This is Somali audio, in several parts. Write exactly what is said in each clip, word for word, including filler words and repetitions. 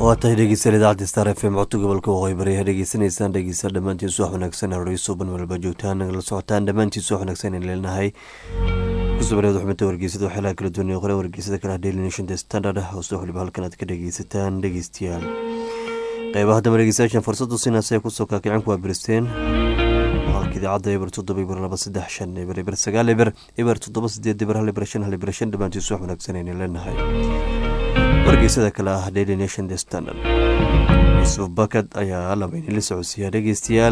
waa tahay dhegeysan idaacadda star f m codka gobolka waqooyi bari dhegeysanaysaan dhegeysa dhammaantiin subax wanaagsan horeyso ban walba joogtaan nagala socotaan dhammaantiin subax wanaagsan in leenahay kusubareed xubinta wargeysada waxyaalaha kala duwan ee qore wargeysada kala daily nation the standard oo soo waliba halkan aad ka dhegeysataan dhegeystayaal qeybaha dambe dhegeystayaashan fursadu siinaysa kusoo kaakicin kuwaa biristeen halka idaacadda eber toddoba eber laba saddex shan eber eber sagaal eber eber toddoba sideed eber hal eber shan hal eber shan dhammaantiin subax wanaagsan in leenahay wargeysada kale ah daily nation the standard yuusuf bakad ayaa labaynila socodsiiyaa dhegeystayaal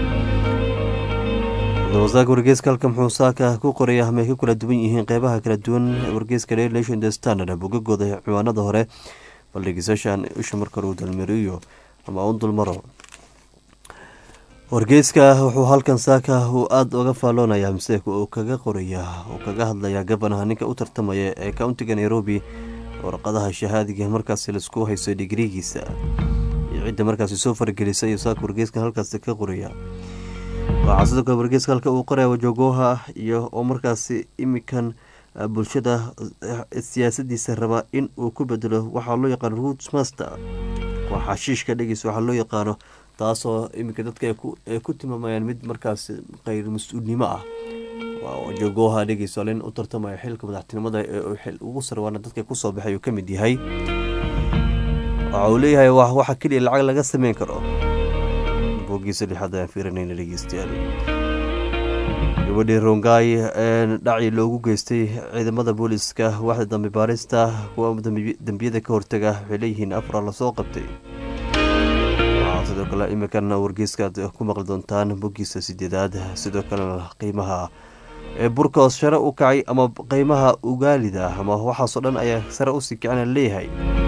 wasaaka wargeyska halka muxuu saaka ku qoraya ama ay ka kala duwan yihiin qeybaha kala duwan wargeyska daily nation the standard bogagooda ciwaanada hore bal dhegeysayaashan isha marka uu dalmariyo ama un dulmaro wargeyska wuxuu halkan saaka uu aada uga faaloonaya mise uu kaga qoraya uu kaga hadlaya gabanaha ninka u tartamaya ee countiga nairobi warqadaha shahaadiga markaasi laisku hayso digrigiisa iyo cidda markaasi soo fargelisa iyo saaka wargeyskan halkaasi ka qoraya waxaa sidoo kale wargeyska halka uu qoraya wajogooha iyo oo markaasi imikan bulshada siyaasadiisa raba in uu ku bedelo waxaa loo yaqaano roots master waa xashiishka dhegeysa waxaa loo yaqaano taasoo iminka dadka ay ku tilmaamayaan mid markaasi qeyr mas-uulnimo ah jogooha dhegeyso len u tartamaya xilka madaxtinimada ee ugu sarwaana dadka kusoo baxay uu ka mid yahay waxa uu leeyahay waxa keliya lacag laga sameyn karo bogiisa lixaad ayaan fiirinayna dhegeystayaal gabadhii rongaay dhacii loogu geystay ciidamada booliska waxda dambi baarista kuwa dambiyada ka hortaga waxay leeyihiin afra lasoo qabtay waxaa sidoo kale imikan wargeyskaad ku maqli doontaan bogiisa sideedaad sidoo kale qiimaha ee burkaos share u kacay ama qiimaha ugaalida ama waxaasoo dhan ayaa sare usii kicina leeyahay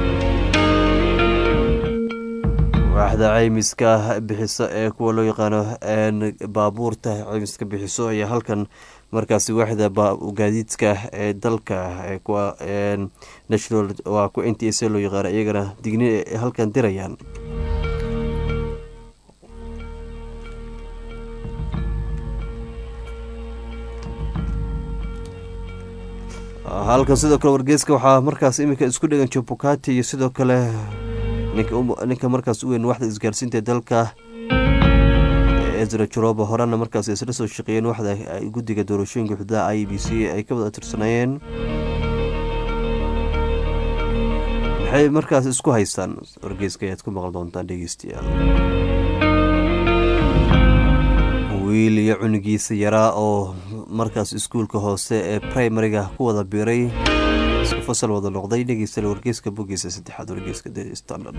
waaxda ceymiska bixiso ee kuwa loo yaqaano baabuurta ceymiska bixiso ayaa halkan markaasi waaxda gaadiidka ee dalka kuwa national waa ku n t s loo yaqaano iyagana digni halkan dirayaan halkan sidoo kale wargeyska waxaa markaas iminka isku dhegan jobukati iyo sidoo kale ninka markaas u weyn waxda isgaarsiinta dalka ezra joroba horena markaas isla soo shaqeeyeen waxda guddiga doorashooyinka xuduudaha i b c ay ka wada tirsanayeen maxay markaas isku haystaan wargeyska ayaad ku maqli doontaan dhegeystayaal wiil iyo cunugiisa yaraa oo markaas iskuulka hoose ee primariga ku wada biiray isku fasal wada noqday dhegeysta wargeyska bogiisa saddexaad wargeyska daily standard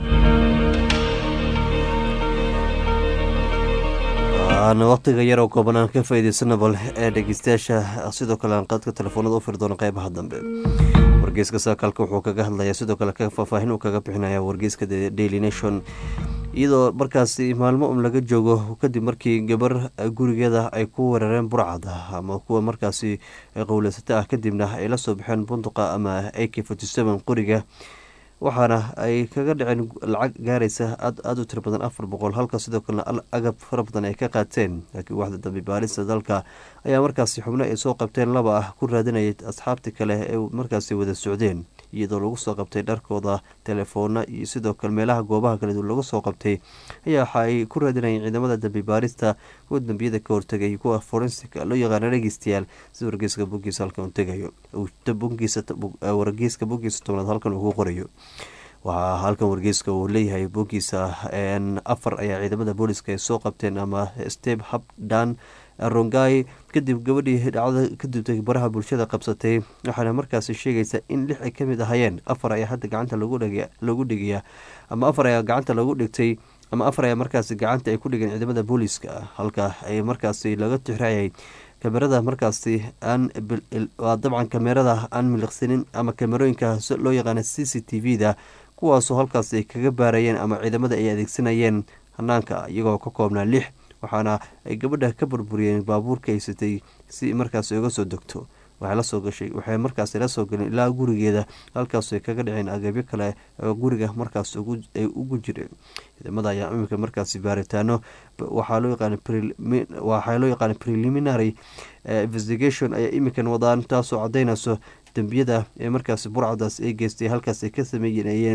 waana waqtiga yar oo koobanaan ka faa'iidaysana bal ee dhegeystayaasha sidoo kale aan qaadka telefoonada u firi doono qeybaha dambe wargeyska saakalka wuxuu kaga hadlayaa sidoo kale ka faahfaahin uu kaga bixinaya wargeyska daily nation iyadoo markaasi maalmo um laga joogo kadib markii gabar gurigeeda ay ku weerareen burcada ama kuwa markaasi qowleysata ah kadibna ay la soo baxeen bunduqa ama a k forty seven qoriga waxaana ay kaga dhaceen lacag gaaraysa aada u tiro badan afar boqol halka sidoo kalena agab fara badan ay ka qaateen laakiin waxda dambi baarista dalka ayaa markaasi xubno ay soo qabteen laba ah ku raadinayay asxaabti kale ee markaasi wada socdeen iyadoo lagu soo qabtay dharkooda telefoona iyo sidoo kale meelaha goobaha kale lagu soo qabtay ayaa waxa ay ku raadinayeen ciidamada dambi baarista kuwa dambiyada ka hortagay kuwa forensic loo yaqaano dhegeystayaal si wargeyska bogiisa halkan u tegayo wargeyska bogiisa tobnaad halkan uu ku qorayo waxaa halkan wargeyska uu leeyahay bogiisa afar ayaa ciidamada booliska ay soo qabteen ama step habdan rongaay kadib gabadhii dhacdada kadibtay baraha bulshada qabsatay waxaana markaasi sheegaysa in lix ay kamid ahayeen afar ayaa hadda gacanta lagu dhigayaa ama afar ayaa gacanta lagu dhigtay ama afar ayaa markaasi gacanta ay ku dhigeen ciidamada booliska halka ay markaasi laga tixraayay kamerada markaasi aan dabcan kamerada aan miliqsanin ama kamerooyinka loo yaqaana c c t v da kuwaasoo halkaas ay kaga baarayeen ama ciidamada ay adeegsanayeen hanaanka iyagoo ka koobnaa lix waxaana ay gabadha ka burburiyeen baabuurka haysatay si markaas uga soo degto waxay la soo gashay waxay markaas la soo galeen ilaa gurigeeda halkaas ay kaga dhaceen agabyo kale oo guriga markaas ay ugu jireen ciidamada ayaa imika markaas baaritaano waxaa loo yaqaan waxaa loo yaqaan preliminary investigation ayaa imikan wadaan taasoo cadeynayso dambiyada ee markaas burcadaas ay geystay halkaas ay ka sameeyeen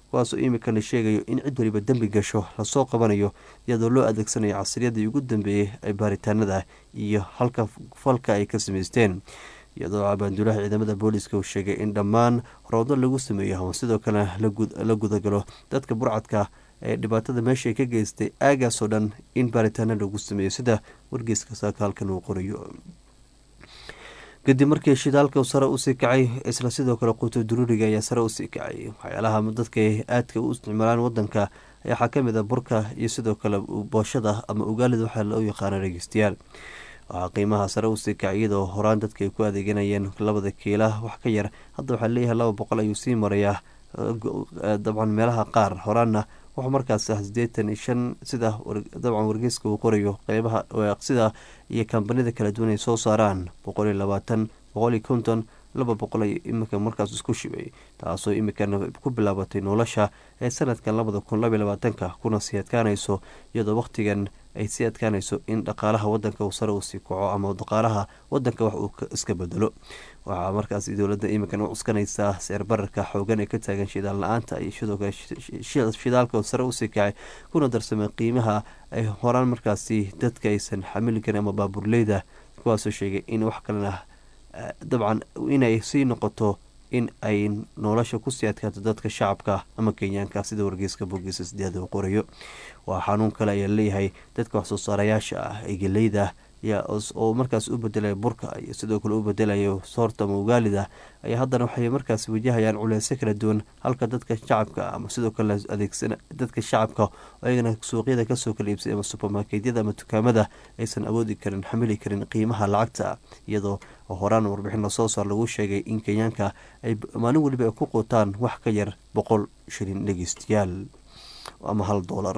kuwaasoo imika la sheegayo in cid waliba dembi gasho lasoo qabanayo iyadoo loo adeegsanayo casriyadii ugu dambeeyey ee baaritaanada iyo halka falka ay ka samaysteen, iyadoo abaanduulaha ciidamada booliska uu sheegay in dhammaan roodno lagu sameeyo ama sidoo kale la gudagalo dadka burcadka ee dhibaatada meesha ka geystay aagaasoo dhan in baaritaano lagu sameeyo sida wargeyska saaka halkan uu qorayo. kadib markii shidaalka sare usii kacay isla sidoo kale quuto duruuriga ayaa sare usii kacay. waxyaalaha dadka aadka u isticmaalaan wadanka ayaa waxaa kamid a burka iyo sidoo kale booshada ama ugaalida waxaa loo yaqaana dhegeystayaal. waxaa qiimaha sare usii kacay iyadoo horaan dadka ay ku adeeganayeen labada kiila wax ka yar, hadda waxaa leeyahay laba boqol ayuu sii marayaa dabcan meelaha qaar. horaanna wuxuu markaas ah sideetan iyo shan sida dabcan wargeyska uu qorayo qeybaha sida iyo kambanida kala duwan ay soo saaraan boqol iyo labaatan boqol iyo konton laba boqol ay imika markaas isku shibay, taasoo imikana ku bilaabatay nolosha ee sanadkan labada kun labaiyo labaatanka kuna sii adkaanayso, iyadoo waqtigan ay sii adkaanayso in dhaqaalaha wadanka uu sare usii kaco ama dhaqaalaha wadanka wax uu iska bedelo. waxaa markaas dowladda imikan u cuskanaysaa sicir bararka xoogan ee ka taagan shidaal la-aanta iyo sidoo kale shidaalka sare usii kacay kuna darsamay qiimaha ay horaan markaasi dadka aysan xamili karin ama baaburleyda, kuwaasoo sheegay in wax kalena dabcan inay sii noqoto in ay nolosha kusii adkaato dadka shacabka ama kenyaanka sida wargeyska bogiisa sideed uu qorayo. waa xanuun kale ayaa leeyahay dadka wax soo saarayaasha ah ee geleyda oo markaas u bedelaya burka iyo sidoo kale u bedelayo soorta ama ugaalida ayaa haddana waxay markaas wajahayaan culeysyo kala duwan, halka dadka shacabka ama sidoo kale adeegsan dadka shacabka ayagana suuqyada kasoo kala iibsay ama supermarketyada ama dukaamada aysan awoodi karin xamili karin qiimaha lacagta, iyadoo horaan warbixin lasoo saar lagu sheegay in kenyaanka ay maalin weliba ay ku quutaan wax ka yar boqol shilin dhegeystayaal ama hal doolar.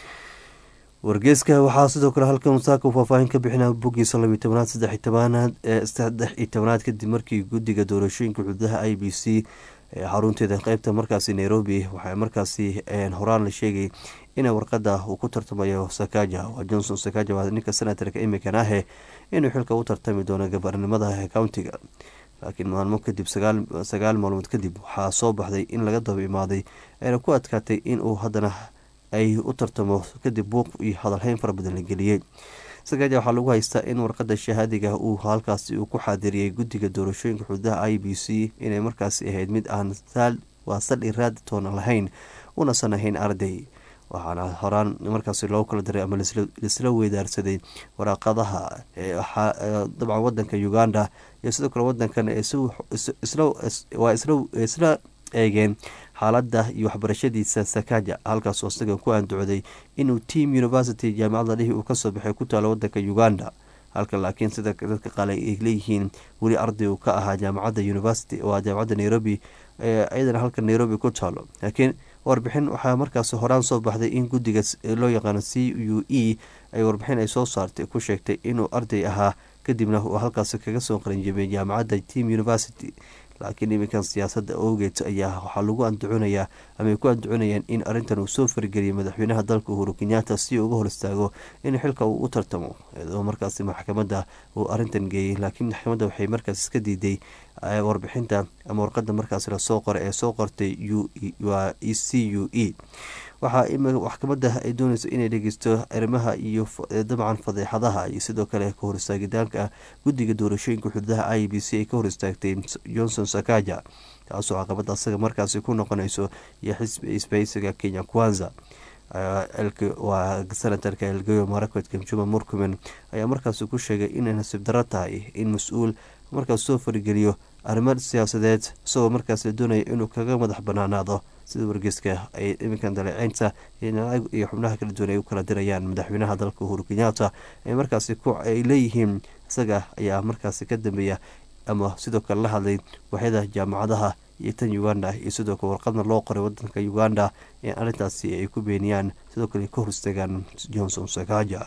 wargeyska waxaa sidoo kale halkan saaka faahfaahin ka bixinaya bogiisa labiyo tobanaad saddex iyo tobanaad ee saddex iyo tobanaad kadib markii guddiga doorashooyinka xuduudaha i b c xarunteeda qeybta markaasi nairobi waxaa markaasi horaan la sheegay in warqada uu ku tartamayo Sakaja waa Johnson Sakaja waa ninka senatarka imikan ahe inuu xilka u tartami doono gabarnimada countiga, laakiin maalmo kadib sagaal maalmood kadib waxaa soo baxday in laga daba imaaday ayna ku adkaatay inuu haddana ay u tartamo kadib buuq iyo hadalhayn fara badan la geliyey. Sakaja waxaa lagu haystaa in warqada shahaadiga uu halkaasi uu ku xaadiriyey guddiga doorashooyinka xuduudaha i b c inay markaasi ahayd mid aan waa saldhi raadi toona lahayn unasan ahayn arday, waxaana horaan markaasi loo kala diray ama laisla weydaarsaday waraaqadaha dabcan wadanka Uganda iyo sidoo kale wadankan waa isla eegeen xaalada iyo waxbarashadiisa Sakaja, halkaasoo isaga ku anducday inuu team university jaamacada dhihi uu kasoo baxay ku taalo wadanka Uganda, halka laakiin sida dadka qaale ay leeyihiin weli arday uu ka ahaa jaamacada university waa jaamacada Nairobi iyadana halka Nairobi ku taalo. laakiin warbixin waxaa markaas horaan soo baxday in guddiga loo yaqaano c u e ay warbixin ay soo saartay ku sheegtay inuu arday ahaa kadibna uu halkaas kaga soo qalinjabiyay jaamacada team university, laakiin iminkan siyaasada awgeed ayaa waxaa lagu anducunayaa ama ay ku anducunayaan in arrintan uu soo fargeliyay madaxweynaha dalka Uhuru Kenyatta si uu uga hor istaago in xilka uu u tartamo, iyadoo markaasi maxkamadda uu arrintan geeyey, laakiin maxkamadda waxay markaas iska diiday warbixinta ama warqada markaas lasoo qoray ee soo qortay c u e. waxaa maxkamadda ay doonayso inay dhegeysto arrimaha iyo dabcan fadeexadaha iyo sidoo kale ka hor istaagitaanka guddiga doorashooyinka xuduudaha i b c ay ka hor istaagtay Johnson Sakaja, taasoo caqabada asaga markaasi ku noqonayso iyo xisbi isbahaysiga Kenya Kwanza. waa senatarka Elgeyo Marakwet Kipchumba Murkomen ayaa markaasi ku sheegay inay nasiib darro tahay in mas-uul markaas soo fargeliyo arrimo siyaasadeed isagoo markaas la doonaya inuu kaga madax banaanaado, sida wargeyska ay iminkan daleeceynta iyo xubnaha kala duwan ay u kala dirayaan madaxweynaha dalka Uhuru Kenyatta ay markaasi ay leeyihiin isaga ayaa markaasi ka dambeeya ama sidoo kale la hadlay waxyada jaamacadaha iyo tan Uganda iyo sidoo kale warqadna loo qoray wadanka Uganda ee arrintaasi ay ku beeniyaan sidoo kale ka hor istaagaan Johnson Sakaja.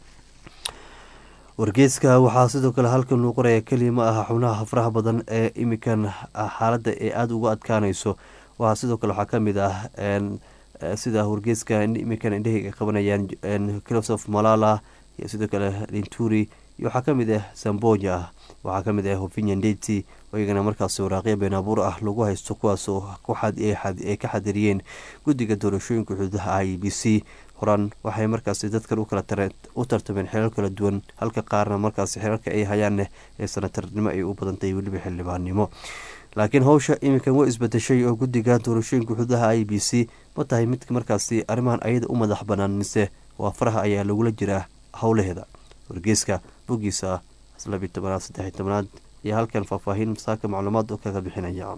wargeyska waxaa sidoo kale halkan uu qoraya keliya ma aha xubnaha faraha badan ee imikan xaaladda ee aada uga adkaanayso, waxaa sidoo kale waxaa kamid ah sida wargeyska imikan indhahayga qabanayaan Close of Malala iyo sidoo kale Linturi iyo waxaa kamid ah Samboja, waxaa kamid ah Hofinyan Deti oo iyagana markaas waraaqyo been abuur ah lagu haysto kuwaasoo ay ka xadiriyeen guddiga doorashooyinka xuduudaha I E B C. horaan waxay markaasi dadkan u kala u tartameen xeerar kala duwan, halka qaarna markaasi xeerarka ay hayaanne ee sanatarnimo ay u badantay weliba xildhibaannimo. laakiin howsha iminkan way isbedeshay oo guddiga doorashooyinka xuduudaha I E B C ma tahay mid markaasi arrimahan ayada u madax banaan mise waa faraha ayaa lagula jiraa howlaheeda. wargeyska bogiisa labiyi tobanaad saddex iyo tobanaad iyo halkan faahfaahin saaka macluumaad oo kaga bixinaya.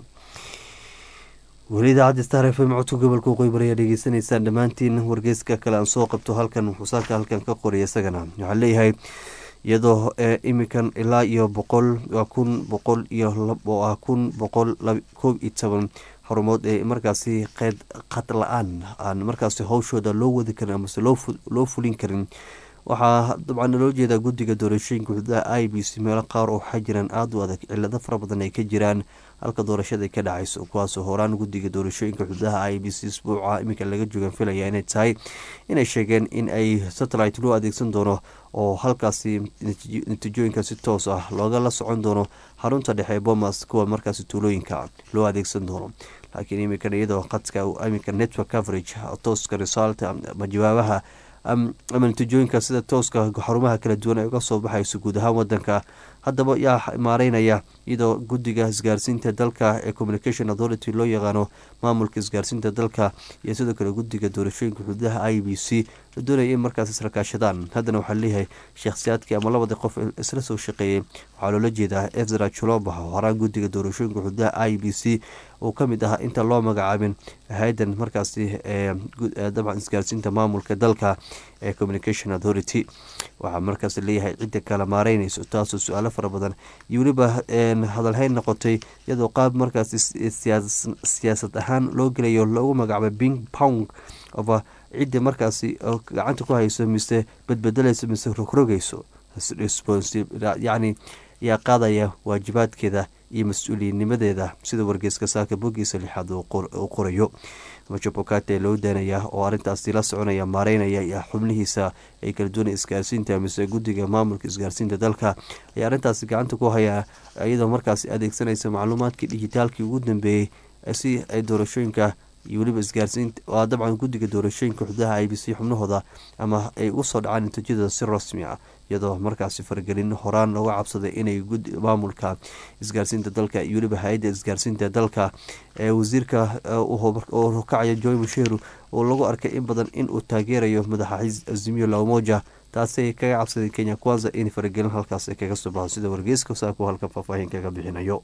weli idaacadda Star F M codka gobolka waqooyi bari ayaa dhegeysanaysaan dhammaantiin. wargeyska kale aan soo qabto halkan wuxuu saaka halkan ka qoraya isagana waxaa leeyahay iyadoo iminkan ilaa iyo boqol waa kun boqol iyo ah kun boqol koob iyo toban xarumood ee markaasi qeyd qad la-aan aan markaasi howshooda loo wadi karin amase loo fulin karin. waxaa dabcan loo jeedaa guddiga doorashooyinka xuduudaha I E B C meelo qaar oo waxaa jiraan aada u adag, cilado fara badan ay ka jiraan halka doorashada ka dhacayso, kuwaasoo horaan guddiga doorashooyinka xuduudaha I E B C isbuuca iminka laga joogan filaya inay tahay inay sheegeen in ay satellite loo adeegsan doono oo halkaasi natiijooyinka si toos ah looga la socon doono xarunta dhexe Bomas, kuwa markaasi tuulooyinka loo adeegsan doono. laakiin iminkan iyadoo qadka iminka network coverage tooska result ama jawaabaha ama natiijooyinka sida tooska xarumaha kala duwan ay uga soo baxayso guud ahaan wadanka. haddaba yaa maareynaya iyadoo guddiga isgaarsiinta dalka ee Communication Authority loo yaqaano maamulka isgaarsiinta dalka iyo sidoo kale guddiga doorashooyinka xuduudaha I E B C la doonaya in markaas israkaashadaan. haddana waxaa leeyahay shakhsiyaadkii ama labadii qof isla soo shaqeeyey waxaa loola jeedaa Ezra Choloba horaan guddiga doorashooyinka xuduudaha I E B C uu ka mid ahaa inta loo magacaabin hay'adan markaasi ee dabcan isgaarsiinta maamulka dalka ee Communication Authority. waxaa markaas leeyahay cidda kala maareynayso taasoo su-aalo fara badan iyo weliba hadalhayn noqotay iyadoo qaab markaas siyaasad ahaan loo gelayo loogu magacaabay Ping Pong over cidda markaasi gacanta ku hayso mise badbedelayso mise rogrogayso yacni yaa qaadaya waajibaadkeeda iyo mas-uuliyinimadeeda sida wargeyska saaka bogiisa lixaad uu qorayo. Machopokate loo daanaya oo arrintaasi la soconaya maareynaya iyo xubnihiisa ay kala duwan isgaarsiinta mise guddiga maamulka isgaarsiinta dalka ayaa arrintaasi gacanta ku haya iyadoo markaasi adeegsanaysa macluumaadkii dijitaalkii ugu dambeeyey si ay doorashooyinka iyo weliba isgaarsiinta waa dabcan guddiga doorashooyinka xuduudaha I E B C xubnahooda ama ay u soo dhacaan natiijada si rasmi ah, iyadoo markaasi faragelin horaan looga cabsaday inay maamulka isgaarsiinta dalka iyo weliba hay-adda isgaarsiinta dalka ee wasiirka oo rukacaya Joy Musheru oo lagu arkay in badan in uu taageerayo madaxa Azimio la Umoja, taasay kaga cabsaday Kenya Kwanza in faragelin halkaas kaga soo baxo sida wargeyska saako halka faahfaahin kaga bixinayo.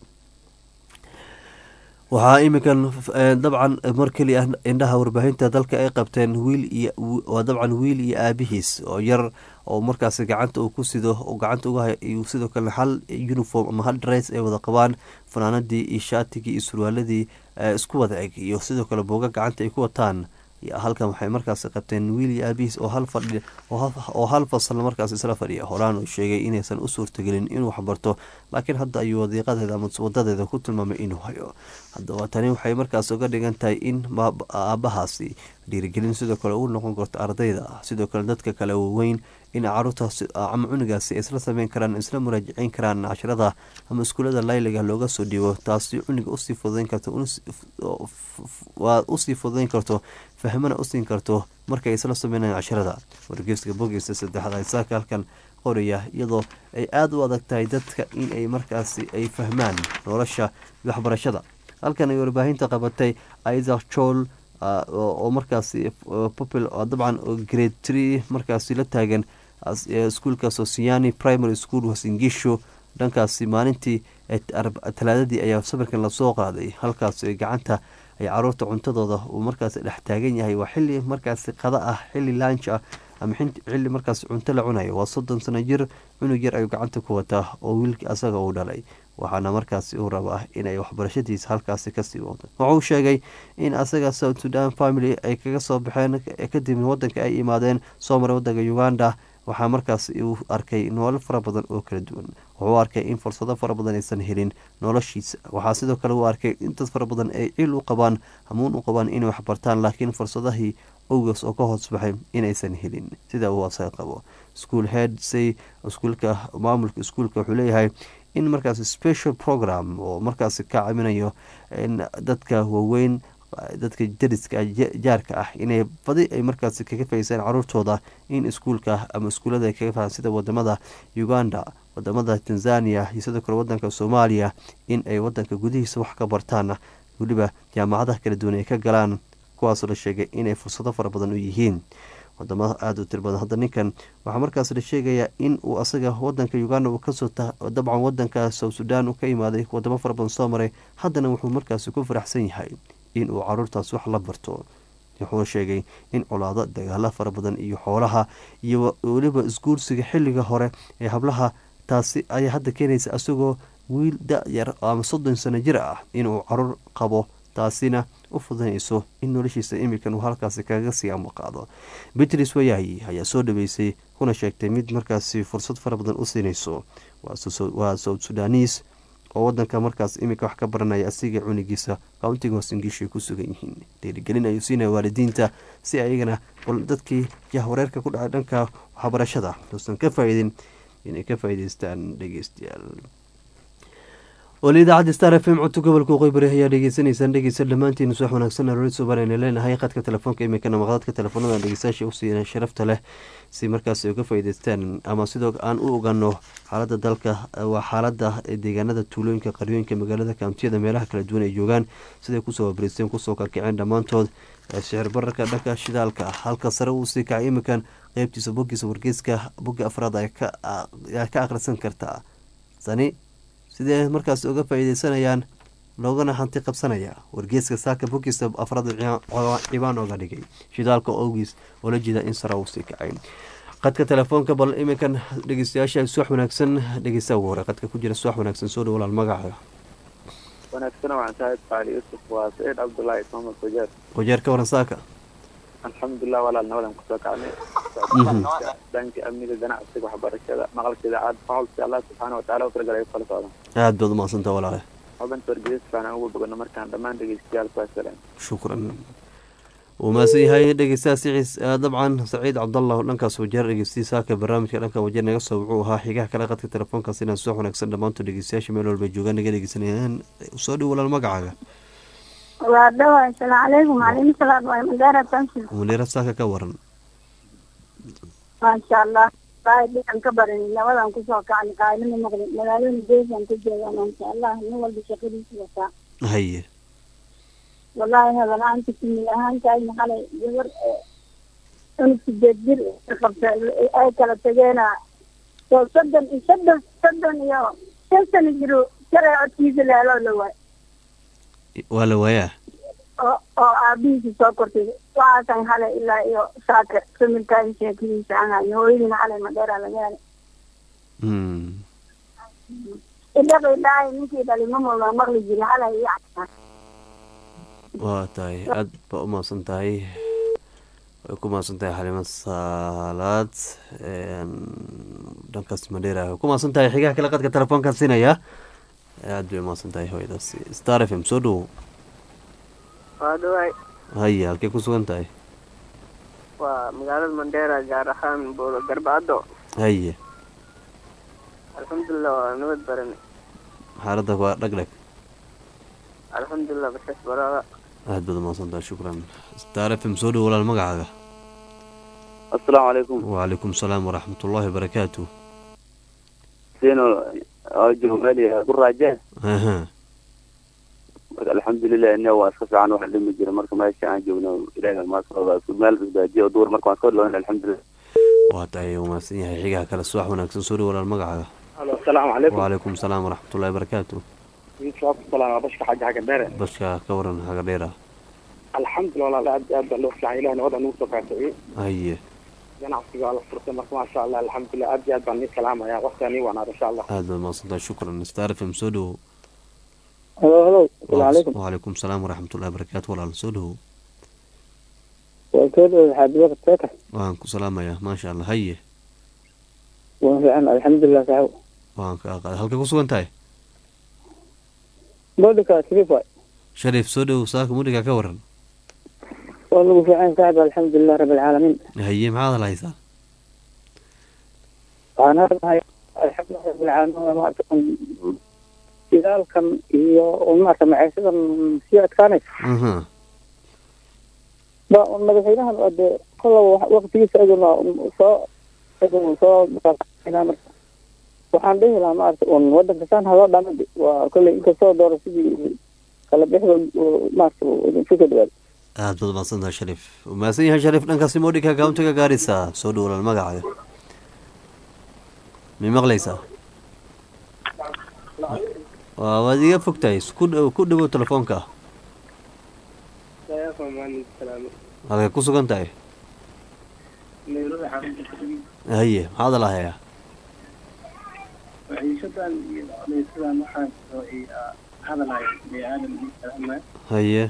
waxaa iminkan dabcan mar keli ah indhaha warbaahinta dalka ay qabteen wiil iyo waa dabcan wiil iyo aabihiis oo yar oo markaas gacanta uu ku sido oo gacanta uga hayo sidoo kale hal uniform ama hal dress ay wada qabaan, fanaanadii iyo shaatigii iyo surwaaladii isku wada eg iyo sidoo kale booga gacanta ay ku wataan. halkan waxay markaas qabteen wiil iyo aabihiis oo hal fadhi oo hal fasal markaas isla fadhiya. horaan uu sheegay inaysan u suurtagelin inuu waxbarto, laakiin hadda ayuu wadiiqadeeda ama wadadeeda ku tilmaamay inuu hayo. haddaba tani waxay markaas uga dhigan tahay in aabahaasi dhiirigelin sidoo kale u noqon karto ardayda, sidoo kale dadka kale waaweyn in caruurtaas ama cunugaasi isla sameyn karaan, isla muraajaceyn karaan casharada ama iskuulada layliga looga soo dhiibo, taasi cunuga usii fududeyn karto waa usii fududeyn karto fahmana u siin karto markay isla sameynayaan casharada. wargeyska bogiisa saddexaad ay saaka halkan qoraya iyadoo ay aada u adag tahay dadka in ay markaasi ay fahmaan nolosha waxbarashada. halkan ay warbaahinta qabatay Isaac Chol oo markaasi popul dabcan grade three markaasi la taagan iskuulka Sosiani Primary School Wasingisho dhankaasi maalintii talaadadii ayaa sawirkan lasoo qaaday. halkaas gacanta ay caruurta cuntadooda uu markaas dhex taagan yahay. waa xilli markaasi qada ah, xilli lunch ah ama xilli markaas cunto la cunayo. waa soddon sano jir cunug yar ayuu gacanta ku wataa oo wiilkii asaga uu dhalay, waxaana markaasi uu rabaa inay waxbarashadiisa halkaasi kasii wado. wuxuu sheegay in asaga South Sudan family ay kaga soo baxeen kadib wadanka ay imaadeen soo maray wadanka Uganda waxaa markaas uu arkay nolol fara badan oo kala duwan. Wuxuu arkay in fursado fara badan aysan helin noloshiisa. Waxaa sidoo kale uu arkay in dad fara badan ay cil u qabaan hamuun u qabaan inay wax bartaan, laakiin fursadahii owgaas oo ka hoos baxay inaysan helin sida uu asaga qabo. School head say iskuulka maamulka iskuulka wuxuu leeyahay in markaas special program oo markaas ka caawinayo in dadka waaweyn, dadka dariska jaarka ah inay badi ay markaas kaga faa'iideystaan caruurtooda in iskuulka ama iskuulada ay kaga faa'iideystaan sida wadamada Uganda, wadamada Tanzania iyo sidoo kale wadanka Soomaaliya in ay wadanka gudihiisa wax ka bartaan, waliba jaamacadaha kala duwan ay ka galaan, kuwaas oo la sheegay inay fursado fara badan u yihiin wadamada aada u tir badan. Hadda ninkan waxaa markaas la sheegayaa in uu asaga wadanka Uganda uu kasoo dabcan wadanka South Sudan uu ka imaaday, wadamo fara badan soo maray, haddana wuxuu markaas ku faraxsan yahay in uu caruurtaas wax la barto. Wuxuu sheegay in colaado, dagaalo fara badan iyo xoolaha iyo weliba isguursiga xilliga hore ee hablaha, taasi ayaa hadda keenaysa asagoo wiil da-yar ama soddon sano jir ah inuu caruur qabo, taasina u fudanayso in noloshiisa imikan uu halkaasi kaga sii amaqaado. Beatrice Wayahi ayaa soo dhaweysay kuna sheegtay mid markaasi fursad fara badan u siinayso. Waa South Sudanese oo wadanka markaas iminka wax ka baranaya, asiga cunigiisa countiga Hosingishu ay ku sugan yihiin. Dhiirigelin ayuu siinaya waalidiinta si ayagana dadkii jahwareerka ku dhacay dhanka waxbarashada uusan ka faa'iidin inay ka faa'iideystaan. dhegeystayaal wali idaacadda Star F M codka gobolka Qoybari ayaa dhegeysanaysaan. dhegeysta dhammaantiin subax wanaagsan aroori subaxayna leenahay. qadka telefoonka iminkana maqadadka telefoonada dhegeystayaasha u siina sharafta leh si markaas ay uga faa'iideystaan ama sidoo aan u ogaano xaaladda dalka. waa xaaladda deegaanada tuulooyinka qaryooyinka magaalada kaamtiyada meelaha kala duwan ay joogaan, siday kusoo wabaristeen kusoo kakaceen dhammaantood. sicir bararka dhanka shidaalka halka sare uu sii kacay iminkan qeybtiisa boggiisa wargeyska bogga afraad ay ka akhrisan kartaa. tani sidee markaas uga faa'iideysanayaan loogana hanti qabsanaya. wargeyska saaka boggiisa afraad cibaan ooga dhigay shidaalka owgiis oo la jeeda in sare uu sii kacay. qadka telefoonka bal iminkan dhegeystayaasha subax wanaagsan. dhegeysta ugu hore qadka ku jira subax wanaagsan, soo dhow walaal magaca wanaagsan. waxaan tahay Qaali Yusuf, waa Said Abdullahi Muhammad Qojeer. Qojeer ka waran saaka? alxamdulilah walaal nabadan kusoo kacnay. dhanka amniga, ganacsiga, waxbarashada, maqalka idaacad faholsi allah subxaana wataala u talagalay kala socdaan. aad baad umahadsanta walaale. xubinta wargeyska aan ugu bogano markaan dhammaan dhegeystayaal ku asalaam. shukran. wuu mahadsan yahay dhegeystaha siciis dabcan Saciid Cabdallah dhankaas wajeer dhegeystiyi saaka barnaamijka dhanka wajeer naga soo wuxuu ahaa xigaha kale qadka telefoonkaas inaan subax wanaagsan dhammaantood dhegeystayaasha meel walba joogaan naga dhegeysanayaan. soo dhow walaal magacaaga. waa dhawa. assalaamu calaykum. calaykum salaam. waa Mandera Tansi. Mandera saaka ka waran? maasha allah. aan ka barin labadan kusoo kacnay qaadina maqli magaalada deegan ku jooga maasha allah. nin walba shaqadiisa wataa. haye wallahi hadalaanta simil ahaantaay maxalay gabar unug sideed jir qabta ay kala tageena soo soddon iyo soddon soddon iyo shan sano jiro shalay codkiisa leelo la waay waa la waayaa oo oo aabihiisa soo kortay. waxaasan halay ilaa iyo saaka similkaan sheekadiisa ahayo hooyadiina halay Mandera laga helay. ilaa ilaa ninkii dhalay mamula maqli jiri halay iyo waa tahay aada ba umahadsan tahay. way ku mahadsan tahay Xalimo Salaad dhankaas Mandera. way ku mahadsan tahay. xigaha kale qadka telefoonkan siinaya. aada bay umahadsan tahay hooyadaas. Star F M soo dhowo. waa dhawaay. haye halkay ku sugan tahay? waa magaalada Mandera gaar ahaan Buuro Garbacdo. haye alxamdulilah waa nabad baran. xaaladda waa dhagdhag. alxamdulilah bashas barada. aad baad umahadsan tahay. shukran. Star F M soo dhowo walaal magacaaga. assalaamu calaykum. wacalaykum salaam waraxmatullaahi wabarakaatu. sino joogaaliya ku raajeen. aha marka alxamdulilah ina waa iska fiican wax dhimi jira marka meesha aan joogno ilaahay ma soo raadso meel badbaadiyo duur marka waan soo dhawaanay alxamdulilah. waa tahay umahadsan yahay. xigaha kale subax wanaagsan, soo dhowo walaal magacaaga. halo assalaamu calaykum. wacalaykum salaam waraxmatullaahi wabarakaatu. salaam bashka xaja xaga dheere. bashka ka waran xaga dheera. alxamdulilah aad aad baa loo fiican ilaahay nabada nagu soo kaasay. haye ganacsiga waa la furtay marka maasha allah alxamdulilah aad aad baan idin salaamaya waqtigan ii wanaag insha allah. aad baad mahadsan tahay. shukran. Star F M soo dhowo. halo halo assalaamu calaykum. wacalaykum salaam waraxmatullaahi wabarakaatu. walaal soo dhowo. waa soo dhowo xaadiga qeybta. waan ku salaamayaa maasha allah. haye وفعلا الحمد لله صاحب waan kaa qaaday halka ku sugan tahay بودك كيف واي shariif soo dhow saaka mudhiga ka waran والله فعلا صاحب الحمد لله رب العالمين haye maxaad lahaysaa أنا هاي الحمد لله رب العالمين وما أتكلم إذا كان وما كان معيشة سيئة كانت aha ba madaxweynahan ode kala waqtigiisa ayaduna soo ayaduna soo waxaan dhihi lahaa maarata un wadanka saan haloo dhamadi waa kolley inkastoo dooro sidii kala bixda maarata idinku soo dhawaado aad baad mahadsantahay shariif umahadsan yahay shariif dhankaasi moodhika kauntiga gaarisa soo dhowlan magacaaga mi maqlaysaa waa waad iga fogtahay ku dhow- ku dhawow telefoonka halkay ku sugan tahay haye maxaad lahayaa وعيشتان ليسان waxaan soo ay hadalay bini'aadam isticmaal haye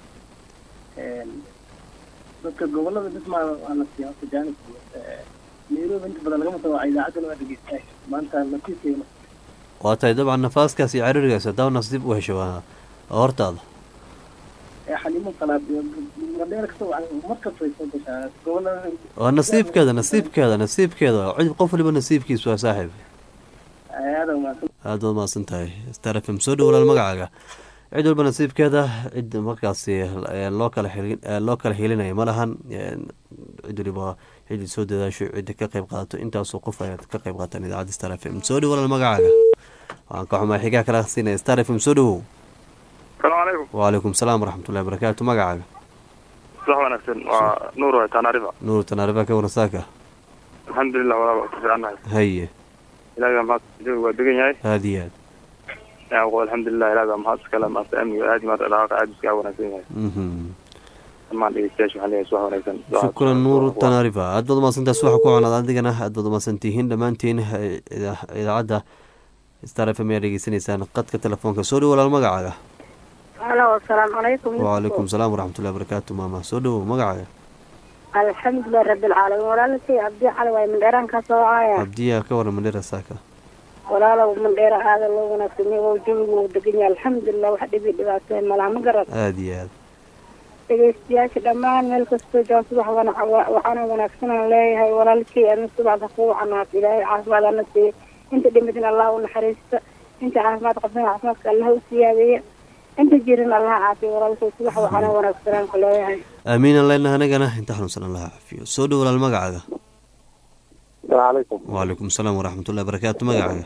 een dadka gobolada dhismaha aan la siyaasad jaanib ee meelo inta badan laga maqlo idaacadda waa dhageystay maanta la tiisay waa tahay dabcan nafaaskaas iyo cariirigaas haddaba nasiib u hesho waa waa hortaada ee xalimo qalaad madheer ka soo marka faysan gashaa gobolada waa nasiibkeeda nasiibkeeda nasiibkeeda cid qof waliba nasiibkiisu waa saaxiib ayada ma aad baad mahadsan tahay star f m soo dhowlaal magacaaga cid walba nasiibkeeda cid markaasi eh, loo kala xilin eh, loo kala xilinaya ma lahan eh, cid waliba cid soo dadaasho cid ka qayb qaadato intaasoo qof ayaad ka qayb qaataan idaacadda star f m soo dhowlaal magacaaga waxaan ka xumaa xigaa kala siinaya star f m soo dhowow السلام عليكم وعليكم السلام ورحمة الله وبركاته magacaaga صح ونكسن ونور وتنارفة nuur tanaarifa ka warasaaka الحمد لله ولا بأس في عنها haye إلى ما جو ودقين هاي aad iyo aad يعني أقول الحمد لله إلى ما هذا كلام أستأمن وآدي ما العلاقة عاد بس كأول نسين هاي mhm ما عندي استيش محلي صح ونكسن shukran nuur tanaarifa aad baad umahadsantahay subaxa ku cunad adigana aad baad umahadsantihiin dhammaantiin eh, ida- idaacadda star f m ayaa dhegeysanaysaan qadka telefoonka soo dhow walaal magacaaga halo asalaamu calaykum وعليكم السلام ورحمة الله وبركاته maama soo dhowow magacaaga alxamdulilah rabi alcaalamiin walaalkay abdi cali waay mandheeraan ka soo caaya abdiya ka waran mandhera saaka walaalow mandheera aada loo wanaagsanay oo jawigu uu degan yahay alxamdulilah wax dhibi dhibaatay malaha ma garan aad iyo aad dhegeystayaasha dhammaan meel kastoo jaan subax wana- wa- waxaana wanaagsanaan leeyahay walaalkay adna subaxda kuu canaat ilaahay caafimaad ana siiye inta dhimatin allah u naxariista inta caafimaad qabsan caafimaadka allah u siyaadeeya inta jirin allah caafiya walaalkay subax waxaana wanaagsanaan ku leeyahay aamiinan leyna anagana inta xanuunsan allah cafiyo soo dhow walaal magacaaga السلام عليكم وعليكم السلام ورحمة الله وبركاته magacaaga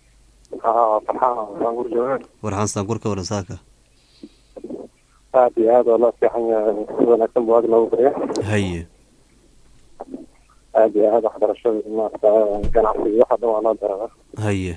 آه فرحان بانقول جوان warxaan saankur ka waran saaka هذه هذا والله في حاجة ونكسن بواقع لو بريح haye هذه هذا حضر الشغل ما كان عصي واحد وانا درا haye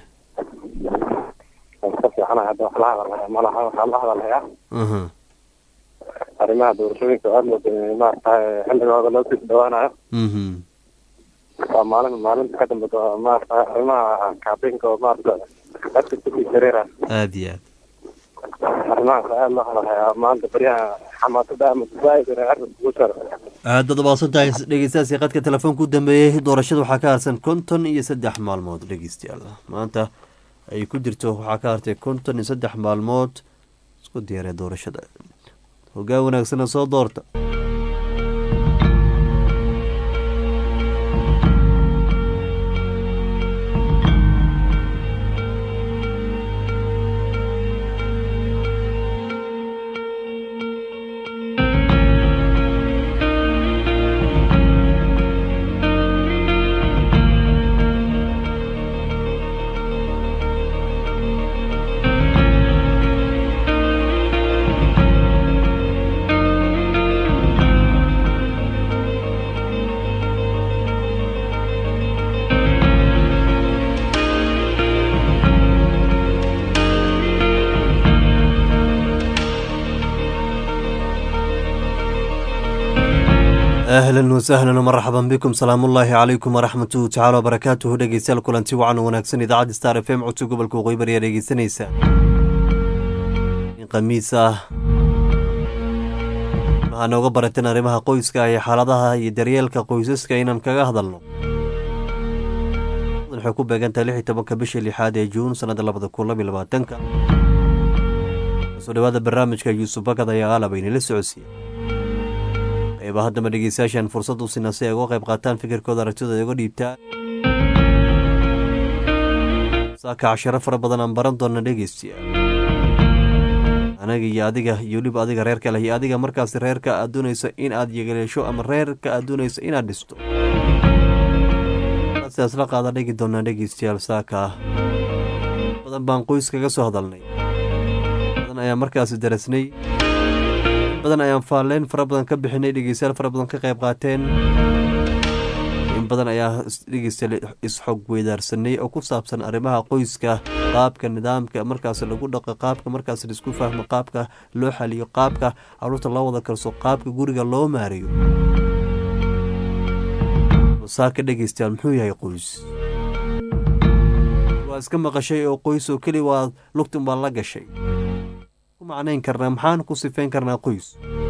كفي أنا هذا حلا ما له حلا هذا له aha arrimaha doorashooyinka aad moodo maaragtahay xilligooda loo sii dhawaanayo mhm waa maalin maalinta ka dambe maaragtahay arrimaha kaabinka oo maaragta dadka kusii jareera aad iyo aad arrimahaas aad loo hadalhayaa maanta baryaha xamaasada ama zaaid inay arrin ugu jaro aad baad umahadsan tahay dhegeystayaasi qadka telefoonka u dambeeyey doorashada waxaa ka harsan konton iyo saddex maalmood dhegeystayaal maanta ay ku jirto waxaa ka hartay konton iyo saddex maalmood isku diyaaree doorashada hoggaan wanaagsana soo doorta ahlan wasahlan wmarxaban bikum salaamu ullaahi calaykum waraxmatuhu tacaala wabarakaatuhu dhegeystayaal kulanti wacan wanaagsan idaacadda star f m codka gobolka waqooyi bari ayaa dhegeysanaysa khamiis ah waxaa nooga barateen arrimaha qoyska iyo xaaladaha iyo daryeelka qoysaska inaan kaga hadalno waxay ku beegantahay lix iyo tobanka bisha lixaad ee juun sanada labada kun laba iyo labaatanka. soo dhawaada barnaamijka yuusuf bakad ayaa aalabaynala socodsiiya qeybaha haddaba dhegeystayaashan fursad u sina si ay uga qayb qaataan fikirkooda aragtidooda uga dhiibtaan. saaka casharo fara badan aan baran doona dhegeystiya anaga iyo adiga iyo weliba adiga reerka leh iyo adiga markaas reerka aad doonayso in aad yegaleesho ama reerka aad doonayso inaad dhisto sidaas la qaada dhegi doonaa dhegeystayaal. saaka badan baan qoys kaga soo hadalnay, badan ayaan markaasi darasnay, badan ayaan faalleyn fara badan ka bixinay, dhegeystayaal fara badan ka qayb qaateen, in badan ayaa dhegeystayaal isxog weydaarsanay oo ku saabsan arrimaha qoyska, qaabka nidaamka markaas lagu dhaqo, qaabka markaas laisku fahmo, qaabka loo xaliyo, qaabka caruurta loo wada karso, qaabka guriga loo maariyo. saaka dhegeystayaal muxuu yahay qoys? waa iska maqashay oo qoys oo keli waa lugtun baan la gashay. ku macnayn karnaa, maxaan ku sifeyn karnaa qoys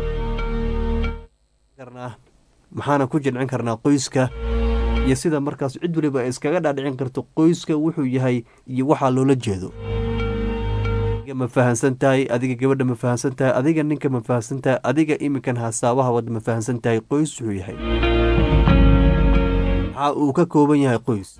karnaa maxaana ku jilcin karnaa qoyska, iyo sida markaas cid waliba ay iskaga dhaadhicin karto qoyska wuxuu yahay iyo waxaa loola jeedo. adiga ma fahansan tahay, adiga gabadha ma fahansan tahay, adiga ninka ma fahansan tahay, adiga iminkan hasaabaha wada ma fahansan tahay qoys wuxuu yahay, maxaa uu ka kooban yahay qoys,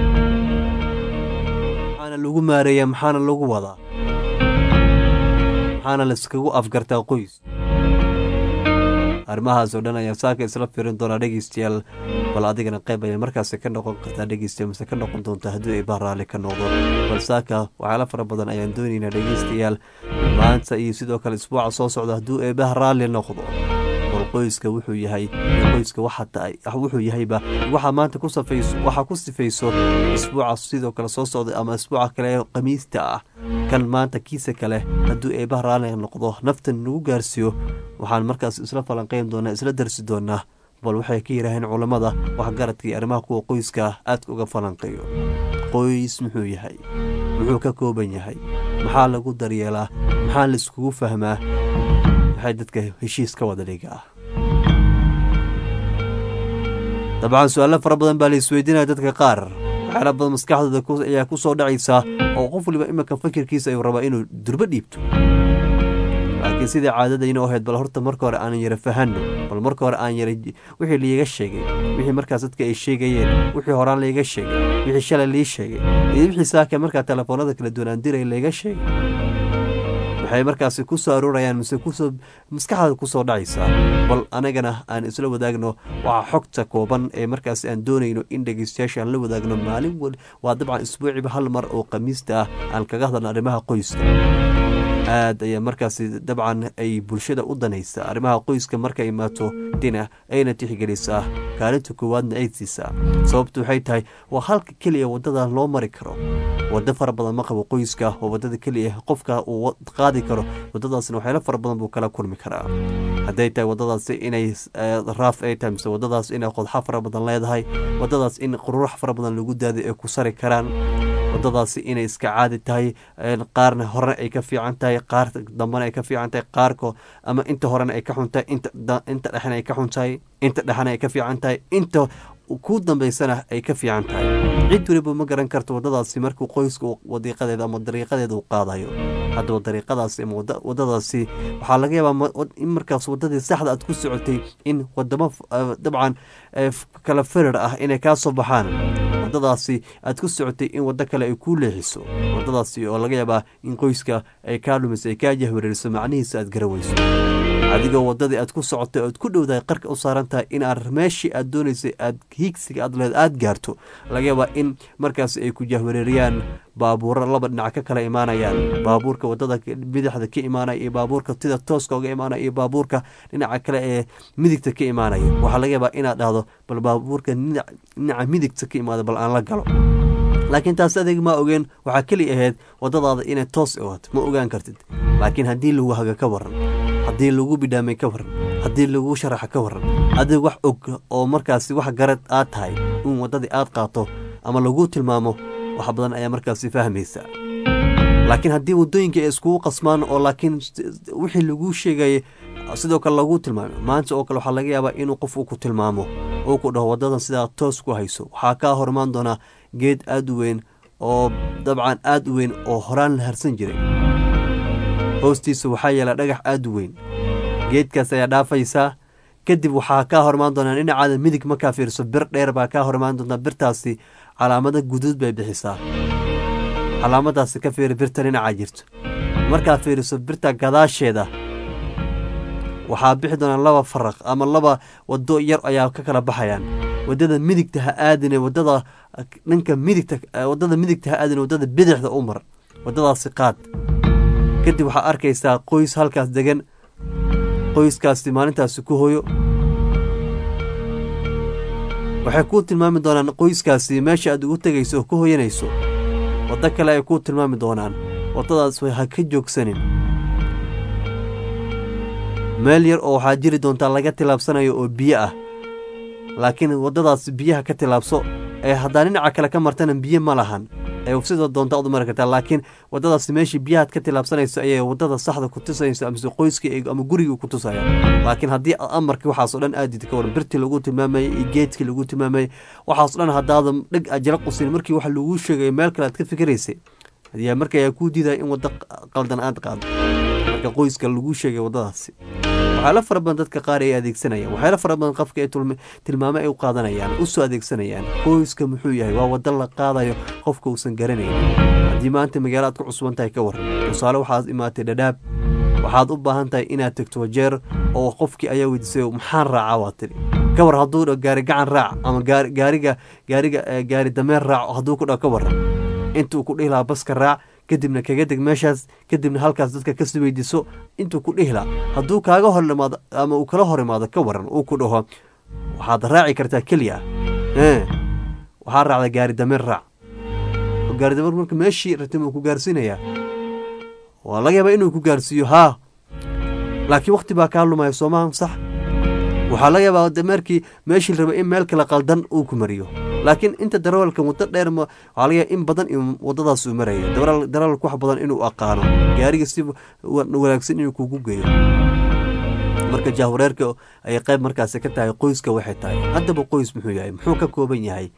maxaana lagu maareeyaa, maxaana lagu wadaa, maxaana laiskagu afgartaa qoys. arrimahaas oo dhan ayaa saaka isla firin doonaa dhegeystayaal. bal adigana qayb ayay markaasi ka noqon kartaa dhegeystayaal, mise ka noqon doontaa haddii ay baa raalli ka noqdo. bal saaka waxyaala fara badan ayaan doonaynaa dhegeystayaal maanta iyo sidoo kale isbuuca soo socda haddii ay baa raalli noqdo. bal qoyska wuxuu yahay iyo qoyska wuxuu yahayba waxaa maanta ku safayso, waxaa ku sifayso isbuuca sidoo kale soo socda ama isbuuca kale ee khamiista ah kan maanta kiisa kale haddii ay baa raalli noqdo naftan nagu gaarsiiyo. waxaan markaas isla falanqeyn doonaa, isla darsi doonaa bal waxay ka yidhaaheen culammada waxgaradka iyo arrimaha kuwa qoyska aadka uga falanqeeyo. qoys muxuu yahay, muxuu ka kooban yahay, maxaa lagu daryeelaa, maxaa laiskugu fahmaa, maxay dadka heshiis ka wada dhigaa. dabcan su-aalo fara badan baa la isweydiinaya dadka qaar, waxyaala badan maskaxdooda ayaa ku soo dhacaysa oo qof waliba iminka fikirkiisa ayuu rabaa inuu durbo dhiibto. laakiin sidai caadadayna ahayd bal horta marka hore aan yara fahanno, bal marka hore aan yara wixii laiga sheegay, wixii markaas dadka ay sheegayeen, wixii horaan laiga sheegay, wixii shalay lii sheegay iyo wixii saaka markaa telefoonada kala duwan aan diray laiga sheegay, waxay markaasi ku soo aroorayaan mise kusoo maskaxda ku soo dhacaysaa. bal anagana aan isla wadaagno waxaa xogta kooban ee markaasi aan doonayno in dhegeystayaasha aan la wadaagno maalin wal waa dabcan isbuuciba hal mar oo khamiista ah aan kaga hadalno arrimaha qoyska. aad ayaa markaasi dabcan ay bulshada u danaysaa arrimaha qoyska markay imaato dina ayna tixgelisaa kaalinta koowaadna ay siisaa. sababtu waxay tahay waa halka keliya wadada loo mari karo. waddo fara badan ma qabo qoyska, oo wadada keliya qofka uu qaadi karo. wadadaasna waxyaalo fara badan buu kala kulmi karaa. hadday tahay wadadaasi inay raaf ay tahay, mise wadadaas inay qodxa fara badan leedahay, wadadaas in qururax fara badan lagu daaday ay ku sari karaan, wadadaasi inay iska caadi tahay, qaarna horena ay ka fiican tahay, qaar dambena ay ka fiican tahay, qaarko ama inta horena ay ka xun tahay, inta dhexena ay ka xun tahay, inta dhexena ay ka fiican tahay, inta ku dambaysana ay ka fiican tahay. cid waliba ma garan karto wadadaasi markuu qoyska wadiiqadeeda ama dariiqadeeda uu qaadayo. haddaba dariiqadaasi ama wadadaasi waxaa laga yaabaa in markaas wadadii saxda aad ku socotay in wadamo dabcan kala firir ah inay kaa soo baxaan. wadadaasi aad ku socotay in waddo kale ay kuu leexiso. wadadaasi oo laga yaabaa in qoyska ay kaa lumiso, ay kaa jahwareeriso, macnihiisa aad garaweyso. adigoo wadadii aad ku socotay oad ku dhowdahay qarka u saaran tahay in aad meeshii aad doonaysay aad hiigsiga aad leed aad gaarto, laga yaabaa in markaas ay ku jahwareeriyaan baabuuro laba dhinac ka kala imaanayaan. baabuurka wadada bidixda ka imaanaya iyo baabuurka sida tooska uga imaanaya iyo baabuurka dhinaca kale ee midigta ka imaanaya. waxaa laga yaabaa inaad dhahdo bal baabuurka dhinaca midigta ka imaada bal aan la galo. laakiin taas adeeg ma ogeen, waxaa keli ahayd wadadaada inay toos awaad ma ogaan kartid. laakiin haddii lagu haga ka waran, haddii lagu bidhaamay ka waran, haddii lagu sharaxa ka waran, adig wax og oo markaasi wax garad aad tahay in wadadii aad qaato ama lagu tilmaamo, wax badan ayaa markaasi fahmaysa. laakiin haddii wadooyinka ay iskugu qasmaan oo laakiin wixii lagu sheegayay sidoo kale lagu tilmaamo, maanta oo kale waxaa laga yaabaa inuu qof uu ku tilmaamo oo ku dhaho wadadan sidaa toos ku hayso, waxaa kaa hormaan doonaa geed aada u weyn oo dabcan aada u weyn oo horaan la harsan jiray. hoostiisa waxaa yeela dhagax aada u weyn. geedkaas ayaa dhaafaysaa, kadib waxaa kaa hormaan doonaa dhinacaada midig markaa fiirso bir dheer baa kaa hormaan doontaa. birtaasi calaamada guduud bay bixisaa. calaamadaasi ka fiiri birta dhinacaa jirto. markaa fiiriso birta gadaasheeda waxaa bixi doonaa laba faraq ama laba wado yar ayaa ka kala baxayaan. wadada midigta ha aadine wadada dhanka midigta wadada midigta ha aadine wadada bidixda u mar. wadadaasi qaad. kadib waxaa arkaysaa qoys halkaas degan. qoyskaasi maalintaasi ku hoyo. waxay kuu tilmaami doonaan qoyskaasi meesha aad ugu tegayso oo ku hoyanayso. waddo kale ay kuu tilmaami doonaan. waddadaas way ha ka joogsanin. meel yar oo waxaa jiri doontaa laga tilaabsanayo oo biyo ah, laakiin waddadaas biyaha ka tilaabso. ee haddaa dhinaca kale ka martana biyo ma lahan, ee sida doonta ad u mari kartaa. laakiin waddadaasi meeshii biyahaad ka tilaabsanayso ayay waddada saxda ku tusayso amase qoyskii ama gurigii ku tusaya. laakiin haddii amarkii waxaasoo dhan aadid ka waran, birtii lagu tilmaamayey iyo geedkii lagu tilmaamayey waxaasoo dhan haddaada dheg ajala qusin markii waxa laguu sheegay meel kale aad ka fikiraysay, ayaa marka ayaa kuu diidaya in waddo qaldan aad qaado. marka qoyska laguu sheegay waddadaasi waxyaala fara badan dadka qaar ay adeegsanayaan. waxyaala fara badan qofka ay tilmaamo ay u qaadanayaan, u soo adeegsanayaan. qoyska muxuu yahay? waa waddo la qaadayo qofka uusan garanaynin. haddii maanta magaalo aad ku cusuban tahay ka waran, tusaale waxaad imaatay Dhadhaab, waxaad u baahan tahay inaad tegto Wajeer oo qofkii ayaa weydiisay maxaan raacaa waa tiri. ka war hadduu dho gaari gacan raac ama gaariga gaariga gaari dameer raac hadduu ku dho ka waran, intuu ku dhihi lahaa baska raac, kadibna kaga deg meeshaas, kadibna halkaas dadka kasi weydiiso intuu ku dhihi lahaa. hadduu kaaga hor imaado ama uu kala hor imaado ka waran, uu ku dhaho waxaad raaci kartaa keliya waxaa raacda gaari dameer raac. gaari dameer marka meeshii ratib uu ku gaarsiinayaa, waa laga yaabaa inuu ku gaarsiiyo haa, laakiin waqti baa kaa lumaya soomahan sax. waxaa laga yaabaa dameerkii meeshii raba in meel kale qaldan uu ku mariyo, laakiin inta darawalka muddo dheer waxaa laga yaabaa in badan in waddadaas uu maraya. darawalka wax badan inuu aqaano gaariga si wanaagsan inuu kugu geeyo. marka jahwareerka ay qayb markaasi ka tahay qoyska waxay tahay. haddaba qoys muxuu yahay? muxuu ka kooban yahay?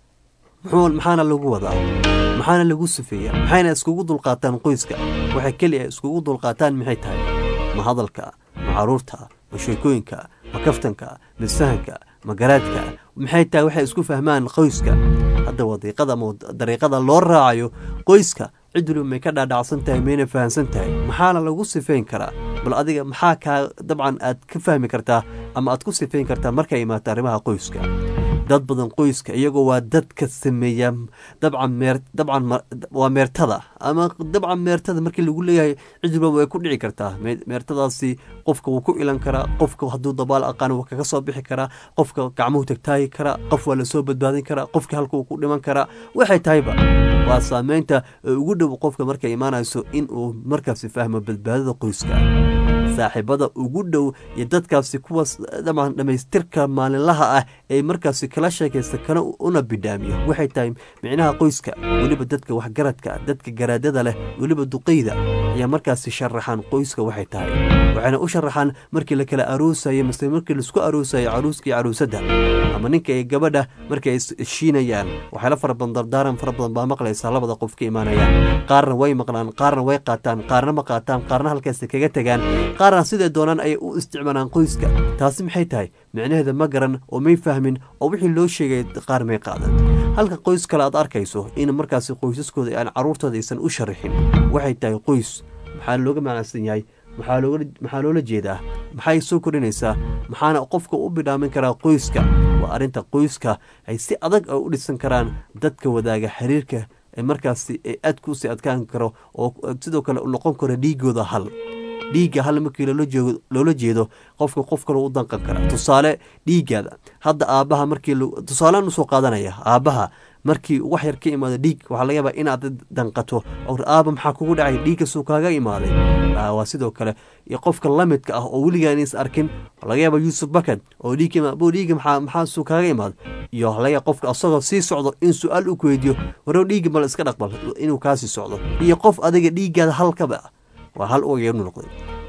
muxuu maxaana lagu wadaa? maxaana lagu sufeeyaa? maxayna iskugu dulqaataan qoyska? waxay keliya iskugu dulqaataan maxay tahay? ma hadalka, ma caruurta, ma sheekooyinka, ma kaftanka, ma sahanka, ma garaadka? maxay tahay waxay isku fahmaan qoyska? hadda wadiiqada ama dariiqada loo raacayo qoyska cid waliba may ka dhaadhacsan tahay, mayna fahamsan tahay. maxaana lagu sifeyn karaa? bal adiga maxaa kaa dabcan aad ka fahmi kartaa ama aad ku sifeyn kartaa markay imaato arrimaha qoyska? dad badan qoyska iyagoo waa dadka sameeya dabcan meer dabcan waa meertada ama dabcan meertada markii lagu leeyahay cid walba way ku dhici kartaa. meertadaasi qofka wuu ku ilan karaa, qofka hadduu dabaal aqaan wuu kaga soo bixi karaa, qofka gacmuhu tagtaagi karaa, qof waa la soo badbaadin karaa, qofka halka uu ku dhiman karaa. waxay tahayba waa saameynta ugu dhow qofka markay imaanayso in uu markaasi fahmo badbaadada qoyska. saaxiibada ugu dhow iyo dadkaasi kuwaas dhamaan dhamaystirka maalinlaha ah ee markaasi kala sheekaysta kana una bidhaamiyo waxay tahay micnaha qoyska. weliba dadka waxgaradka, dadka garaadada leh, weliba duqeyda ayaa markaasi sharaxaan qoyska waxay tahay. waxayna u sharaxaan markii la kala aroosayo mase markii laisku aroosayo caruuska iyo caruusada ama ninka iyo gabadha markay ishiinayaan. waxyaala fara badan dardaaran fara badan baa maqlaysaa labada qof ka imaanayaan. qaarna way maqlaan, qaarna way qaataan, qaarna ma qaataan, qaarna halkaasi kaga tagaan, qaarna siday doonaan ayay u isticmaalaan qoyska. taasi maxay tahay? micnaheeda ma garan oo may fahmin oo wixii loo sheegay qaar may qaadan. halka qoys kale aad arkayso in markaasi qoysaskooda aan caruurtooda aysan u sharaxin waxay tahay qoys maxaa looga macnasan yahay, maxaa looga maxaa loola jeedaa, maxay soo kordhinaysaa, maxaana qofka u bidhaamin karaa qoyska. waa arrinta qoyska ay si adag u dhisan karaan dadka wadaaga xiriirka ee markaasi ee aad ku sii adkaan karo oo sidoo kale u noqon karo dhiigooda hal. dhiigga hal markii loola jeedo qofka qof kale u danqan kara. tusaale dhiiggaada hadda aabbaha markii tusaalaan usoo qaadanaya aabbaha markii wax yar ka imaado dhiig waxaa laga yaabaa inaad danqato oo aaba maxaa kugu dhacay dhiiggasuu kaaga imaaday. waa sidoo kale iyo qofka lamidka ah oo weligaan is arkin laga yaaba yuusuf bakad oo dhiigga dhiigga maxaa maxaasuu kaaga imaado iyo laga yaaba qofka asagoo sii socdo in su-aal u weydiyo warow dhiigga mal iska dhaqbal inuu kaasii socdo iyo qof adiga dhiiggaada halkaba waa hal u yeernu noqday.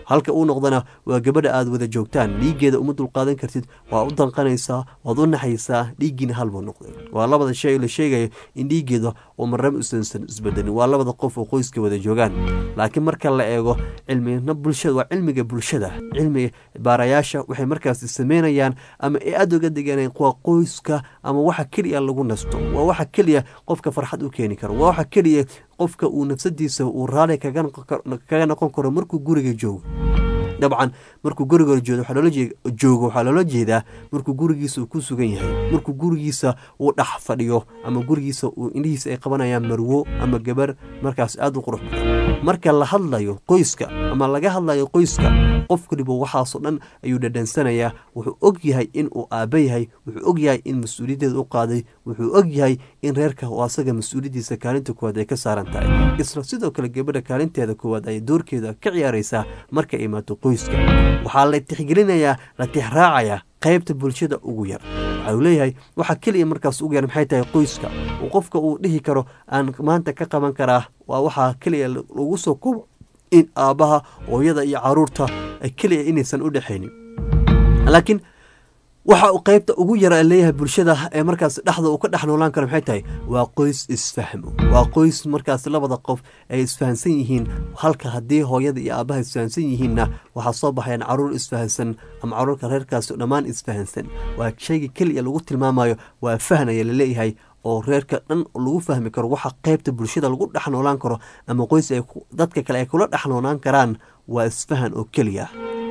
halka uu noqdana waa gabadha aad wada joogtaan dhiiggeeda uma dulqaadan kartid waa u danqanaysaa waad u naxaysaa dhiiggiina halbuu noqday waa labada shay la sheegayo in dhiiggeeda oo marnaba usansan isbedelin waa labada qof oo qoyska wada joogaan laakiin marka la eego cilmina bulshada waa cilmiga bulshada cilmiga baarayaasha waxay markaasi sameynayaan ama ay aada uga deganeen waa qoyska ama waxa keliya lagu nasto waa waxa keliya qofka farxad u keeni karo waa waxa keliya qofka uu nafsadiisa uu raali kaga noqon karo markuu guriga joogo dabcan markuu guriga joogo waxaa loola jeedaa markuu gurigiisa uu ku sugan yahay markuu gurigiisa uu dhex fadhiyo ama gurigiisa uu indhihiisa ay qabanayaan marwo ama gabar markaas aada u qurux badan marka la hadlayo qoyska ama laga hadlayo qoyska qof waliba waxaasoo dhan ayuu dhadhansanayaa wuxuu og yahay in uu aabba yahay wuxuu og yahay in mas-uuliyaddeeda u qaaday wuxuu og yahay in reerka oo asaga mas-uuliyaddiisa kaalinta koowaad ay ka saaran tahay isla sidoo kale gabadha kaalinteeda koowaad ay doorkeeda ka ciyaaraysaa marka imaato qoyska waxaa la tixgelinayaa la tixraacayaa qaybta bulshada ugu yar waxau leeyahay waxa keliya markaas ugu yar maxay tahay qoyska uu qofka uu dhihi karo aan maanta ka qaban karaa waa waxaa keliya lagu soo kobo in aabbaha hooyada iyo caruurta keliya inaysan u dhexaynin laakiin waxa uu qaybta ugu yara leeyahay bulshada ee markaas dhexda uu ka dhex noolaan karo maxay tahay waa qoys isfahmo waa qoys markaas labada qof ay isfahansan yihiin halka haddii hooyada iyo aabbaha isfahansan yihiinna waxaa soo baxayaan caruur isfahansan ama caruurka reerkaas dhammaan isfahansan waa shayga keliya lagu tilmaamayo waa fahnaya laleeyahay oo reerka dhan lagu fahmi karo waxa qaybta bulshada lagu dhex noolaan karo ama qoys ay dadka kale ay kula dhex noolaan karaan waa isfahan oo keliya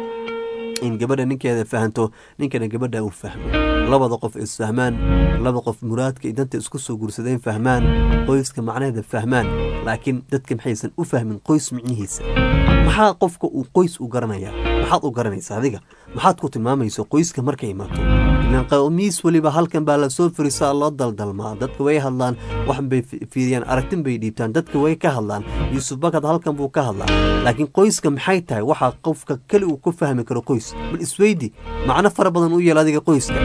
in gabadha ninkeeda fahanto ninkana gabadha uu fahmo labada qof isfahmaan laba qof muraadka iyo danta isku soo guursadeen fahmaan qoyska macnaheeda fahmaan laakiin dadka maxaysan u fahmin qoys micnihiisa maxaa qofka uu qoys u garanaya maxaad u garanaysa adiga maxaad ku tilmaamayso qoyska markay imaato ilaan qamiis weliba halkan baa lasoo firisaa loo daldalmaa dadka way hadlaan waxan bay fiiriyaan aragtin bay dhiibtaan dadka way ka hadlaan yuusuf bakad halkan buu ka hadlaa laakiin qoyska maxay tahay waxaa qofka keli uu ku fahmi karo qoys bal isweydi macno fara badan u yeel adiga qoyska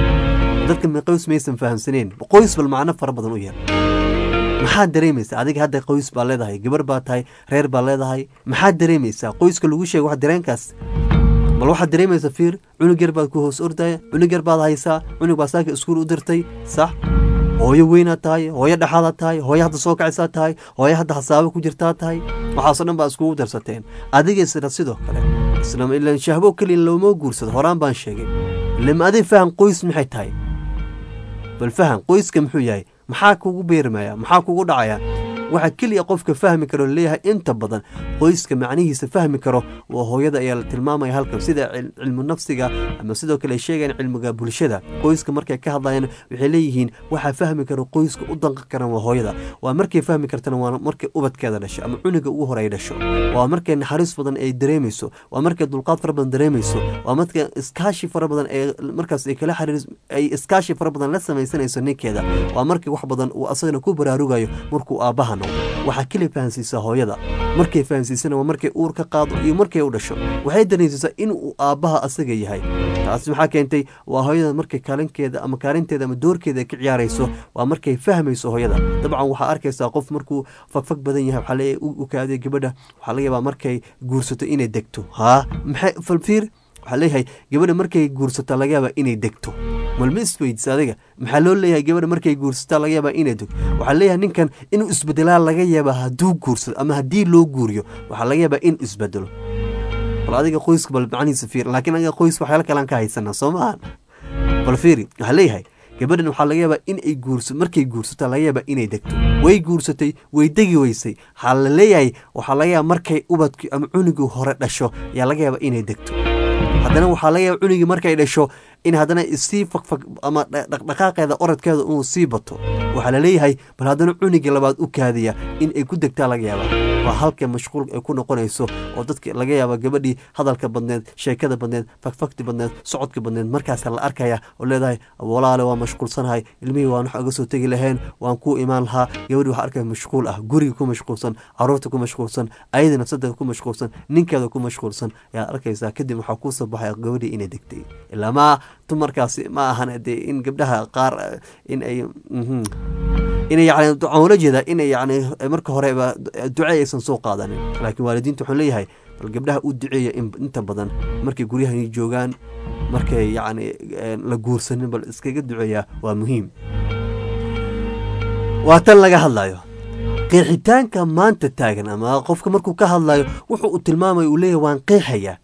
dadka qoys maysan fahamsaneen qoys bal macno fara badan u yeel maxaad dareemaysaa adiga hadda qoys baa leedahay gabar baa tahay reer baa leedahay maxaad dareemaysaa qoyska lagu sheega wax dareenkaas bal waxaad dareemaysaa fiir cunug yar baad ku hoos ordaya cunug yar baad haysaa cunug baa saaka iskuul u dirtay sax hooyo weynaad tahay hooyo dhexaadaad tahay hooyo hadda soo kacaysaa tahay hooyo hadda hasaabo ku jirtaa tahay waxaasoo dhan baa iskugu darsateen adiga isna sidoo kale isla ilan shahbo keliya looma guursado horaan baan sheegay lama adin fahan qoys maxay tahay bal fahan qoyska muxuu yahay maxaa kugu beermaya maxaa kugu dhacaya waxa keliya qofka fahmi karo leeyahay inta badan qoyska macnihiisa fahmi karo waa hooyada ayaa la tilmaamaya halkan sida cilmu nafsiga ama sidoo kale sheegaan cilmiga bulshada qoyska markay ka hadlayaan waxay leeyihiin waxa fahmi karo qoyska u danqan karan waa hooyada waa markay fahmi kartana waa markay ubadkeeda dhasho ama cunuga ugu horeey dhasho waa markay naxariis badan ay dareemayso waa markay dulqaad fara badan dareemayso waa markay iskaashi fara badan ee markaas ay kala xiriir ay iskaashi fara badan la samaysanayso ninkeeda waa markay wax badan uu asagana ku baraarugayo markuu aabaha waxaa keliya fahansiisaa hooyada markay fahansiisana waa markay uur ka qaado iyo markay u dhasho waxay dareensiisaa inuu aabbaha asaga yahay taasi maxaa keentay waa hooyada markay kaalinkeeda ama kaalinteeda ama doorkeeda ka ciyaarayso waa markay fahmayso hooyada dabcan waxaa arkaysaa qof markuu fagfag badan yahay waxaa leeyahay u kaaday gabadha waxaa laga yaabaa markay guursato inay degto haa maxay falfiir waxaa leeyahay gabadha markay guursato laga yaabaa inay degto malma isweydis adiga maxaa loo leeyahay gabadha markay guursataa laga yaabaa inay degto waxaa leeyahay ninkan inuu isbedelaa laga yaabaa hadduu guursado ama haddii loo guuriyo waxaa laga yaabaa in isbedelo bal adiga qoyska bal macnihiisa fiir laakiin aniga qoys waxyaala kalaan ka haysanaa soo maahan bal fiiri waxaa leeyahay gabadhan waxaa laga yaabaa in ay guurso markay guursataa laga yaabaa inay degto way guursatay way degi weysay waxaa la leeyahay waxaa laga yaabaa markay ubadki ama cunugii hore dhasho ayaa laga yaabaa inay degto haddana waxaa laga yaaba cunugii markay dhasho in haddana sii fagfag ama dhaqdhaqaaqeeda orodkeeda inuu sii bato waxaa laleeyahay bal haddana cunugii labaad u kaadiya in ay ku degtaa laga yaaba waa halka mashquul ay ku noqonayso oo dadka laga yaaba gabadhii hadalka badneed sheekada badneed fagfagti badneed socodka badneed markaasa la arkaya oo leedahay walaale waa mashquulsanahay ilmihii waan wax uga soo tegi lahayn waan ku imaan lahaa gabadhii waxaa arkaya mashquul ah guriga ku mashquulsan caruurta ku mashquulsan ayada nafsada ku mashquulsan ninkeeda ku mashquulsan ayaa arkaysaa kadib waxaa kuu soo baxaya gabadhii inay degtay ilaa ma dumarkaasi ma ahan dee in gabdhaha qaar in ay inay yani waxaan ula jeedaa inay yani marka horeba duce aysan soo qaadanin laakiin waalidiinta waxaan leeyahay bal gabdhaha u duceeya inta badan markay guryahani joogaan markay yacni la guursanin bal iskaga duceeyaa waa muhiim. waa tan laga hadlayo qeexitaanka maanta taagan ama qofka markuu ka hadlayo wuxuu u tilmaamaya uu leeyahay waan qeexayaa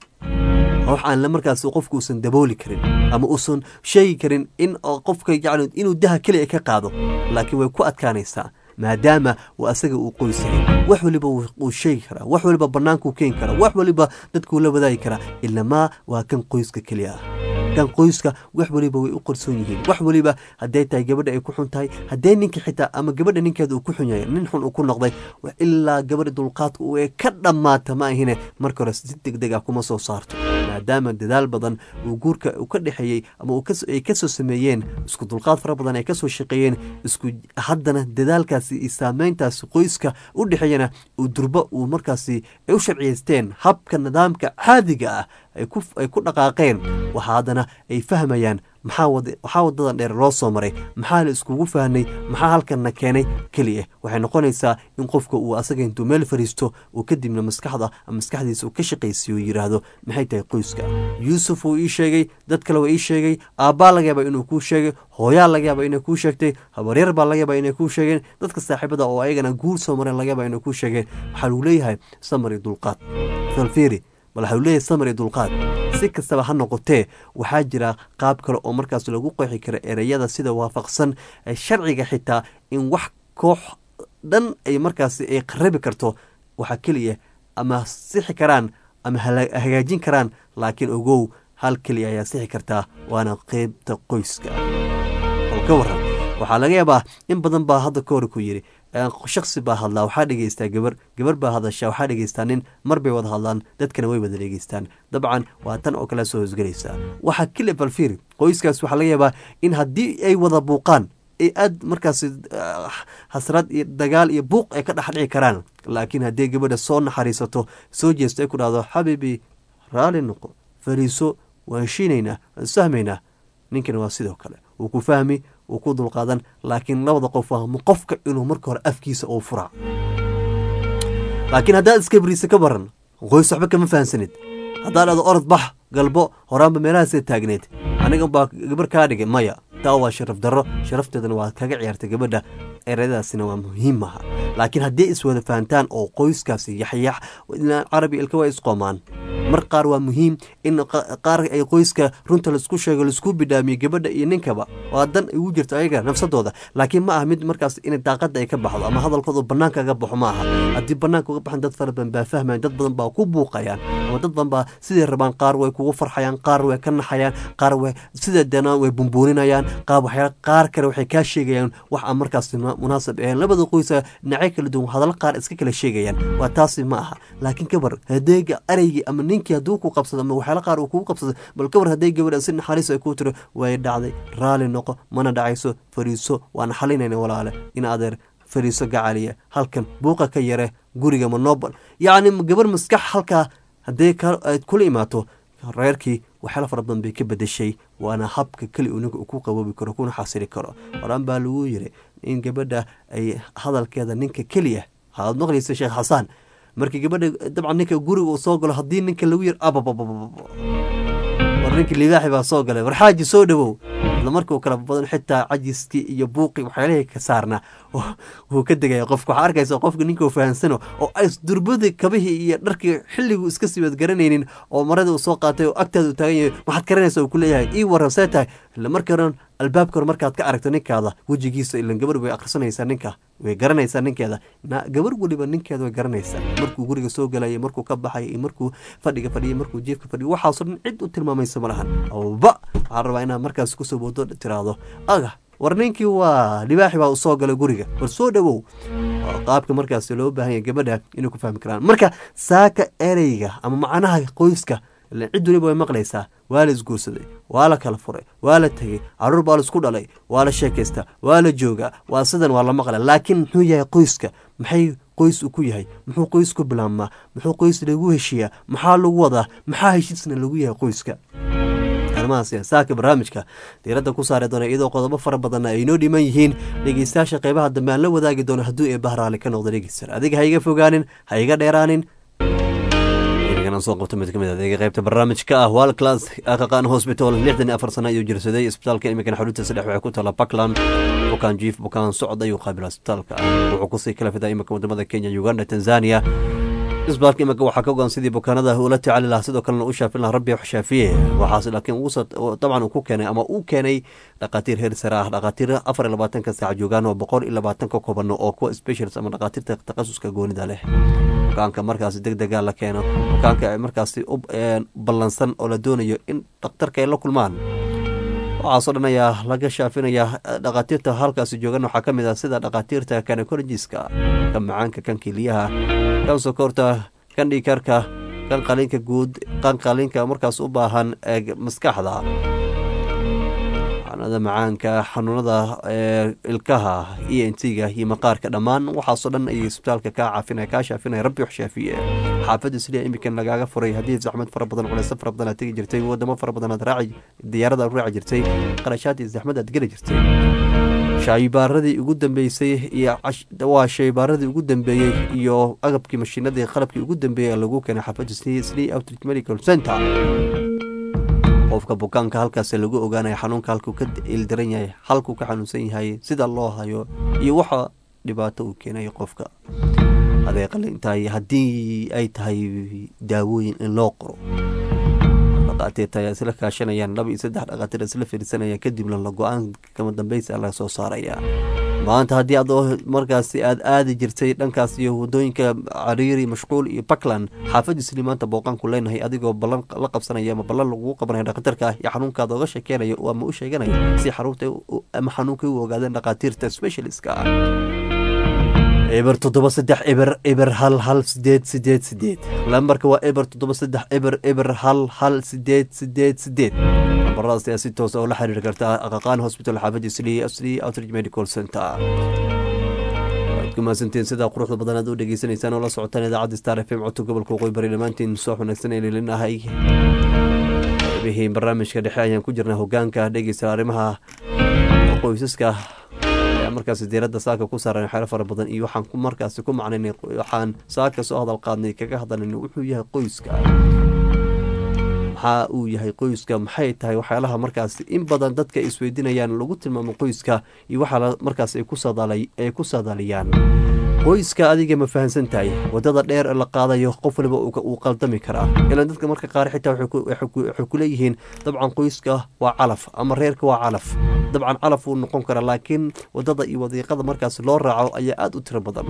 wax aan la markaas qofku uusan dabooli karin ama uusan sheegi karin in qofka yacni inuu daha keliya ka qaado laakiin way ku adkaanaysaa maadaama uu asaga uu qoys yahay wax waliba uu sheegi karaa wax waliba bannaankuu keeni karaa wax waliba dadkuu la wadaagi karaa ilamaa waa kan qoyska keliya ah kan qoyska wax waliba way u qarsoon yihiin wax waliba hadday tahay gabadha ay ku xun tahay hadday ninka xitaa ama gabadha ninkeeda uu ku xun yahay nin xun uu ku noqday ilaa gabadha dulqaadka uu ee ka dhammaata ma ahine marka hore si deg deg ah kuma soo saarto maadaama dadaal badan uu guurka uu ka dhexeeyey ama ay ka soo sameeyeen isku dulqaad fara badan ay ka soo shaqeeyeen isku haddana dadaalkaasi iyo saameyntaasi qoyska u dhexeeyana uu durbo uu markaasi ay u sharciyeysteen habka nidaamka caadiga ah ay ku dhaqaaqeen waxa haddana ay fahmayaan maxaa wadadan dheer loo soo maray maxaa la iskugu fahnay maxaa halkanna keenay keliya waxay noqonaysaa in qofka uu asaga intuu meel fariisto uu kadibna maskaxda maskaxdiisa uu ka shaqaysiyo yidhaahdo maxay tahay qoyska. yuusuf uu ii sheegay dad kale waa ii sheegay aabbaa laga yaaba inuu kuu sheegay hooyaa laga yaaba inay kuu sheegtay habaryar baa laga yaaba inay kuu sheegeen dadka saaxiibada oo ayagana guur soo mareen laga yaaba inay kuu sheegeen waxaa lagu leeyahay samar iyo dulqaad falfiiri bal waxaa leeyahay samar iyo dulqaad si kastaba ha noqotee waxaa jira qaab kale oo markaas lagu qeexi karo ereyada sida waafaqsan sharciga xitaa in wax koox dhan ay markaas ay qarabi karto waxa keliya ama sixi karaan ama hagaajin karaan laakiin ogow hal keliya ayaa sixi kartaa waana qeybta qoyska oo ka waran waxaa laga yaabaa in badan baa hadda ka hor ku yidhi shaksi baa hadlaa waxaa dhegeystaa gabar gabar baa hadashaa waxaa dhegeystaa nin mar bay wada hadlaan dadkana way wada dhegeystaan dabcan waa tan oo kale soo hosgelaysaa waxaa keliya balfiiri qoyskaas waxaa laga yaabaa in haddii ay wada buuqaan ay aad markaas hasrad iyo dagaal iyo buuq ay ka dhex dhici karaan laakiin haddii gabadha soo naxariisato soo jeesto ay ku dhahdo xabiibi raali noqo fariiso waan heshiinaynaa waan sahmaynaa ninkana waa sidoo kale wuu ku fahmi wuu ku dulqaadan laakiin labada qof fahmo qofka inuu marka hore afkiisa uu furaa laakiin haddaad iska bariisa ka baran qoys waxba kama fahansanid haddaad dhado orod bax galbo horaanba meelahaasee taagneed aniga baa gabar kaa dhigay maya taa waa sharaf darro sharafteedana waa kaga ciyaartay gabadha eradaasina waa muhiim maha laakiin haddii iswada fahantaan oo qoyskaasi yaxyax carabi ilka waa isqoomaan mar qaar waa muhiim in qaar ay qoyska runta laisku sheego laisku bidhaamiyo gabadha iyo ninkaba waa dan ugu jirto ayaga nafsadooda laakiin ma aha mid markaas in daaqada ay ka baxdo ama hadalkooda banaanka ga baxo ma aha haddii banaanka uga baxan dad fara badan baa fahmayaan dad badan baa ku buuqayaan ama dad badan baa siday rabaan qaar way kugu farxayaan qaar way ka naxayaan qaar way sida danaan way bumbuuninayaan qaar waxyaala qaar kale waxay kaa sheegayaan wax aan markaas munaasab ahayn labada qoysa dhinacyo kala duwan hadal qaar iska kala sheegayaan waa taasi ma aha laakiin kabar hadeega araygii ama ninkii hadduu ku qabsado ama waxyaala qaar uu kugu qabsado bal kabar hadday gabadha si naxariis ay kuu tiro way dhacday raali noqo mana dhacayso fariiso waan xalinayna walaale in adeer fariiso gacaliya halkan buuqa ka yare guriga manobal yacni gabar maskax halkaa hadday aad kula imaato reerkii waxyaala fara badan bay ka bedeshay waana habka keli uu ninka ku qaboobi karo kuna xasili karo horaan baa lagu yiri in gabadha ay hadalkeeda ninka keliya haad maqlaysa sheekh xasan markii gabadha dabcan ninka guriga uu soo galo haddii ninka lagu yiri ababababa war ninka libaaxi baa soo galay war xaaji soo dhawow markuu kala badan xitaa cajiskii iyo buuqii waxyaalihii ka saarna wuu ka degaya qofka waxaa arkaysa qofka ninka fahansano oo durbadii kabihii iyo dharkii xilliguu iska sii wad garanaynin oo marada uu soo qaatay oo agtaada uu taagan yahay waxaad garanaysa uu ku leeyahay ii waran see tahay ila markii horan albaabka hore markaad ka aragto ninkaada wejigiisa ilan gabar way akhrisanaysaa ninka way garanaysaa ninkeeda gabar weliba ninkeeda way garanaysaa markuu guriga soo galaya markuu ka baxaya iyo markuu fadhiga fadhiya markuu jiefka fadhiya waxaasoo dhan cid u tilmaamaysa ma lahan awba waxaa rabaa inaad markaas kusoo boodo tiraahdo aga war ninkii waa libaaxi baa u soo galay guriga war soo dhawow qaabka markaas loo baahan yahay gabadha inay ku fahmi karaan marka saaka ereyga ama macnaha qoyska cid waliba way maqlaysaa waa la isguursaday waa la kala furay waa la tegey caruur baa la isku dhalay waa la sheekaystaa waa la joogaa waa sidan waa la maqla laakiin muxuu yahay qoyska maxay qoys uu ku yahay muxuu qoys ku bilaabmaa muxuu qoys lagu heshiiyaa maxaa lagu wadaa maxaa heshiisna lagu yahay qoyska saaka barnaamijka diiradda ku saari doona iyadoo qodobo fara badanna ay inoo dhiman yihiin dhegeystayaasha qaybaha dambe aan la wadaagi doono hadduu ee bahraali ka noqdo dhegeyster adiga ha iga fogaanin ha iga dheeraanin markaan soo qabto mid ka mid adeega qaybta barnaamijka ah wal class aqaqaan hospital lixdan iyo afar sano ayuu jirsaday isbitaalka imikan xarunta saddex waxay ku taala Parkland bukaan jiif bukaan socod ayuu qaabilaa isbitaalka wuxuu ku sii kala fidaa imika wadamada Kenya Uganda Tanzania isbitaalka imika waxaa ka go'an sidii bukaanada ula tacaali lahaa sidoo kalena u shaafin lahaa rabbi wax shaafiye waxaas laakiin uu dabcan uu ku keenay ama uu keenay dhaqaatiir heer sare ah dhaqaatiir afar iyo labaatan ka saac joogaan oo boqol iyo labaatan ka kooban oo kuwa specialists ama dhaqaatiirta takhasuska goonida leh bukaanka markaasi degdeg ah la keeno bukaanka markaasi u ballansan oo la doonayo in dhakhtarka ay la kulmaan waxaasoo dhan ayaa laga shaafinayaa dhaqaatiirta halkaasi joogan waxaa ka mid ah sida dhaqaatiirta gynecologiska kan macaanka kan kiliyaha kan sokorta kan dhiikarka kan qaliinka guud kan qaliinka markaas u baahan maskaxda xanuunada macaanka xanuunada ilkaha iyo intiga iyo maqaarka dhammaan waxaasoo dhan ayay isbitaalka kaa caafinaya kaa shaafinaya rabbi wax shaafiye xaafadda sida imikan lagaaga furay haddii zaxmad fara badan culayso fara badan aad tegi jirtay wadamo fara badan aad raaci diyaarada aad raaci jirtay qarashaad iyo zaxmad aad geli jirtay shaybaaradii ugu dambeysay iyo waa shaybaaradii ugu dambeeyey iyo agabkii mashiinadii qalabkii ugu dambeeyey lagu keenay xaafadda Slee Outreach Medical Center qofka bukaanka halkaas lagu ogaanayo xanuunka halkuu ka ildaran yahay halkuu ka xanuunsan yahay sida loo hayo iyo waxa dhibaato uu keenayo qofka adeeqale intaay haddii ay tahay daawooyin in loo qoro dhaqaatiirta ayaa isla kaashanayaan laba iyo saddex dhaqaatiir isla fiirsanayaan kadibna la go-aan kama dambaysa laga soo saaraya maanta haddii aad markaasi aad aadi jirtay dhankaas iyo wadooyinka cariiri mashquul iyo Parkland xaafadiisni maanta booqan ku leenahay adigoo ballan la qabsanaya ama ballan lagu qabanayo dhaqtarka iyo xanuunkaada uga sheekeenayo ama u sheeganayo si xarunta ama xanuunka u ogaadeen dhaqaatiirta specialist-ka eber toddoba saddex eber eber hal hal sideed sideed sideed lambarka waa eber toddoba saddex eber eber hal hal sideed sideed sideed lambaradaas ayaa si toos oo la xiriiri karta aqaqaan hospital xaafadda Slee Outreach Medical Center waad ku mahadsantiin sida quruxda badan aad u dhageysanaysaan oo la socotaan idaacadda Star F M codka gobolka Waqooyi Bari dhammaantiin soo xunagsan ee leelinahay bixin barnaamijka dhexe ayaan ku jirnaa hogaanka dhegeysta arrimaha qoysaska markaas diiradda saaka ku saaran xeero fara badan iyo waxaan ku markaas ku macnaynay waxaan saaka soo hadal qaadnay kaga hadalnay wuxuu yahay qoyska waxa uu yahay qoyska maxay tahay waxyaalaha markaas in badan dadka isweydiinayaan lagu tilmaamo qoyska iyo waxa markaas ay ku sadalay ay ku sadaliyaan qoyska adiga ma fahansan tahay wadada dheer la qaadayo qof waliba uu qaldami karaa ilaa dadka marka qaar xitaa waxay ku leeyihiin dabcan qoyska waa calaf ama reerka waa calaf dabcan calaf uu noqon karaa laakiin wadada iyo wadiiqada markaas loo raaco ayaa aad u tiro badan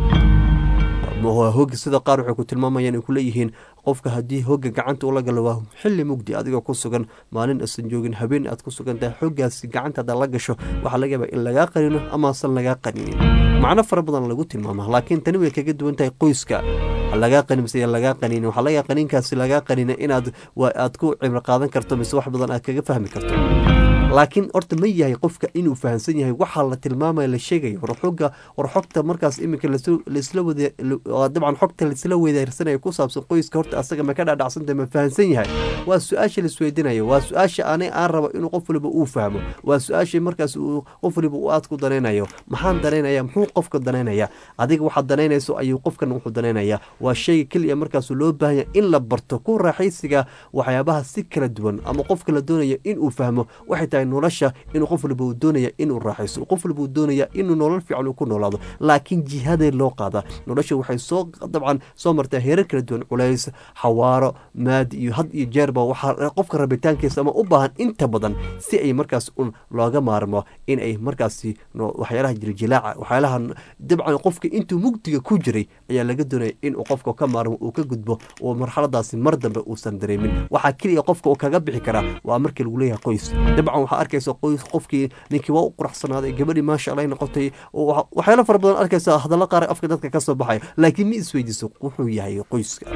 hooga sida qaar waxay ku tilmaamayaan ay ku leeyihiin qofka haddii hooga gacanta ula galo waa xilli mugdi adigoo ku sugan maalin asan joogin habeen aad ku sugan tahay xoogaasi gacantaada la gasho waxaa laga yaabaa in lagaa qanino ama asan lagaa qaninin macno fara badan lagu tilmaama laakiin tani way kaga duwan tahay qoyska lagaa qanimsay lagaa qaninin waxaa laga qaninkaasi lagaa qanina inaad aad ku cibro qaadan karto mise wax badan aad kaga fahmi karto laakiin horta ma yahay qofka inuu fahansan yahay waxa la tilmaamaya la sheegayo war xooga war xogta markaas iminka la isla wada dabcan xogta la isla wadaarsanaya ku saabsan qoyska horta asaga ma ka dhaadhacsanta ma fahansan yahay waa su-aasha la isweydiinayo waa su-aasha aanay aan rabo inuu qof waliba uu fahmo waa su-aasha markaas uu qof waliba uu aad ku danaynayo maxaan danaynaya muxuu qofka danaynaya adiga waxaad danaynayso ayuu qofkan wuxuu danaynaya waa shayga keliya markaas loo baahan yahay in la barto ku raaxaysiga waxyaabaha si kala duwan ama qofka la doonayo inuu fahmo waxay tahay nolosha inuu qof waliba uu doonaya inuu raaxayso qof waliba uu doonaya inuu nolol fiican ku noolaado laakiin jihadee loo qaada nolosha waxay soo dabcan soo martaa heerar kala duwan culays xawaaro maad iyo had iyo jeerba waxaa qofka rabitaankiisa ama u baahan inta badan si ay markaas un looga maarmo in ay markaasi waxyaalaha jiljilaaca waxyaalaha dabcan qofka intuu mugdiga ku jiray ayaa laga doonaya inuu qofka ka maarmo uu ka gudbo oo marxaladaasi mar dambe uusan dareemin waxaa keliya qofka uu kaga bixi karaa waa markii lagu leeyahay qoys dabcan waxaa arkaysa qoys qofkii ninkii waa u quraxsanaaday gabadhii maasha Allah noqotay waxyaalo fara badan arkaysa hadallo qaar afka dadka ka soo baxaya laakiin ma isweydiiso wuxuu yahay qoyska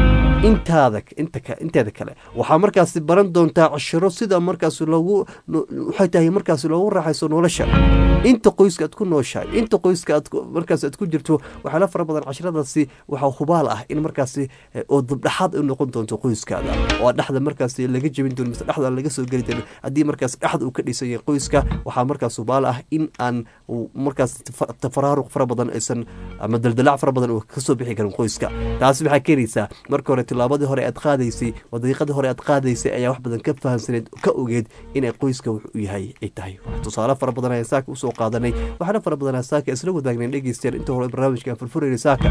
intaada inta inteeda kale waxaa markaas baran doontaa cashiro sida markaas lagu waxay tahay markaas loogu raaxayso nolosha inta qoyska aad ku nooshahay inta qoyska aad markaas aad ku jirto waxyaalo fara badan cashiradaasi waxaa hubaal ah in markaas oo dabdhaxaad u noqon doonto qoyskaada oo dhaxda markaas laga jabin doono mise dhaxda laga soo geli doono haddii markaas dhaxda uu ka dhisan yahay qoyska waxaa markaas hubaal ah in aan markaas tafaraaruq fara badan aysan ama daldalaac fara badan uu ka soo bixi karin qoyska taasi waxaa keenaysaa marka hore tilaabadii hore aad qaadaysay wadiiqadii hore aad qaadaysay ayaa wax badan ka fahamsaneed ka ogeed inay qoyska wuxuu yahay ay tahay tusaale fara badan ayaan saaka usoo qaadanay waxaana fara badanaa saaka isla wadaagnayn dhegeystayaal inta hore barnaamijka aan furfuraynay saaka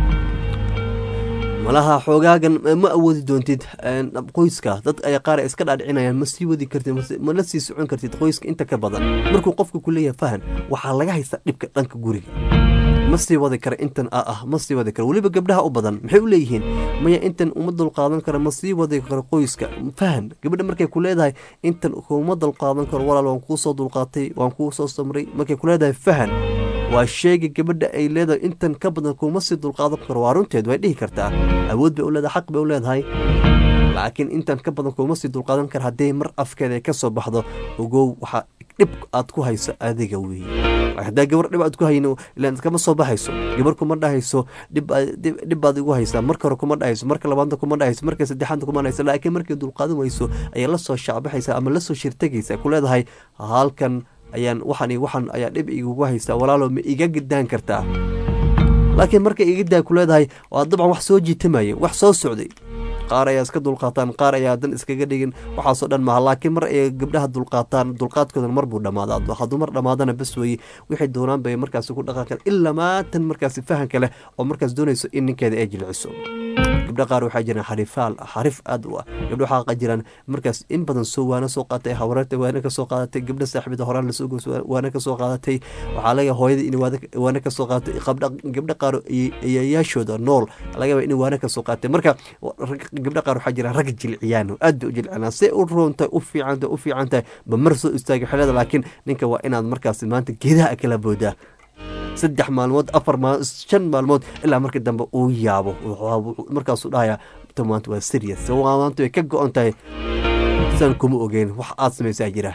malaha xoogaagan ma awoodi doontid qoyska dad ay qaar iska dhaadhicinayaan ma sii wadi kartid ma la sii socon kartid qoyska inta ka badan markuu qofka ku leeyahay fahan waxaa laga haystaa dhibka dhanka guriga ma sii wadi kara intan ah ma sii wadi kara weliba gabdhaha u badan maxay u leeyihiin maya intan uma dulqaadan kara ma sii wadi karo qoyska fahan gabadha markay ku leedahay intan kuma dulqaadan karo walaal waan kuu soo dulqaatay waan kuu soo samray markay ku leedahay fahan waa sheega gabadha ay leedahay intan ka badan kuma sii dulqaadan karo waa runteed way dhihi kartaa awood bay u leedahay xaq bay u leedahay laakiin intan ka badan kuma sii dulqaadan kara haddii mar afkeeda ay ka soo baxdo ogow waxaa dhib aad ku hayso adiga weeye hadaa gabar dhib aad ku hayno ilaan kama soo baxayso gabar kuma dhahayso dhib baad igu haysaa marka hore kuma dhahayso marka labaadna kuma dhahayso marka saddexaadna kuma dhahayso laakiin markay dulqaadan weyso ayaa la soo shacbaxaysaa ama la soo shirtagaysaa ku leedahay halkan ayaan waxan waxan ayaa dhib igugu haysaa walaalo ma iga gidaan kartaa laakiin markay iga daa ku leedahay waa dabcan wax soo jiitamaya wax soo socday qaar ayaa iska dulqaataan qaar ayaa dan iskaga dhigin waxaasoo dhan maha laakiin mar ay gabdhaha dulqaataan dulqaadkoodan mar buu dhammaadaa hadduu mar dhammaadana bas weeye wixii doonaan bay markaasi ku dhaqan kara ilaa maatan markaasi fahanka leh oo markaas doonayso in ninkeeda ay jilciso gabdha qaar waxaa jiraan xarifaal xarif aad u ah gabdha waxaa jiraan markaas in badan soo waana soo qaadatay hawareerta waana ka soo qaadatay gabdha saaxiibada horaan lasoo goos waana ka soo qaadatay waxaa laga hooyada in waana ka soo qaadatay gabdha qaar iyayaashooda nool laga yaabaa in waana ka soo qaadatay marka gabdha qaar waxaa jiraan rag jilciyaan aad bay u jilciyaan si u roonta u fiicanta u fiicantahay ba mar soo istaagay xilada laakiin ninka waa inaad markaas maanta geedaha kala boodaa saddex maalmood afar maalmood shan maalmood ilaa markii dambe uu yaabo markaasuu dhahayaa maanta waa serious maanta way ka go-on tahay san kuma ogeyn wax aad samaysaa jira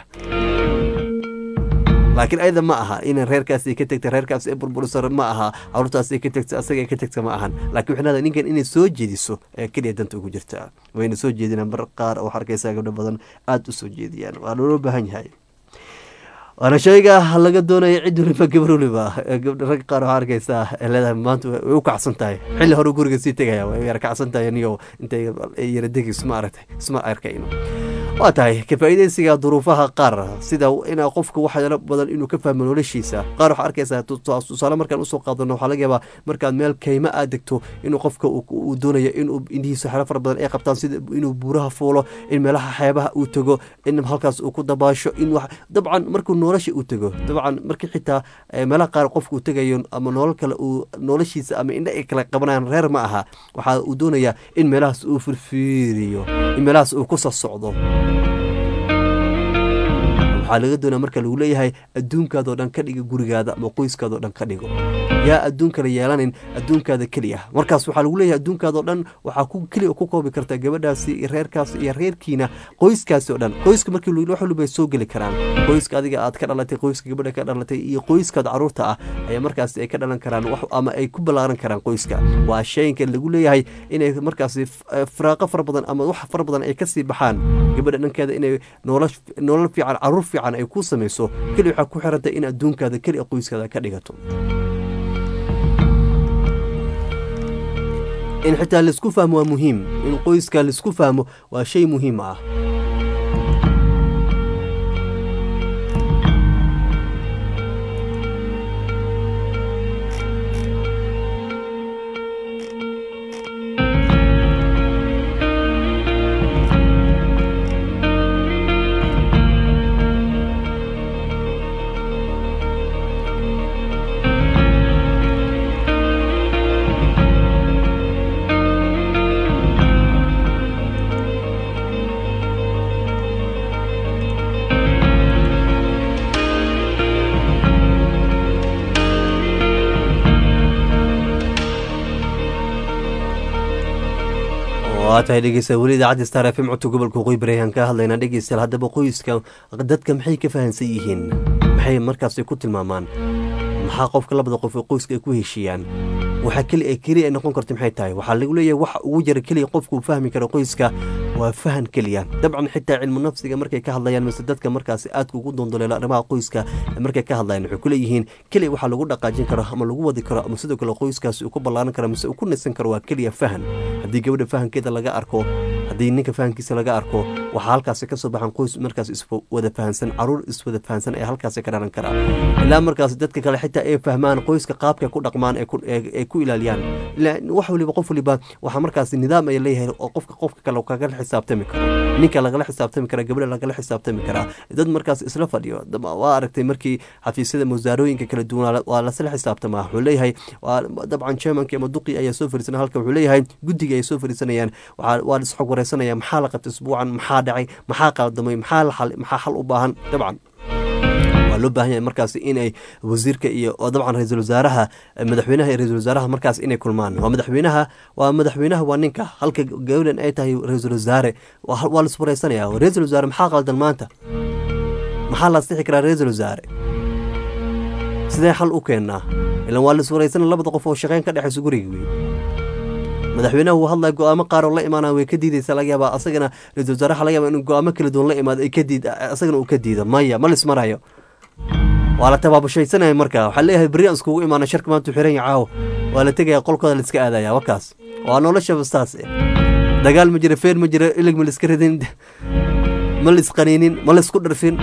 laakiin ayada ma aha inay reerkaas ay ka tegta reerkaas ay burburisar ma aha caruurtaas ay ka tegta asaga ay ka tegta ma ahan laakiin waxay leedahay ninkan inay soo jeediso ee keliya danta ugu jirta wayna soo jeedinaan mar qaar oo arkaysaa gabdho badan aada u soo jeediyaan waa loola baahan yahay waana shayga laga doonaya cid waliba gabar waliba rag qaar waxaa arkaysaa leedahay maanta way u kacsan tahay xilli hore guriga sii tegaya way yara kacsan tahay niyo intay yara degayso ma aragtay isma arkayno waa tahay ka faa'iidaysiga duruufaha qaar sida inaa qofka waxyaalo badan inuu ka fahmo noloshiisa qaar waxaa arkaysaa tusaale markaan usoo qaadano waxaa laga yaabaa markaad meel kayma aad degto inuu qofka uu doonayo inuu indhihiisa waxyaalo fara badan ay qabtaan sida inuu buuraha fuulo in meelaha xeebaha uu tago in halkaas uu ku dabaasho in wax dabcan markuu nolosha uu tago dabcan markii xitaa meelaha qaar qofka uu tegayo ama nolol kale uu noloshiisa ama indha ay kala qabanayaan reer ma aha waxaa uu doonayaa in meelahaas uu firfiiriyo in meelahaas uu ku soo socdo waxaa laga doonaa marka lagu leeyahay adduunkaadoo dhan ka dhiga gurigaada ama qoyskaadoo dhan ka dhigo yaa adduunkala yeelanin adduunkaada keliya markaas waxaa lagu leeyahay adduunkaadoo dhan waxaa ku keliya ku koobi kartaa gabadhaasi iyo reerkaasi iyo reerkiina qoyskaasi oo dhan qoyska markii wax waliba ay soo geli karaan qoyska adiga aad ka dhalatay qoyska gabadha ka dhalatay iyo qoyskaada caruurta ah ayaa markaasi ay ka dhalan karaan ama ay ku ballaaran karaan qoyska waa shayinka lagu leeyahay inay markaasi firaaqo fara badan ama wax fara badan ay kasii baxaan gabadha dhankeeda inay nolol fiican caruur fiican ay ku samayso keli waxaa ku xirantay in adduunkaada keli qoyskaada ka dhigato in xitaa laisku fahmo waa muhiim in qoyska laisku fahmo waa shay muhiim ah tahay dhegeystayaal weli idaacadda star f m codka gobolka waqooyi bari ayaan ka hadlaynaa dhegeystayaal haddaba qoyska dadka maxay ka fahansan yihiin maxay markaasi ku tilmaamaan maxaa qofka labada qof ee qoyska ay ku heshiiyaan waxaa keli keliya ay noqon karta maxay tahay waxaa lagu leeyahay waxa ugu jira keliya qofkuu fahmi karo qoyska waa fahan keliya dabcan xitaa cilmu nafsiga markay ka hadlayaan mise dadka markaasi aadka ugu doondoleelo arrimaha qoyska markay ka hadlayaan waxay ku leeyihiin keliya waxaa lagu dhaqaajin karo ama lagu wadi karo ama sidoo kale qoyskaasi uu ku ballaaran karo mise uu ku nasan karo waa keliya fahan haddii gabadha fahamkeeda laga arko haddii ninka fahamkiisa laga arko waxaa halkaasi kasoo baxan qoys markaas iswada fahansan caruur iswada fahansan ayaa halkaasi ka dhalan karaa ilaa markaas dadka kale xitaa ay fahmaan qoyska qaabka ku dhaqmaan ay ku ilaaliyaan wax waliba qof waliba waxaa markaas nidaam ay leeyahay oo qofka qofka kale kaga xisaabtami karo ninka lagala xisaabtami kara gabadha lagala xisaabtami karaa dad markaas isla fadhiyo waa aragtay markii xafiisyada wasaarooyinka kala duwan waa lasla xisaabtamaa wuxuu leeyahay dabcan chairmanka ama duqi ayaa soo fariisanaya halka wuxuu leeyahay guddiga ay soo fariisanayaan waa isxog wareysanaya maxaa la qabtay isbuucan maxaa dhacay maxaa qaadamay maxaa maxaa xal u baahan dabcan waa loo baahan yahay markaas inay wasiirka iyo dabcan ra-iisul wasaaraha madaxweynaha iyo ra-iisul wasaaraha markaas inay kulmaan waa madaxweynaha waa madaxweynaha waa ninka halka gabadhan ay tahay ra-iisul wasaare waa la iswareysanaya ra-iisul wasaare maxaa qaldan maanta maxaa la sixi karaa ra-iisul wasaare sidee xal u keennaa ilan waa la iswareysanaya labada qof oo shaqeyn ka dhexayso guriga wey madaxweynaha uu hadlaya go-aamo qaar oo la imaanaya way ka diidaysa laga yaabaa asagana ra-iisul wasaaraha laga yaaba inuu go-aamo kala duwan la imaado ay ka diid asagana uu ka diido maya ma lismarayo waa la tabaabashaysanaya marka waxaa leeyahay berri aan iskugu imaana sharka maanta xiran ya caawo waa la tegaya qolkooda la iska aadaya wakaas waa nolosha bastaas dagaal ma jira feer ma jira ilig ma la iska radin ma la isqaniinin ma la isku dharfin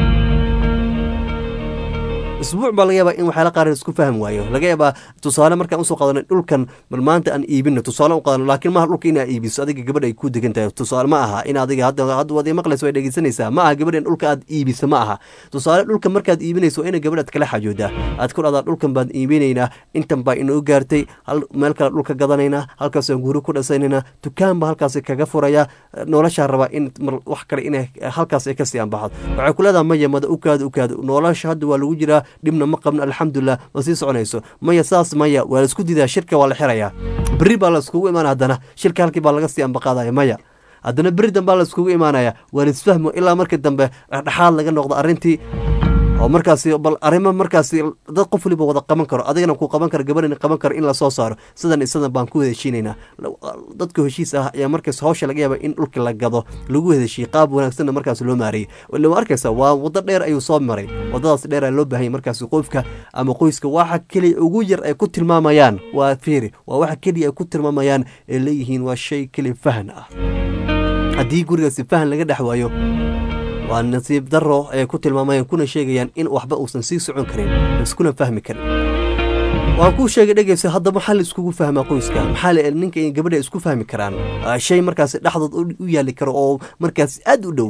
isbuuc baa laga yaabaa in waxyaala qaar isku faham waayo laga yaabaa tusaale markaan usoo qaadano dhulkan bal maanta aan iibino tusaale u qaadano laakiin maaha dhulka inaa iibiso adiga gabadha ay ku degan tahay tusaale ma aha in adiga hadda hadda waad maqlayso way dhegeysanaysaa ma aha gabadha in dhulka aad iibiso ma aha tusaale dhulka markaad iibinayso waa ina gabadhaad kala xajoodaa aad ku dhahdaa dhulkan baan iibinaynaa intan baa inoo gaartay hal meel kale dhulka gadanaynaa halkaasaan guri ku dhasaynaynaa dukaan baa halkaasi kaga furaya noloshaa rabaa in wax kale inay halkaas ay kasii anbaxdo waxay ku leedaha maya mada ukaada ukaada nolosha hadda waa lagu jiraa dhibna ma qabno alxamdulilah ma sii soconayso maya saas maya waa la isku diidaa shirka waa la xirayaa berri baa la iskugu imaana haddana shirka halkii baa laga sii ambaqaadaya maya haddana berri dambaa la iskugu imaanaya waa la isfahmo ilaa markii dambe dhexdhexaad laga noqdo arrintii oo markaasi bal arrimo markaasi dad qof waliba wada qaban karo adigana ku qaban karo gabadhana qaban karo in la soo saaro sidan isadan baan ku heshiinaynaa dadka heshiis ah ayaa markaas hawsha laga yaaba in dhulka la gado lagu heshiiyo qaab wanaagsanna markaas loo maareeyay wala arkaysa waa wado dheer ayuu soo maray wadadaas dheer ayaa loo baahan yahay markaas qofka ama qoyska waxa kaliya ugu yar ay ku tilmaamayaan waa fiiri waa waxa kaliya ay ku tilmaamayaan ee leeyihiin waa shay kaliya fahan ah haddii gurigaasi fahan laga dhex waayo waa nasiib daro ay ku tilmaamayaan kuna sheegayaan in waxba uusan sii socon karin iskuna fahmi karin waan kuu sheegay dhegeysa haddaba maxaa la iskugu fahmaa qoyska maxaa la ninka in gabadha isku fahmi karaan shay markaas dhexdood u yaali karo oo markaas aad u dhow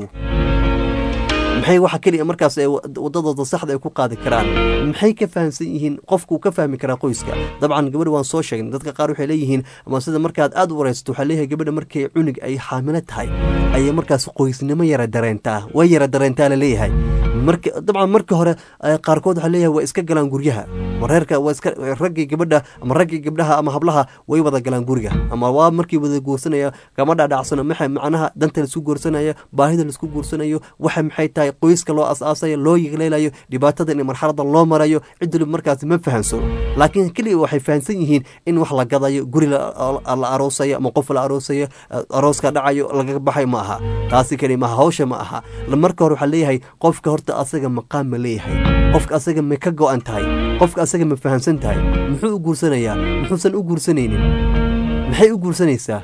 maxay waxa kaliya markaas ay wadadooda saxda ay ku qaadi karaan maxay ka fahamsan yihiin qofku ka fahmi karaa qoyska dabcan gabadha waan soo sheegnay dadka qaar waxay leeyihiin ama sida markaad aad u wareysato waxaa leeyahay gabadha markay cunug ay xaamilo tahay ayay markaas qoysnimo yara dareentaa way yara dareentaa la leeyahay marka dabcan marka hore qaarkood waxaa leeyahay waa iska galaan guryaha wareerka waa iska raggii gabadha ama raggii gabdhaha ama hablaha way wada galaan guriga ama waa markii wada guursanaya kama dhadhacsano maxay macnaha danta laisku guursanaya baahida laisku guursanayo waxa maxay tahay qoyska loo asaasayo loo yigleelayo dhibaatada in marxaladan loo marayo cidlu markaas ma fahansano laakiin kaliya waxay fahansan yihiin in wax la gadayo guri la aroosayo ama qof la aroosayo arooska dhacayo laga baxay ma aha taasi kaliya ma hawsha ma aha marka hore waxaa leeyahay qofka horta asaga maqaam ma leeyahay qofka asaga ma ka go-an tahay qofka asaga ma fahansan tahay muxuu u guursanayaa muxuusan u guursanaynin maxay u guursanaysaa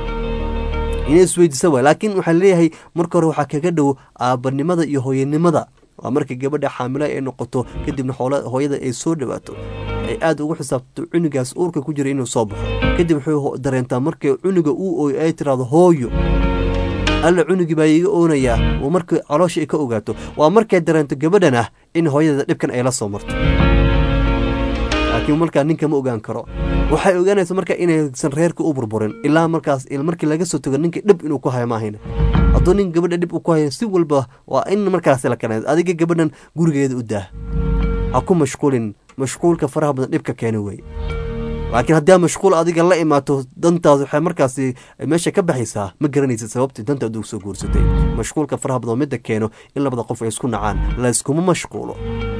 inay isweydiisa waay laakiin waxaa leeyahay marka hore waxaa kaga dhow aabbanimada iyo hooyanimada waa marka gabadha xaamilo ay noqoto kadibna hooyada ay soo dhawaato ay aad ugu xisaabto cunugaas uurka ku jira inuu soo baxo kadib wuxuu dareentaa markay cunuga uu ooyo ay tiraahdo hooyo alla cunugii baa iiga oonayaa oo markay caloosha ay ka ogaato waa markay dareento gabadhan ah in hooyada dhibkan ay la soo marto laakiin markaa ninka ma ogaan karo waxay ogaanaysa marka inaysan reerka u burburin ilaa markaas markii laga soo tago ninka dhib inuu ku hayo maahayna hadduu nin gabadha dhib uu ku hayo si walba waa in markaas la kala adiga gabadhan gurigeeda u daah ha ku mashquulin mashquulka faraha badan dhibka keena wey laakiin haddii mashquul adiga la imaato dantaas waxay markaasi meesha ka baxaysaa ma garanaysa sababtii danta aad soo guursatay mashquulka faraha badan midda keeno in labada qof ay isku nacaan la iskuma mashquulo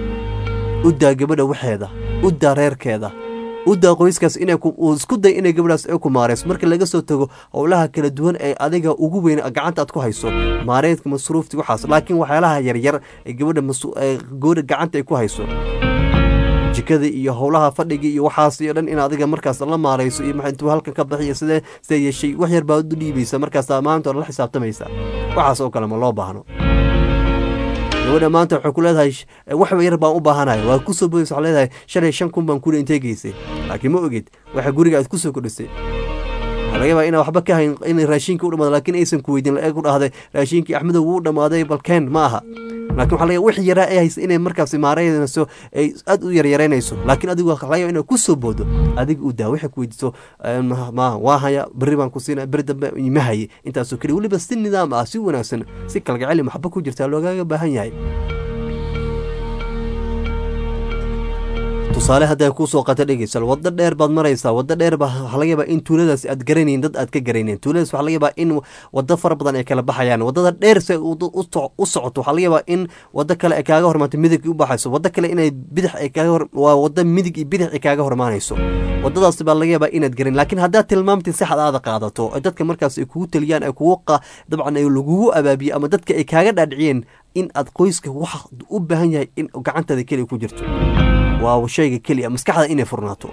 u daa gabadha waxeeda u daa reerkeeda u daa qoyskaas inay isku day inay gabadhaas ay ku maareyso marka laga soo tago howlaha kala duwan ee adiga ugu weyn gacanta aad ku hayso maareedka masruufti waxaas laakiin waxyaalaha yaryar ee gabadha gabadha gacanta ay ku hayso jikada iyo howlaha fadhiga iyo waxaas iyo dhan in adiga markaas la maarayso iyo maxaa intuu halkan ka bixiyo sidee sidee yeeshay wax yar baa u dhiibaysa markaas maanta la xisaabtamaysa waxaas oo kale ma loo baahno gabadha maanta waxay ku leedahay wax yar baan u baahanahay waa ku soo boodaysa waxay leedahay shalay shan kun baan kula intee geysay laakiin ma ogid waxa guriga aad ku soo kordhisay waxaa laga yaabaa inaa waxba ka hayn inay raashinka u dhamaado laakiin aysan ku weydiin la-eeg u dhahday raashinkii axmedow wuu dhamaaday balkeen ma aha laakiin waxaa laga yaabaa wixii yaraa ay haysa inay markaasi maaraynayso ay aad u yaryaraynayso laakiin adigu waxaa laga yaabaa inay ku soo boodo adiga u daa waxay ku weydiiso ma waa haya berri baan ku siinaya berri dambe ima haye intaasoo keliya weliba si nidaam ah si wanaagsan si kalgaceli maxba ku jirtaa loogaaga baahan yahay tusaale hadday kuu soo qata dhegeysal waddo dheer baad maraysaa waddo dheer baa waxaa laga yaabaa in tuuladaas aad garanayn dad aad ka garanayn tuuladaas waxaa laga yaabaa in waddo fara badan ay kala baxayaan waddada dheer se u socoto waxaa laga yaabaa in waddo kale ay kaaga hormaanto midig u baxayso waddo kale inay bidix ay kaaga hor waa waddo midig iyo bidix ay kaaga hormaanayso waddadaas baa laga yaabaa inaad garan laakiin haddaad tilmaamtii saxda aada qaadato ay dadka markaas ay kugu taliyaan ay kugu dabcan ay lagugu abaabiye ama dadka ay kaaga dhaadhiciyeen in aad qoyska waxa u baahan yahay in gacantaada keliya ku jirto waa shayga keliya maskaxda inay furnaato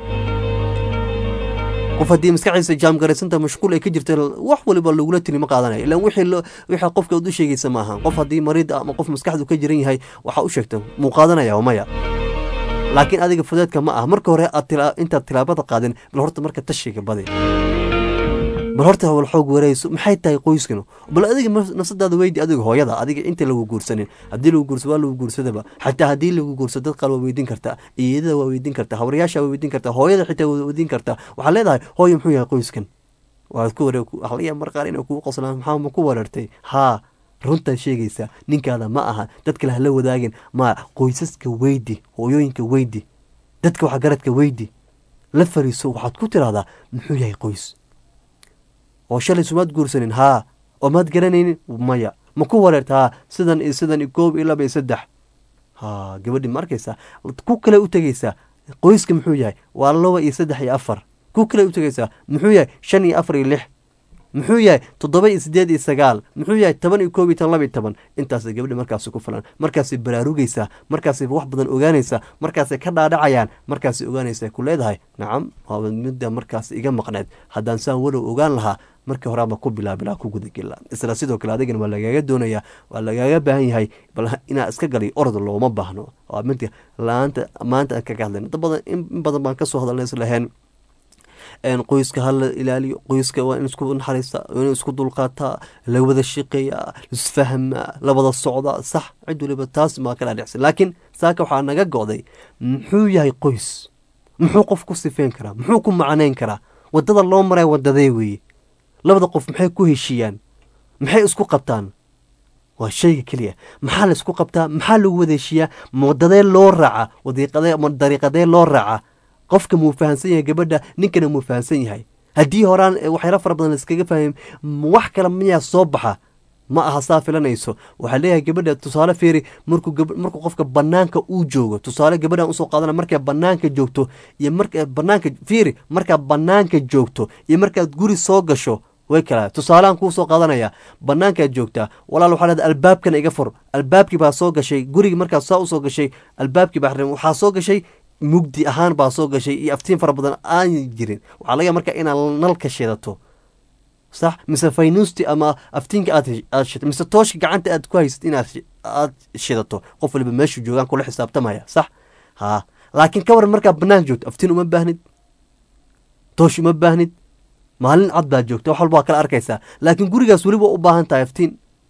qof haddii maskaxdiisa jaamgaraysanta mashquul ay ka jirta wax waliba lagula tiri ma qaadanayo ilaan wixii wixii qofka u sheegaysa ma aha qof haddii mariid ama qof maskaxdu ka jiran yahay waxa u sheegta muu qaadanaya maya laakiin adiga fudeedka ma aha marka hore aad intaad tilaabada qaadin bal horta marka tashiga badi bal horta hawal xoog wareyso maxay tahay qoyskana bal adiga nafsadaada weydi adiga hooyada adiga inta lagu guursanin haddii lagu guursado waa lagu guursadaba xataa haddii lagu guursado dad qaal waa weydiin kartaa iyadada waa weydiin kartaa hawrayaasha waa weydiin kartaa hooyada xitaa waa weydiin kartaa waxaa leedahay hooyo muxuu yahay qoyskan waad ku wareeg waxaa laga yaaba mar qaar inay kugu qoslaan maxaa ma ku wareertay haa runtaad sheegaysaa ninkaada ma aha dad kale hala wadaagin ma qoysaska weydi hooyooyinka weydi dadka waxgaradka weydi la fariiso waxaad ku tiraahdaa muxuu yahay qoys oo shalay sumaad guursanin haa oo maad garanaynin maya ma ku wareerta haa sidan iyo sidan iyo koob iyo laba iyo saddex haa gabadhi ma arkaysaa ku kale u tegaysaa qoyska muxuu yahay waa laba iyo saddex iyo afar ku kale u tegaysaa muxuu yahay shan iyo afar iyo lix muxuu yahay toddoba iyo sideed iyo sagaal muxuu yahay toban iyo koob iyo toban laba iyo toban intaasay gabadhi markaasi ku filan markaasay baraarugaysaa markaasay wax badan ogaanaysaa markaasay ka dhaadhacayaan markaasay ogaanaysaa ku leedahay nacam waa midda markaas iga maqneed haddaan saan walow ogaan lahaa markii horeaba ku bilaabilaa ku gudagela isla sidoo kale adigana waa lagaaga doonayaa waa lagaaga baahan yahay bal inaa iska galay orod looma baahno waa midka la-aanta maanta aan kaga hadlayna dad badan in badan baan kasoo hadalna islaheen qoyska hala ilaaliyo qoyska waa in isku naxariista in isku dulqaataa la wada shaqeeya isfahma la wada socda sax cid waliba taas maa kala dhicsan laakiin saaka waxaa naga go'day muxuu yahay qoys muxuu qof ku sifeyn karaa muxuu ku macnayn karaa wadada loo maray wadadee weeye labada qof maxay ku heshiiyaan maxay isku qabtaan waa shayga keliya maxaa la isku qabtaa maxaa lagu wada heshiiyaa wadadee loo raaca wadiiqadee ama dariiqadee loo raaca qofka muu fahansan yahay gabadha ninkana muu fahansan yahay haddii horaan waxyaala fara badan laiskaga fahmay wax kale miyaa soo baxa ma aha saa filanayso waxaa leeyahay gabadha tusaale fiiri markuu markuu qofka banaanka uu joogo tusaale gabadhan usoo qaadana markay banaanka joogto iyo marka banaanka fiiri markaa banaanka joogto iyo markaad guri soo gasho way kala tusaalehan kuu soo qaadanaya banaankaad joogtaa walaal waxaa leedahay albaabkan iga fur albaabkii baa soo gashay gurigii markaad saa usoo gashay albaabkii baa xireen waxaa soo gashay mugdi ahaan baa soo gashay iyo aftiin fara badan aan jirin waxaa laga markaa inaad nalka shidato sax mise faynuusti ama aftiinka aad aad shidato mise tooshka gacanta aad ku haysat inaad aad shidato qof waliba meeshu joogaan kula xisaabtamaya sax haa laakiin ka waran markaa banaanka joogto aftiin uma baahnid toosh uma baahnid maalin cad baad joogta wax walba waa kala arkaysaa laakiin gurigaas weliba u baahan tahay aftiin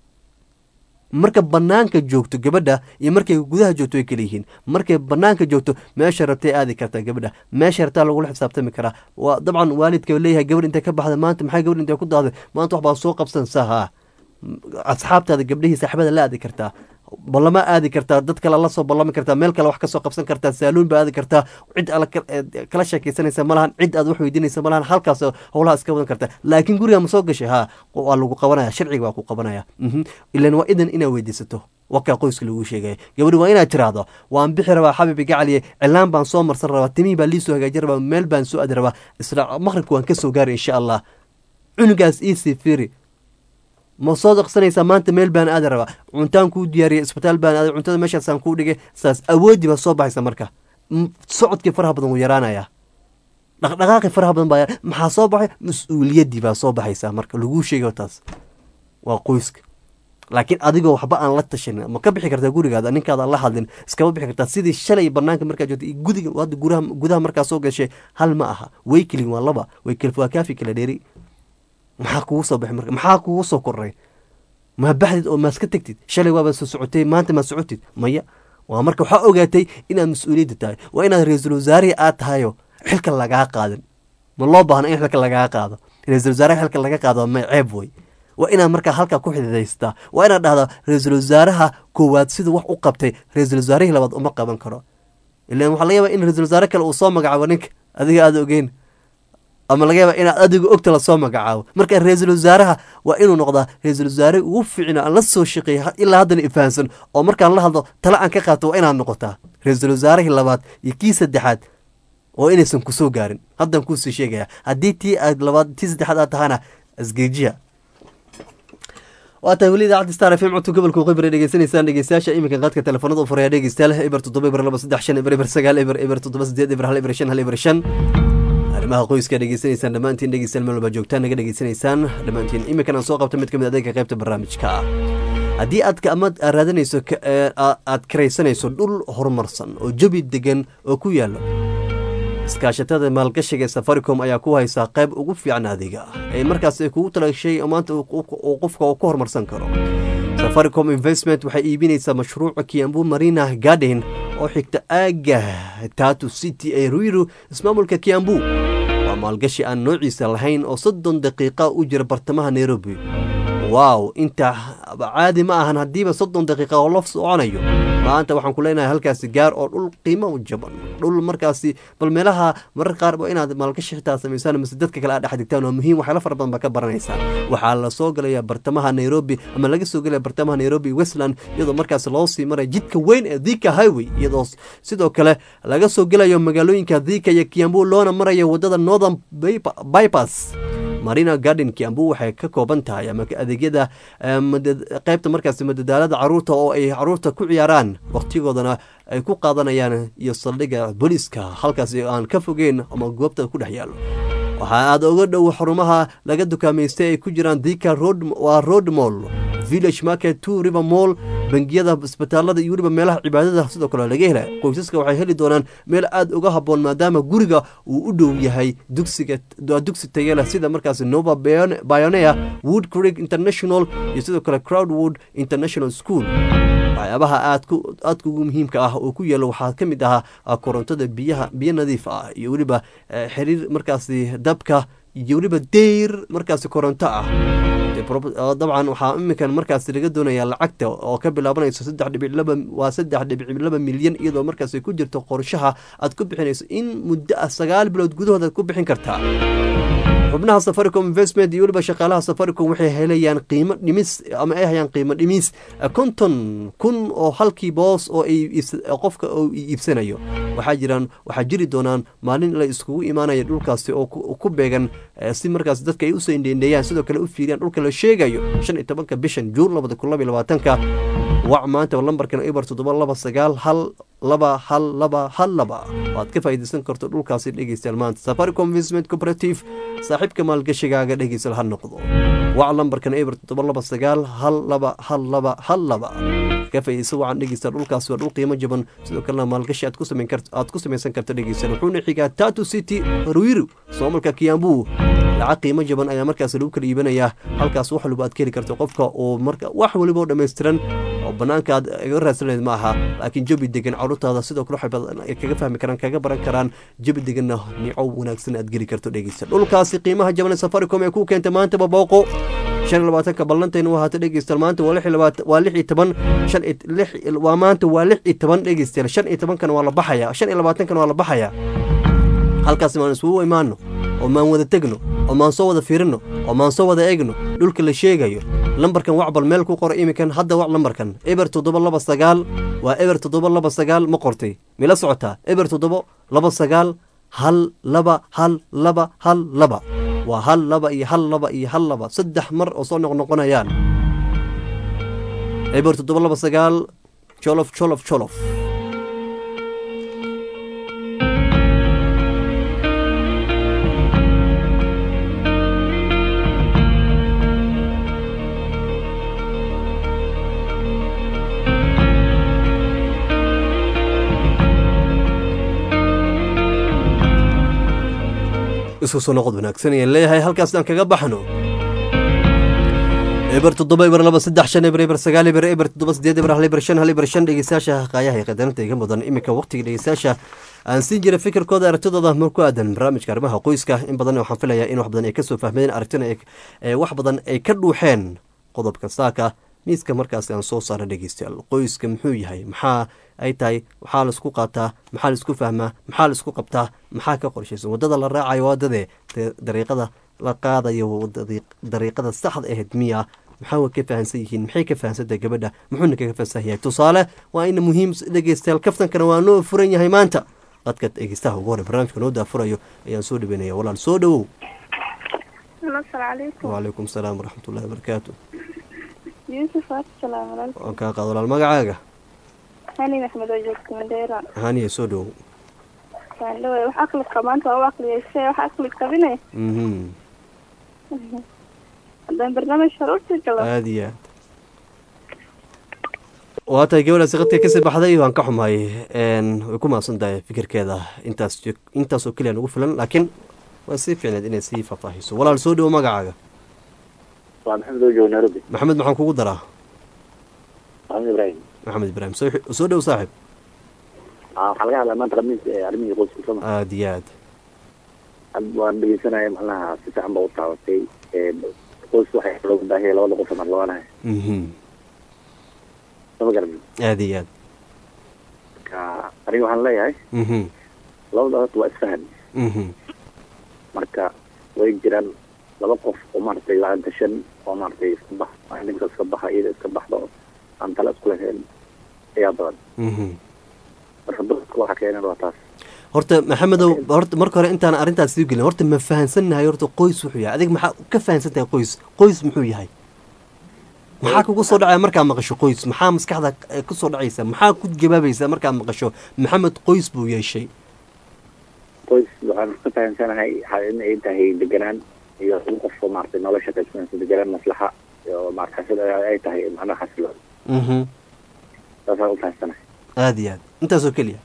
marka banaanka joogto gabadha iyo markay gudaha joogto way kala yihiin markay banaanka joogto meesha rabtay aadi kartaa gabadha meesha rabtaa lagula xisaabtami karaa waa dabcan waalidka leeyahay gabadh intay ka baxda maanta maxay gabadh intay ku daaday maanta wax baa soo qabsanaysaa haa asxaabtaada gabdhihii saaxiibada la aadi kartaa ballama aadi kartaa dad kale la soo ballami kartaa meel kale wax ka soo qabsan kartaa saaluun baa aadi kartaa cid ala kala sheekaysanaysa malahan cid aad wax weydiinaysa malahan halkaas howlaha iska wadan kartaa laakiin guriga ma soo gashay haa waa lagu qabanaya sharciga waa ku qabanaya ilan waa idan inaad weydiisato wakaa qoyska lagu sheegaya gabadhi waa inaad tiraahdo waan bixi rabaa xabibi gacaliye cilaan baan soo marsan rabaa timihii baan liisoo hagaajin rabaa meel baan soo aadi rabaa isla maqribka waan kasoo gaari insha allah cunugaas iisii fiiri ma soo daqsanaysaa maanta meel baan aadi rabaa cuntaan kuu diyaariyay isbitaal baan aaday cuntada meeshaasaan kuu dhigay saas awoodii baa soo baxaysa marka socodkii faraha badan wuu yaraanayaa, dhaqdhaqaaqii faraha badan baa maxaa soo baxay, mas-uuliyaddii baa soo baxaysaa. marka laguu sheegayo taas waa qoyska. laakiin adigoo waxba aan la tashan ma ka bixi kartaa gurigaada, ninkaada aan la hadlin iskama bixi kartaa. sidii shalay banaanka markaa joogta gudiga hadda gudaha gudaha markaa soo gashay hal ma aha, way kelin waa laba, way kelin waa kaafi kala dheeri. maxaa kugu soo baxay marka, maxaa kugu soo koray? ma baxdid oo maaska tagtid, shalay waaba soo socotay maanta ma socotid maya. waa marka waxaa ogaatay inaad mas-uuliyadda tahay, waa inaad ra-iisul wasaarihi aad tahayo xilka lagaa qaadin. ma loo baahno in xilka lagaa qaado, ra-iisul wasaaraha xilka laga qaado ma ceeb wey. waa inaad markaa halkaa ku xididaystaa, waa inaad dhahdaa ra-iisul wasaaraha koowaad siduu wax u qabtay ra-iisul wasaarihii labaad uma qaban karo. ilan waxaa laga yaabaa in ra-iisul wasaare kale uu soo magacaabo ninka adiga aada ogeyn, ama laga yaabaa inaad adiga ogta lasoo magacaabo. marka ra-iisul wasaaraha waa inuu noqdaa ra-iisul wasaare ugu fiicna aan la soo shaqeeyay ilaa haddana ifahansan, oo markaan la hadlo tala aan ka qaato waa inaad noqotaa ra-iisul wasaarihii labaad iyo kii saddexaad oo inaysan kusoo gaarin. haddaan kuusii sheegaya haddii tii aad labaad tii saddexaad aad tahana asgeejiya. waa tahay weli idaacadda star f m codka gobolka qibri dhegeysanaysaan dhegeystayaasha iminka qaadka telefoonada u furaya dhegeystayaal eber toddoba eber laba saddex shan eber eber sagaal eber eber toddoba sideed eber hal eber shan hal eber shan. arrimaha qoyska dhegeysanaysaan dhammaantiin dhegeystayaal meel walba joogtaan naga dhegeysanaysaan dhammaantiin. iminkan aan soo qabta mid ka mid adeega qaybta barnaamijka ah. haddii aad ama raadanayso aad karaysanayso dhul horumarsan oo jabi degan oo ku yaalo, iskaashatada maalgashiga ee safaricom ayaa ku haysaa qayb ugu fiican adeega ee markaas ay kugu talagashay maanta uu qofka ku horumarsan karo. safaricom investment waxay iibinaysaa mashruuca Kiambu Marina Garden oo xigta aaga Tatu City ee Ruiru ismaamulka Kiambu. waa maalgashi aan noociisa lahayn oo soddon daqiiqa u jira bartamaha Nairobi. waaw inta caadi ma ahan haddiiba soddon daqiiqa oo lof soconayo. maanta waxaan ku leenahay halkaasi gaar oo dhul qiimo u jaban, dhul markaasi bal meelaha marar qaar ba inaad maalgashi xitaa samaysaan mise dadka kale aad dhex digtaan waa muhiim. waxyaalo fara badan baa ka baranaysaa. waxaa la soo galayaa bartamaha Nairobi ama laga soo galaya bartamaha Nairobi Westland, iyadoo markaasi loo sii maray jidka weyn ee Thika Highway, iyadoo sidoo kale laga soo galayo magaalooyinka Thika iyo Kiambu loona marayo wadada Northern Bypass. Marina Garden Kiambu waxay ka kooban tahay ama adeegyada qaybta markaasi madadaalada caruurta oo ay caruurta ku ciyaaraan waqtigoodana ay ku qaadanayaan iyo saldhigga booliiska halkaasi aan ka fogeyn ama goobta ku dhex yaalo. waxaa aad uga dhow xarumaha laga dukaamaystay ay ku jiraan Thika Road waa Road Mall, Village Market, Two River Mall, bangiyada, isbitaalada iyo weliba meelaha cibaadada sidoo kale laga hela. qoysaska waxay heli doonaan meel aad uga habboon maadaama guriga uu u dhow yahay dugsiga dugsi tayo leh sida markaasi Nova Pioneer, Wood Creek International iyo sidoo kale Crowdwood International School. waxyaabaha aadku aadka ugu muhiimka ah oo ku yaalo waxaa ka mid ahaa korontada, biyaha biyo nadiif ah iyo weliba xiriir markaasi dabka iyo weliba deyr markaasi koronto ah. dabcan waxaa iminkan markaasi laga doonayaa lacagta oo ka bilaabanayso saddex dhibic laba waa saddex dhibic laba milyan iyadoo markaasi ku jirto qorshaha aad ku bixinayso in muddo ah sagaal bilood gudahood aad ku bixin kartaa. xubnaha Safaricom Investment iyo weliba shaqaalaha Safaricom waxay helayaan qiimo dhimis ama ay hayaan qiimo dhimis konton kun oo halkii boos oo ay qofka uu iibsanayo. waxaa jiraan waxaa jiri doonaan maalin la iskugu imaanayo dhulkaasi oo ku beegan si markaas dadka ay u soo indheeyaan sidoo kale u fiiriyaan dhulka la sheegayo shan iyo tobanka bishan Juun laba kun iyo labaatanka. wac maanta lambarkan eber toddoba laba sagaal hal laba hal laba hal laba waad ka faa'iideysan karto dhulkaasi dhegeystayaal maanta. Safaricom Investment Cooperative saaxiibka maalgashigaaga dhegeystayaal ha noqdo. wac lambarkan eber toddoba laba sagaal hal laba hal laba hal laba ka faa'iideysan wacan dhegeystayaal dhulkaasi waa dhul qiimo jaban sidoo kalena maalgashi aad ku sameyn karto aad ku sameysan karto dhegeystayaal. wuxuuna xigaa Tatu City Ruiru Soomaalka Kiambu. lacag qiimo jaban ayaa markaas lagu kala iibinayaa halkaas wax walba aad ka heli karto qofka oo marka wax waliba oo dhammaystiran oo banaanka aad iga raadsaneed ma aha laakiin jabi degan caruurtaada sidoo kale wax badan ay kaga fahmi karaan kaga baran karaan jabi deganna nico wanaagsan aad geli karto dhegeysta. dhulkaasi qiimaha jaban Safaricom ee ku keentay maanta babooqo shan iyo labaatanka ballanteena waa hata dhegeystayaal maanta waa lix iyo labaatan waa lix iyo toban shan lix waa maanta waa lix iyo toban dhegeystayaal shan iyo toban kana waa la baxaya shan iyo labaatan kana waa la baxaya. halkaas maan isugu imaano oo maan wada tagno oo maan soo wada fiirino oo maan soo wada eegno dhulka la sheegayo. lambarkan wacbal meel ku qor imikan hadda wac lambarkan eber toddoba laba sagaal waa eber toddoba laba sagaal ma qortay mila socotaa eber toddoba laba sagaal hal laba hal laba hal laba waa hal laba iyo hal laba iyo hal laba saddex mar oo soo noqnoqonayaan. eber toddoba laba sagaal jolof jolof jolof isku soo noqod wanaagsan ayaan leeyahay halkaas aan kaga baxno eber toddoba eber laba saddex shan eber eber sagaal eber eber toddoba sideed eber hal eber shan hal eber shan dhegeystayaasha qaayaha ee qadarinta iga mudan iminka waqtiga dhegeystayaasha aan siin jiray fikirkooda aragtidooda mar ku aadan barnaamijka arrimaha qoyska in badan waxaan filayaa in wax badan ay kasoo fahmeen aragtina wax badan ay ka dhuuxeen qodobka saaka miiska markaasi aan soo saara dhegeystayaal qoyska muxuu yahay maxaa ay tahay waxaa laisku qaataa maxaa laisku fahmaa maxaa laisku qabtaa maxaa ka qorshaysan wadada la raacayo waadadee dariiqada la qaadayo dariiqada saxda ahayd miya maxaa ka fahansan yihiin maxay ka fahansantahay gabadha muxuuna kaga fahansan yahay tusaale waa ina muhiim dhegeystayaal kaftankana waa noo furan yahay maanta dadka dhegeystaha ugu hore barnaamijka noo daafurayo ayaan soo dhaweynaya walaal soo dhawow wacalaykum salaam waraxmatullahi wabarakaatu yuusuf asalaam aleykum waan kaa qaad walaal magacaaga hani maxmed oo joogta mandheera haniya soo dhawow waan dhaway wax aqli maanta waa u aqliyeyse wax aqli qabine haddaan barnaamij sharuurta galo aada iyo aad waa tahay gabadhaasi qadka kasii baxday waan ka xumahay way ku maadsan tahay fikirkeeda intaas intaas oo keliya nagu filan laakiin waa sii fiicneed inay sii faahfaahiso walaal soo dhawo magacaaga waa maxamed oo jooga nairobi maxamed maxaan kugu daraa maxamed ibraahim maxamed ibraahim soo soo dhawo saaxib waxaa laga hadlaa maanta khamiis arrimihii qoyska soma aada iyo aad waan dhegeysanaya macnaha si fiican baa u taabatay qoys waxay looga baahaya labada qof mar labaanahay sama garanin aada iyo aad marka aniga waxaan leeyahay labada horta waa isfahan marka way jiraan laba qof oo maaragtay lacag gashan oo maaragtay iska bax ninka iska baxa iyada iska baxda oo aan tala isku lahayn ayaa badan marka dadka waxa keenan waa taas horta maxamedow horta marka hore intaan arrintaas sii gelin horta ma fahansannahay horta qoys wuxuu yahay adig maxaa ka fahansan tahay qoys qoys muxuu yahay maxaa kugu soo dhacaya markaad maqasho qoys maxaa maskaxda kusoo dhacaysa maxaa ku jawaabaysa markaad maqasho maxamed qoys buu yeeshay qoys waxaan ka fahansanahay in ay tahay deganaan iyo in qofka maaragtay nolosha kaisfanaysa deganaan maslaxa iyo maaragtay xasida ay tahay macnaha xasilo saasaan u fahansanahay aada iyo aad intaasoo keliya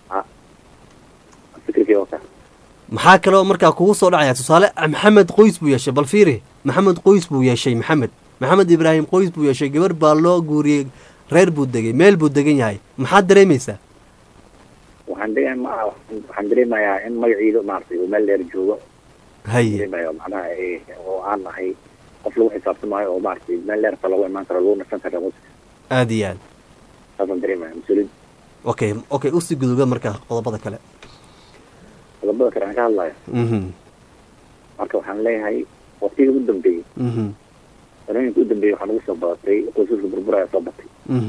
fikirkii oo kale maxaa kaloo markaa kugu soo dhacaya tusaale maxamed qoys buu yeeshay bal fiiri maxamed qoys buu yeeshay maxamed maxamed ibraahim qoys buu yeeshay gabar baa loo guuriyey reer buu degay meel buu degan yahay maxaad dareemaysaa waxaan de waxaan dareemayaa in magaciida maaragtay uu meel dheer joogo haye dareemayo macnaha oo aan nahay qof lagu xisaabtamaayo oo maaragtay meel dheerta lagu imaan karo lagu nasan karo qoyska aada iyo aad saasaan dareemaya mas-uuliyad okay okay usii guduga marka qodobada kale qodobada kale aan ka hadlayo marka waxaan leeyahay waqtiga ugu dambeeyey sanooyinka u dambeeyey waxaa nagu soo badatay qoysaska burburaya soo batay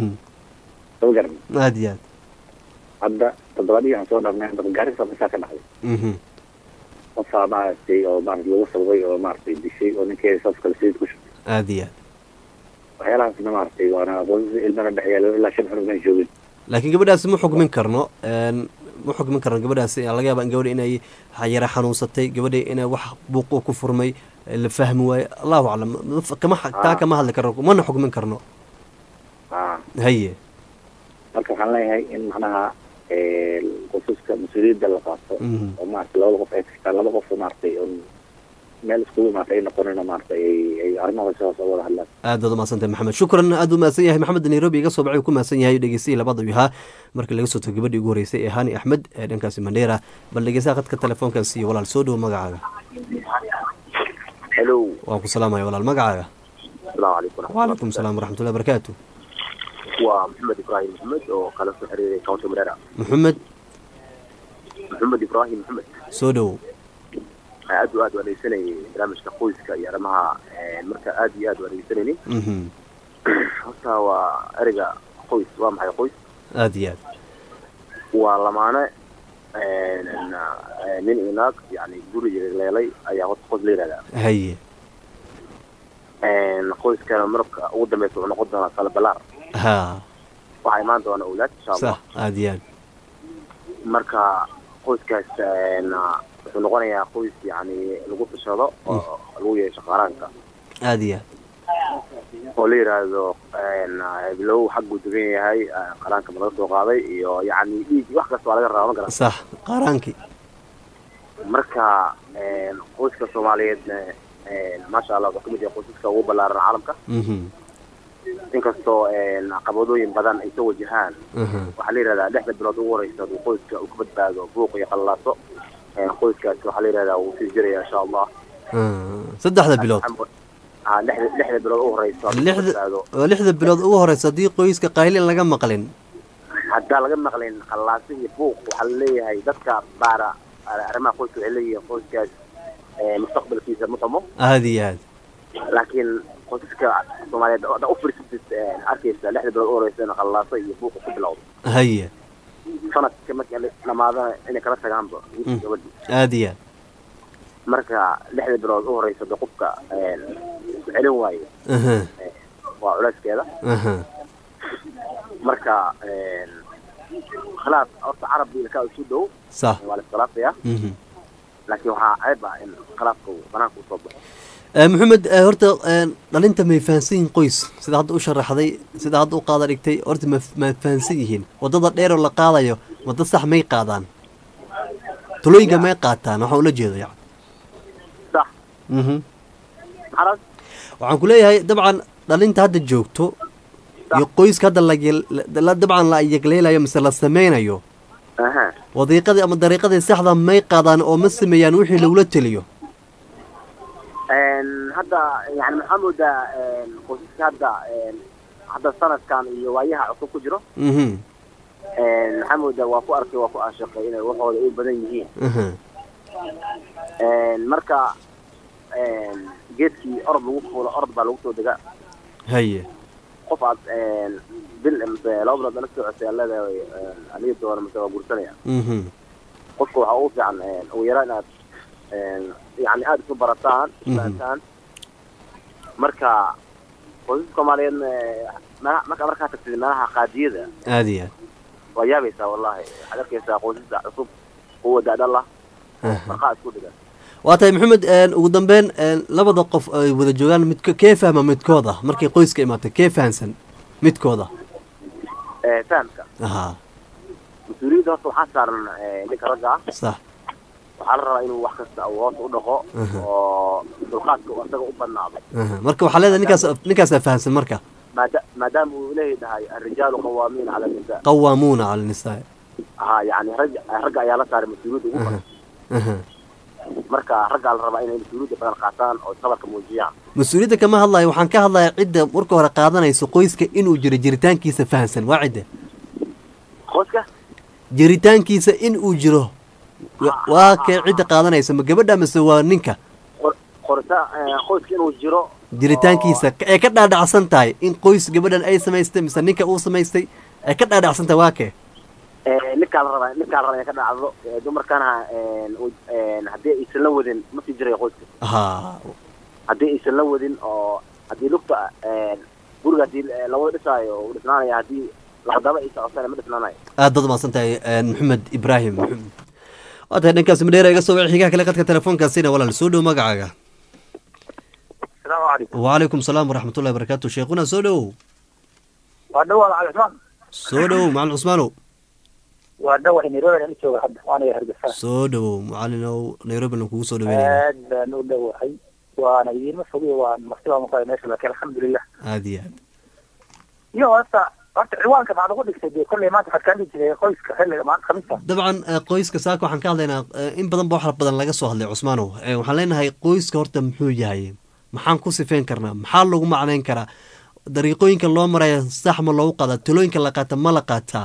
soo garan aada iyo aad hadda toddobaadii aan soo dharnay hadda gaarisa qisaa ka dhacday qofaa maaragtay oo maaragtay lagu sababay oo maaragtay dishay oo ninkeeda saas kale sayid ku shugtay aada iyo aad waxyaalahaasna maaragtay waana qoysas ilmana dhexyaalo ilaa shan xunug aan joogin laakiin gabadhaasi ma xukmin karno ma xukmin karno gabadhaasi laga yaaba in gabadha inay yara xanuunsatay gabadha inay wax buuqu ku furmay la fahmi waayo allahu aclam kama taa kama hadli karno mana xukmin karno haye marka waxaan leeyahay in macnaha qoysaska mas-uuliyadda la qaato oo maaragtay labada qof ay tagtaan laba qof oo maaragtay meel iskugu imaatay ay noqonina maaragtay ay arrimaha hoos oo wada hadlaan aad baad umahadsantahay maxamed shukran aad u mahadsan yahay maxamed nairobi iga soo bacay ku mahadsan yahay dhegeystayii labada yahaa markii laga soo tago gabadhii ugu horeysay ee hani axmed ee dhankaasi mandheera bal dhegeystaha khadka telefoonkan siiyo walaal soo dhowo magacaaga hello waan ku salaamaya walaal magacaaga asalaamu calaykum wacalaykum salaam waraxmatullahi barakaatu waa maxamed ibraahim maxamed oo kala soo xiriiray county mandheera maxamed maxamed ibraahim maxamed soo dhowo aad iyo aad u adeegsanayay barnaamijka qoyska iyo arrimaha marka aad iyo aad u adeegsanayay horta waa ereyga qoys waa maxay qoys aada iyo aad waa lamaane nin iyo naag yani guri leelay ayaa horta qoys la yihahdaa haye qoyskana marka ugu dambeysa wuxuu noqon doonaa kala balaar ha waxaa imaan doona awlaad insha allah sax aada iyo aad marka qoyskaas wuxuu noqonayaa qoys yani lagu tashado oo lagu yeesho qaranka aada iyo aad oo la yidhaahdo bilow xagguu degan yahay qaranka ma laga soo qaaday iyo yani dhiig wax kasta waa laga rabaa ma garan sax qaraankii marka qoyska Soomaaliyeedna maasha Allah wuxuu kamid yahay qoysaska ugu ballaaran caalamka inkastoo caqabadooyin badan ay soo wajahaan waxaa la yiraahdaa lixda bilood ugu horeysa uu qoyska uu ka badbaado buuq iyo qallaaso qoyskaas waxaa la yiraahdaa uu sii jiraya insha Allah saddexda bilood ah lixda lixda bilood ugu horeysa lixda lixda bilood ugu horeysa hadii qoyska qaylin laga maqlin hadda laga maqlin qallaaso iyo buuq waxaa la leeyahay dadka baara arrimaha qoyska waxay leeyihiin qoyskaas mustaqbalkiisa mutamo aad iyo aad laakiin qoysaska Soomaaliyeed oo u fiirsatis arkaysa lixda bilood ugu horeysa qallaaso iyo buuq ku bilowdo haye sanadka markii lamaada inay kala tagaanba aad iyo marka lixda bilood ugu horeysa qofka celin waayo waa culayskeeda marka خلاص أرت عربي لكاو سودو صح ولا ثلاثة لكن وها عيب إن خلاص كو بناك وصبح محمد هرت دلنت ما يفانسين قيس sida hadda u sharaxday sida hadda u qaada dhigtay horta ma faansin yihiin wadada dheer oo la qaadayo wada sax may qaadaan tulooyinka may qaataan waxa uu la jeedo yac صح mhm xaras waxaan ku leeyahay dabcan dhalinta hadda joogto iyo qoyska hadda la dabcan la ayagleelayo mise la sameynayo aha wadiiqadii ama dariiqadii saxda may qaadaan oo ma sameeyaan wixii lagula taliyo een hadda yani maxamuda een qoyska hadda een hadda sanadkan iyo waayaha cusub ku jiro mhm een maxamuda waa ku arkay waa ku aashaqay inay waxooda ay badan yihiin aha een marka een geedkii orod lagu fuulo orod baa lagu soo degaa haye qof aad een bil imse laba bilood la socotay leedahay aniga doona mase waa guursanaya mhm qofka waxa uu fiican een ugu yaraan aad een yani aad isu barataan barataan marka qoyska Soomaaliyeed ma marka marka tagtid meelaha qaadiyada aadiya waa yaabaysaa wallahi waxaad arkaysaa qoyska cusub oo wadaad Allah marka isku dhiga waatay maxamed ugu dambeyn labada qof ay wada joogaan mid ka fahma midkooda markay qoyska imaatay ka fahansan midkooda ee fahamka aha masuuliyadda horta waxaa saaran ninka ragga ah sax waxaa la rabaa inuu wax kasta uu hoos u dhaqo oo dulqaadka uu asaga u badnaado marka waxaa leedahay ninkaas ninkaas fahansan marka maadaama uu leeyahay الرجال قوامين على النساء قوامون على النساء ها يعني رجع رجع ayaa la saaray masuuliyadda ugu badan marka ragga la rabaa inay masuuliyadda badan qaataan oo sabarka muujiyaan masuuliyadda kama hadlayo waxaan ka hadlayaa cidda marka hore qaadanayso qoyska inuu jiro jiritaankiisa fahansan waa cidda qoyska jiritaankiisa in uu jiro waa ka cidda qaadanaysa ma gabadha mise waa ninka qorta qoyska inuu jiro jiritaankiisa ee ka dhaadhacsan tahay in qoys gabadhan ay samaystay mise ninka uu samaystay ay ka dhaadhacsan tahay waa kee ee ninka la rabaa ninka la rabaa ka dhacdo dumarkana een hadii ay isla wadin ma sii jiray qoyska ha hadii ay isla wadin oo hadii lugta een guriga hadii la wada dhisaayo oo dhisnaanaya hadii la hadaba ay socotaan ma dhisnaanayo aad dad maasan tahay maxamed ibraahim waata dhankaas madheera iga soo wixii kale qadka telefoonkaasina walaal soo dhow magacaaga السلام عليكم وعليكم السلام ورحمة الله وبركاته شيخنا سودو وادو على عثمان سودو مع العثمانو وادو نيروبي أنا شو حد وأنا يهرب سودو معلنو نيروبي نكو سودو بيني هذا نودو حي وأنا يدير مسؤولي وأنا مكتوب مقايم ماشي لكن الحمد لله هذه يو هسا قلت عوانك بعد أقول لك سيدي كل ما تفكر لي كويس كهلا ما خمسة طبعا qoyska saaka waxaan ka hadlaynaa in badan baa wax badan laga soo hadlay Cusmaano waxaan leenahay qoyska horta muxuu yahay maxaan ku sifeen karnaa maxaa lagu macneyn karaa dariiqooyinka loo marayo sax ma loo qaada talooyinka la qaata ma la qaataa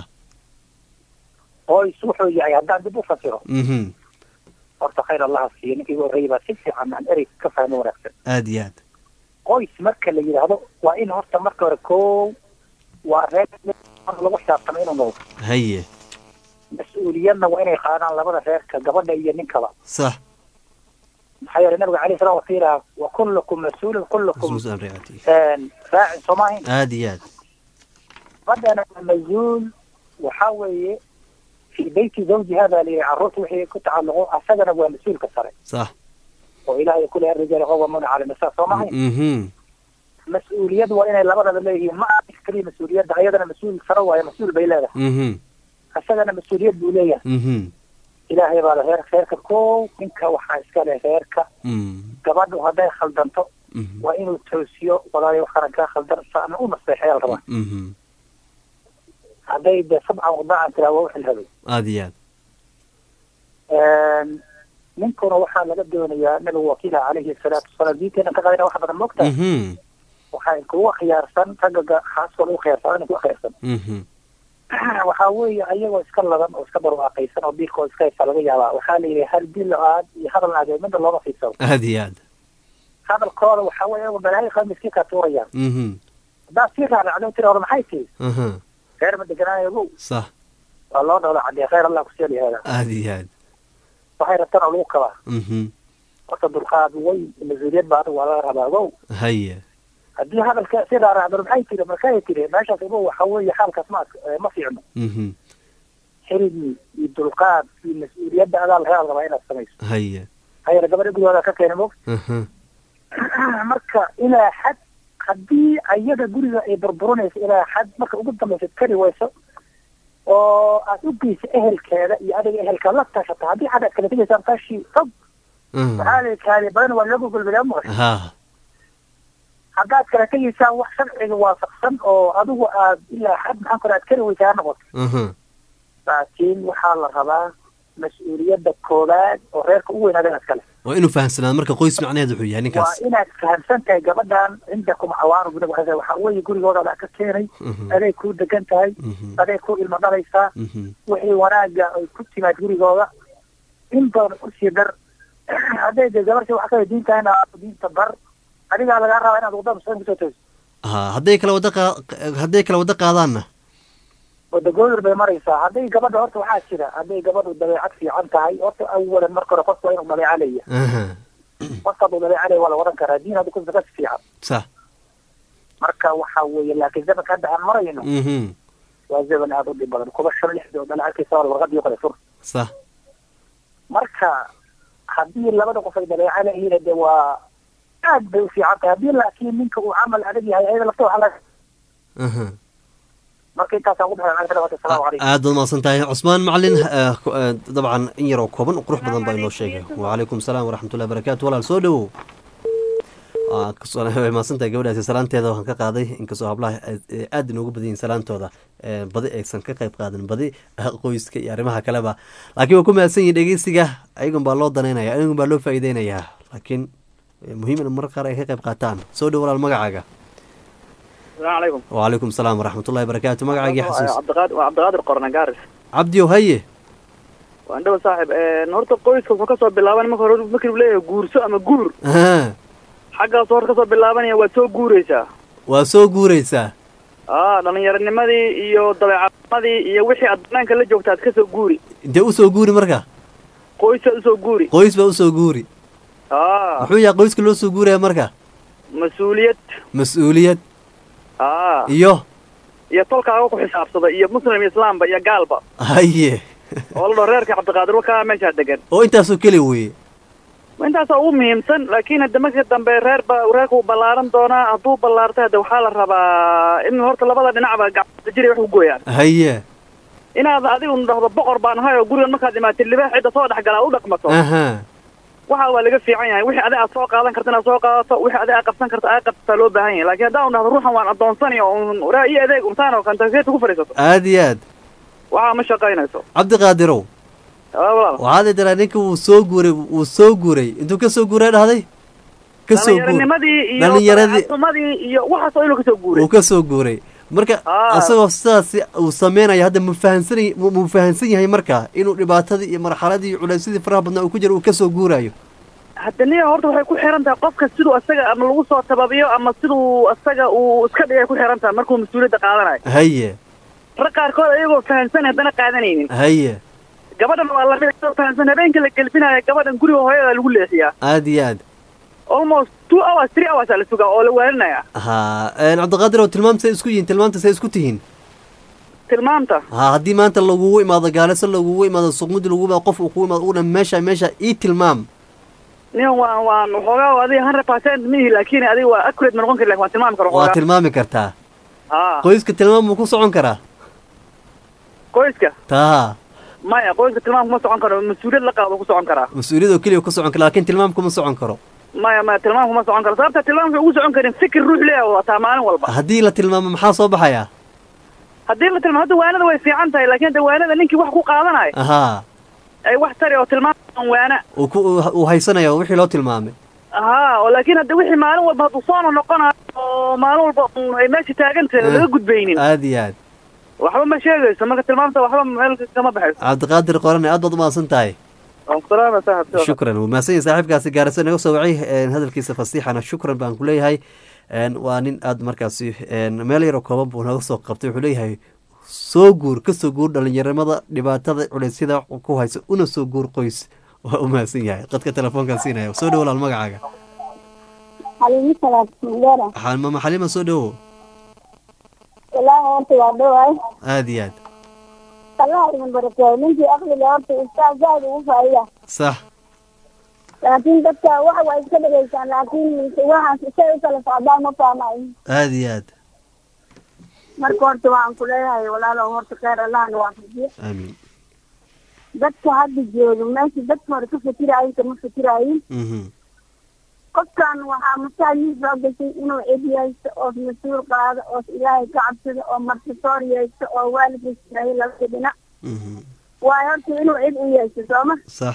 qoys wuxuu yahay haddaan dib u fasiro mhm horta khayr Allah siiyo ninkii uu reeyba si fiican aan erig ka fahmo wanaagsan aad iyo aad qoys marka la yiraahdo waa in horta marka hore koo waa reer lagu xisaabtamo inuu noqdo haye mas'uuliyadna waa inay qaadaan labada reerka gabadha iyo ninkaba sax حيا النبي عليه الصلاة والسلام وكلكم مسؤول كلكم راع صماهين عاديات بدأنا مسؤول وحاول في بيت زوجي هذا اللي عرفته وحي كنت على أسدنا هو مسؤول كسره صح وإلهي كل الرجال قوامون على النساء صماهين اها مسؤوليات وإن لبنا بالله ما أشكري مسؤوليات هيدا مسؤول ثروة مسؤول بيلاده اها أسدنا مسؤوليات بولية اها ilaahay baa le heer reerka kow ninka waxaa iska leh reerka gabadhu hadday khaldanto waa inuu toosiyo walaalayo waxaana kaa khaldan saana u naseexayaa la rabaa hadday dee sabcan wadaacan tiraa waa wixii la rabay aada iyo aad ninkuna waxaa laga doonayaa nabigu wakiilaha calayhi salaatu wasalaam diinteena ka qadina wax badan moogtahay waxaa kugu khiyaarsan ragga xaaskooda u khiyaarsan kugu khiyaarsan waxaa weeye ayagoo iska ladan oo iska barwaaqaysan oo biilkoo iska haysa laga yaabaa waxaa la yidhi hal bil aad iyo hadal aad midna looma fiirsado aada iyo aad hadalkooda waxaa weeye ayago balaayo khamiskii kaa tuurayaan haddaad sii raaracdo tira hore maxay tihi reer ma deganaayogow sax waa loo dhawla caddeya khayr allah kuseel yaheeda aada iyo aad waxay rabtaan oo lagu kabaa horta dulqaad weyn mas-uuliyad baa adigu waa laga rabaa ogow haya haddii hadalka si raaracdo maxay tiri markay tiri meeshaas igu waxa weeye xaalkaas ma ma fiicno xirigi iyo dulqaad iyo mas-uuliyadda adaa laga rabaa inaad samayso haya hayra gabadha gurigooda ka keena mog marka ilaa xad haddii ayada guriga ay burburinayso ilaa xad marka ugu dambaysa kari wayso oo aad u geysa ehelkeeda iyo adiga ehelka la tashata haddii xad aad kala tegaysaan tashi fog waxaa la kaali badan waa lagu gulbada maqasho haddaad kala tegaysaan wax sharciga waafaqsan oo adigu aad ilaa xad maxaan kale aad kari weysaa noqoto laakiin waxaa la rabaa mas-uuliyadda koobaad oo reerka u weyn adiga iskale waa inuu fahamsanaado marka qoys macnaheed wuxuu yahay ninkaas waa inaad fahamsan tahay gabadhan cindakum cawaanu guda waxaa weeye gurigooda la ka keenay aday ku degan tahay aday ku ilmo dhalaysaa wixii wanaaga ay ku timaad gurigooda in badan usii dar hadday dee gabarsi wax kale diintahayna diinta bar adigaa lagaa rabaa inaad wadada muslim kusoo toosi ha hadday kala wada qa hadday kala wada qaadaanna wada goodir bay maraysaa hadday gabadha horta waxaa jira hadday gabadhu dabeecad fiican tahay horta awalan marka hore qofka waa inuu dabeeca leeyahay qofka hadduu dabeeca leeyahay waa la wadan karaa diin hadda kusa ka fiican sax marka waxaa weeye laakiin zamanka hadda aan marayno waa zaman aada u dhib badan kuba shan lixdii oo dhan arkaysa hore warqadii kale fur sax marka haddii labada qof ay dabeeca leeyihiin de waa aad bay u fiican tahay haddii laakiin ninka uu camal adag yahay ayada lafta waxa la marka intaasaan ku baxay assalaamu calaykum aad baad mahadsan tahay cusmaan macalin dabcan in yaroo kooban qurux badan baa inoo sheegay wacalaykum salaam waraxmatullahi barakaatu walaal soo dhawow way mahadsan tahay gabadhaasi salaanteeda waxaan ka qaaday inkastoo hablaha aad inoogu badan yihin salaantooda badi aysan ka qayb qaadan badi qoyska iyo arrimaha kaleba laakiin waa ku mahadsan yihin dhegeysiga ayagun baa loo danaynaya ayagun baa loo faa'iideynayaa laakiin muhiim in mar qaar ay ka qayb qaataan soo dhow walaal magacaaga السلام عليكم وعليكم السلام ورحمة الله وبركاته مقعد يا حسوس عبد القادر عبد القادر قرنقارس عبدي وهي وعنده صاحب نورت قويس فكسر باللابان ما خرج فكر بليه جورسو أما جور ها حاجة صور كسر باللابان يا وسو جوريسا وسو جوريسا آه لأن يرن مادي يو ضبع مادي يوحي عدنان كله جوكتات كسر جوري أنت وسو جوري مركا قويس وسو جوري قويس بوسو جوري آه محو يا قويس كله وسو جوري يا مركا مسؤولية مسؤولية آه iyo iyo tolkaaga ku xisaabsada iyo muslim islaamba iyo gaalba haye wallo reerka cabdiqaadir wakaa meesha degan oo intaas oo kale weeye intaas oo muhiimsan laakiin hadda marka dambe reer ba reerku ballaaran doona hadduu ballaartay hadda waxaa la rabaa in horta labada dhinacba gacanta jiri wax u gooyaan haye inaad adigu dhahdo boqor baan ahay oo guriga markaad imaatid libaax cidda soo dhex galaa u dhaqmato aha waxa waa laga fiican yahay wixii adiga aad soo qaadan kartana soo qaadato wixii adiga aad qabsan karta aad qabta loo baahan yahay laakiin haddaan dhahdo ruuxan waan adoonsanayo oo raa iyo adeeg umtaan oo kan tageed ku fariisato aad iyo aad waxa ma shaqaynayso cabdiqaadirow waxaad tiraa ninka wuu soo guuray wuu soo guuray intuu ka soo guuray dhahday ka soo guuray dhalinyaradii iyo dhalinyaradii iyo waxa soo inuu ka soo guuray uu ka soo guuray marka asagoo sidaas uu sameynaya hadda ma fahansan ma fahansan yahay marka inuu dhibaatadii iyo marxaladii iyo culaysadii faraha badnaa uu ku jiro uu ka soo guurayo haddana horta waxay ku xiran tahay qofka siduu asaga ama lagu soo tababiyo ama siduu asaga uu iska dhigay ku xiran tahay markuu mas-uuliyadda qaadanayo haye rag qaarkood ayagoo fahansan haddana qaadanaynin haye gabadhan waa lamid isagoo fahansan habeenka la gelbinayo gabadhan guriga hooyada lagu leexiyaa aad iyo aad almost two hours three hours aa la sugaa oo la waalinaya ha cabdiqaadir oo tilmaamta say isku yihiin tilmaamta say isku tihiin tilmaamta ha haddii maanta lagugu imaado gaalisa lagugu imaado suqmudi lagugu imaado qof uu kugu imaado una meesha meesha ii tilmaam nin waan waan waxoogaa adiga hundred percent mihi laakiin adiga waa accurate ma noqon kari lakin waan tilmaami kara waa tilmaami kartaa ha qoyska tilmaam muu ku socon karaa qoyska taa maya qoyska tilmaam kuma socon karo mas-uuliyad la qaado ku socon karaa mas-uuliyad oo keliya ku socon kara laakiin tilmaam kuma socon karo maya maya tilmaam kuma socon karo sababta tilmaamka ugu socon karin fikir ruux leeyahay wataa maalin walba haddii la tilmaamo maxaa soo baxaya haddii la tilmaamo hadda waanada way fiican tahay laakiin hadda waanada ninkii wax ku qaadanayo ahaa ay wax tari oo tilmaam waana uu ku uu haysanaya wixii loo tilmaamay ها ولكن هذا وحي مالين والبا تصون نقنا مالين والبا أي ماشي تاجنت لا جود بينين عادي عاد وحبا ما شيء سمك تلمامته وحبا مالك كما بحث عبد القادر قرني أضد ما صنتاي السلام صاحب شكرا وما سين صاحب قاسي جالسنا وسوعيه هذا الكيس فصيح أنا شكرا بان هاي وانين أد مركزي مالي ركوب ونوصل قبتي حليه soo guur ka soo guur dhalinyarada dhibaatada culeysida ku hayso una soo guur qoys waa u mahadsan yahay qadka telefoonkan siinaya soo dhawo walaal magacaaga xalimo salaad mandera waxaan mama xalima soo dhawo ilaahay horta waa dhoway aad iyo aad allah idin barakeeyo ninkii aqliga horta ustaad aad ugu faa'iida sax laakiin dadka waxa waa iska dhageystaan laakiin waxaas isay u kala socdaan ma fahmayo aad iyo aad marka horta waxaan ku leeyahay walaalow horta kheyr allahna waafajiyo amiin dadka hadda jooga meesha dadka hore ka fikiraayin kama fikiraayin qofkan waxaa maskaxdiisa soo gashay inuu cid yeeshto oo mas-uul qaado oo ilaahay ka cabsado oo martisoor yeeshto oo waalidkiis yahay labada dhinac waayo horta inuu cid u yeeshto sooma sax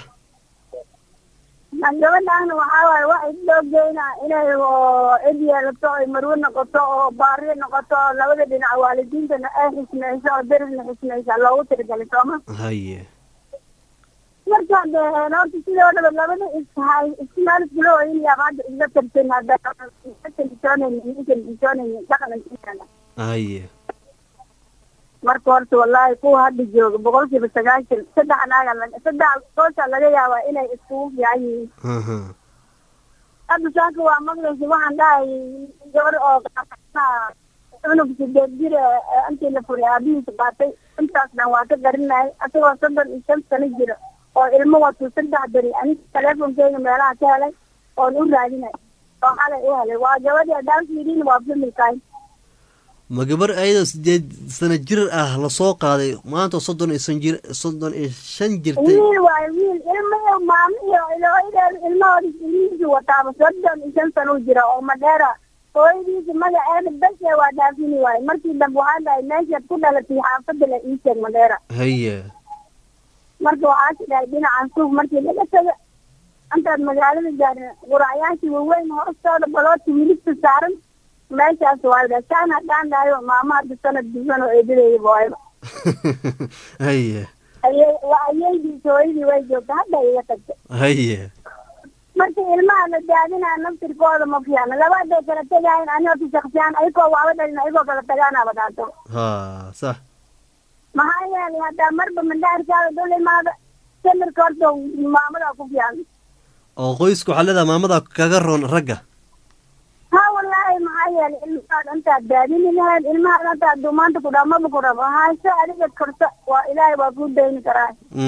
gabadhaana waxaa waaye waxay loo geynaa inay cid yeelato ay marwe noqoto oo baariyo noqoto oo labada dhinac waalidiintana ay xismeyso oo derisna xismeysa loogu tirigalay sooma haye marka dee horta sidoo dhaba labada ishay ismaal islo in yaaqaada isla tartan hadda kalsoonayni ninkan kalsoonayni dhaqankiisana haye marka horta wallaahi kuwa hadda jooga boqolkiiba sagaashan saddex naaga saddex toosa laga yaabaa inay iskugu fiican yihiin hadda saaka waa maqlaysa waxaan dhahay gabar oo cunug sideed jir intii la furay aabihiisa qaatay intaas dhan waa ka garinayay asagoo soddon iyo shan sano jira oo ilmo wato saddex beri aniga teleefonkeyga meelaha ka helay oon u raadinay oo xalay u helay waa gabadhii haddaan fiirin waa familkaay ma gabar ayadoo sideed sano jir ah lasoo qaaday maanta soddon iyo shan jir soddon iyo shan jirtay wiil waayo wiil ilmo iyo maamo iyo ilooyadeeda ilmahooda ilmihiisi wataaba soddon iyo shan sano u jira oo madheera hooyadiisa magaceeda bese waa dhaafini waaye markii dambe waxaa dhahay meeshaad ku dhalatay xaafadda la ii sheeg madheera haye marka waxaa tidhahay dhinacan suuq markii laga taga intaad magaalada gaarin quracyaashii waaweyn hoostooda baloodka milibta saaran meeshaas waayda saan haddaan dhahayo maama hadda sanad dusan oo eedadeeyaba waayba haye ayay waa ayaydiisa hooyadii way joogta hadda iga tagta haye marka ilmaha la daadinaa naftirkooda ma fiicna labaday kala tegahayn anigoo shaksiyaan ayagoo waaba dhalin ayagoo kala tagaanaaba dhaato ha sax maxaa yeelay haddaa marba mandhaarkaada dul imaada samirka horta maamadaa ku fiican oo qoysku waxaa leedaha maamada kaga roon ragga ha wallaahi maxaa yeelay ilmahaad intaad daadini lahayd ilmahaad intaad dumaanta ku dhamaba ku dhabo hayso adiga korta waa ilaahay waa kuu dayni karaa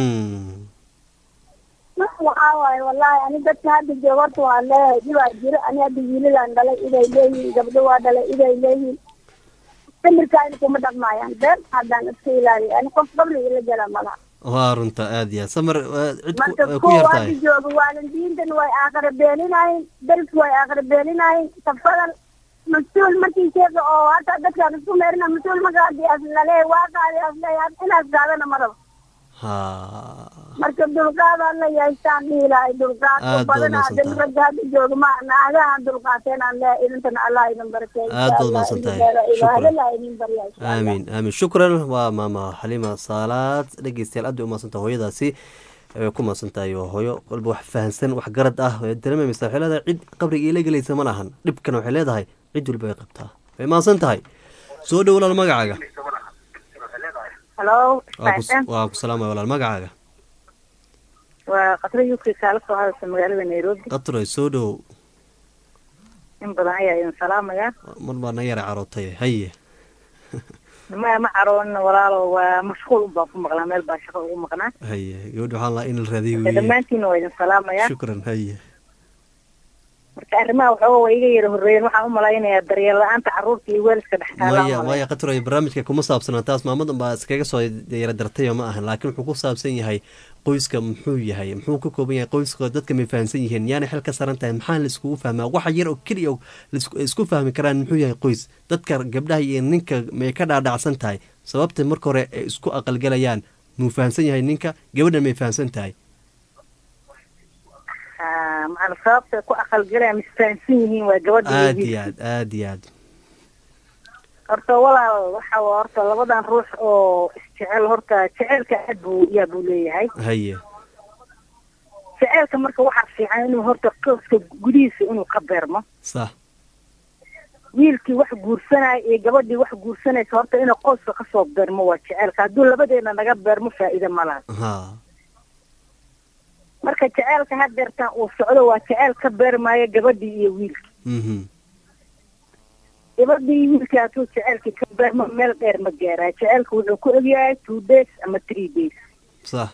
waxaa waaye wallaahi ani dadka hadda jooga horta waan leeyahay dhibaa jiro ani hadda wiilalaan dhalay iday leeyihiin gabdho waa dhalay iday leeyihiin samirkaayna kuma dhaqmaayaan been haddaan iska ilaaliyo ani qof qabli ila jala malaha waa runta aad iyo aad samar cid marka ku kuwa yartahay hadda jooga waalidiintan way aakhira beeninayin dalki way aakhira beeninayin tafadan mas-uul markii sheega oo hataa dadkaan isku meerina mas-uul markaadi aslale waa qaadi aslay inaas qaadana maraba ha marka dulqaada la yeeshaan dhihi lahay dulqaad Aad u badan baad hadda ragga hadda jooga ma naagahan dulqaateen aan leeyahay idintana allah idin barakeeyo Aad baad mahadsan tahay. ilaahada Shukran. la idin barya insha Allah. aamin aamin shukran waa maama xalima saalaad dhegeystayaal aad bay u mahadsantahay hooyadaasi way ku mahadsantahay oo hooyo walba wax fahansan wax garad ah way dareemaysaa waxay leedahay cid qabriga ila gelaysa ma lahan dhibkana waxay leedahay cid walba ay qabtaa way mahadsan tahay soo dhow walaal magacaaga Hello, waa ku- waa ku salaamaya walaal magacaaga waa qasri yukri kaala soo hadasha magaalada Nairobi. qatray soo dhow In badan ayaa idin salaamaya. mar baa na yara carootay haye Ma ma caroon walaalo waa mashquul baan ku maqlaa meel baa shaqo ugu maqnaa. haye gabadha waxaan laa in la raadiyo weeye Dhammaantiin waa idin salaamaya. shukran haye Marka marka arrimaha waxooga waa iga yara horreeyeen waxaan u malaynayaa daryeel la-aanta carruurta iyo weelska dhextaala maya maya qaturay barnaamijka kuma saabsana taas maamadan baa iskaga soo yara dartayo ma ahan laakiin wuxuu ku saabsan yahay qoyska muxuu yahay muxuu ka kooban yahay qoyska dadka may fahamsan yihiin yaana xil ka saran tahay maxaa la iskugu fahmaa waxa yar oo keliya isku fahmi karaan muxuu yahay qoys dadka gabdhaha iyo ninka may ka dhaadhacsan tahay sababta marka hore ay isku aqalgalayaan muu fahamsan yahay ninka gabadhan may fahamsan tahay macna sababta ku aqalgalayaan misfahamsan yihiin waa gabadha aad iyo aad aad iyo aad horta walaal waxa waa horta labadan ruux oo isjecel horta jecelka aad buu yaa buu leeyahay haye jecelka marka waxaa fiican inuu horta qoyska gudihiisa inuu ka beermo sax wiilkii wax guursanaya iyo gabadhii wax guursanaysa horta inuu qoyska kasoo beermo waa jecelka hadduu labadeena naga beermo faa'iido ma laha ha marka jecelka hadeertaan uu socdo waa jecel ka beermaayo gabadhii iyo wiilkii mhm gabadhii wiilkii hadduu jecelkii ka beermo meel dheer ma gaaraayo jecelka wuxuu ku egyahay two days ama three days sax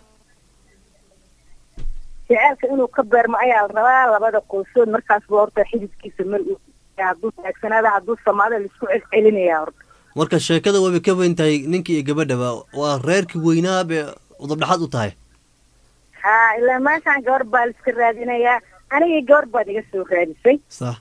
jecelka inuu ka beermo ayaa la rabaa labada qoysood markaasba horta xididkiisa meel u hadduu taagsanaada hadduu samaado laisku celcelinayaa horta marka sheekada wayba ka weyn tahay ninkii iyo gabadhaba waa reerkii weynaa bay udabdhaxaad u tahay ha ilaa meeshaan gabar baa la iska raadinayaa anigii gabar baad iga soo raadisay sax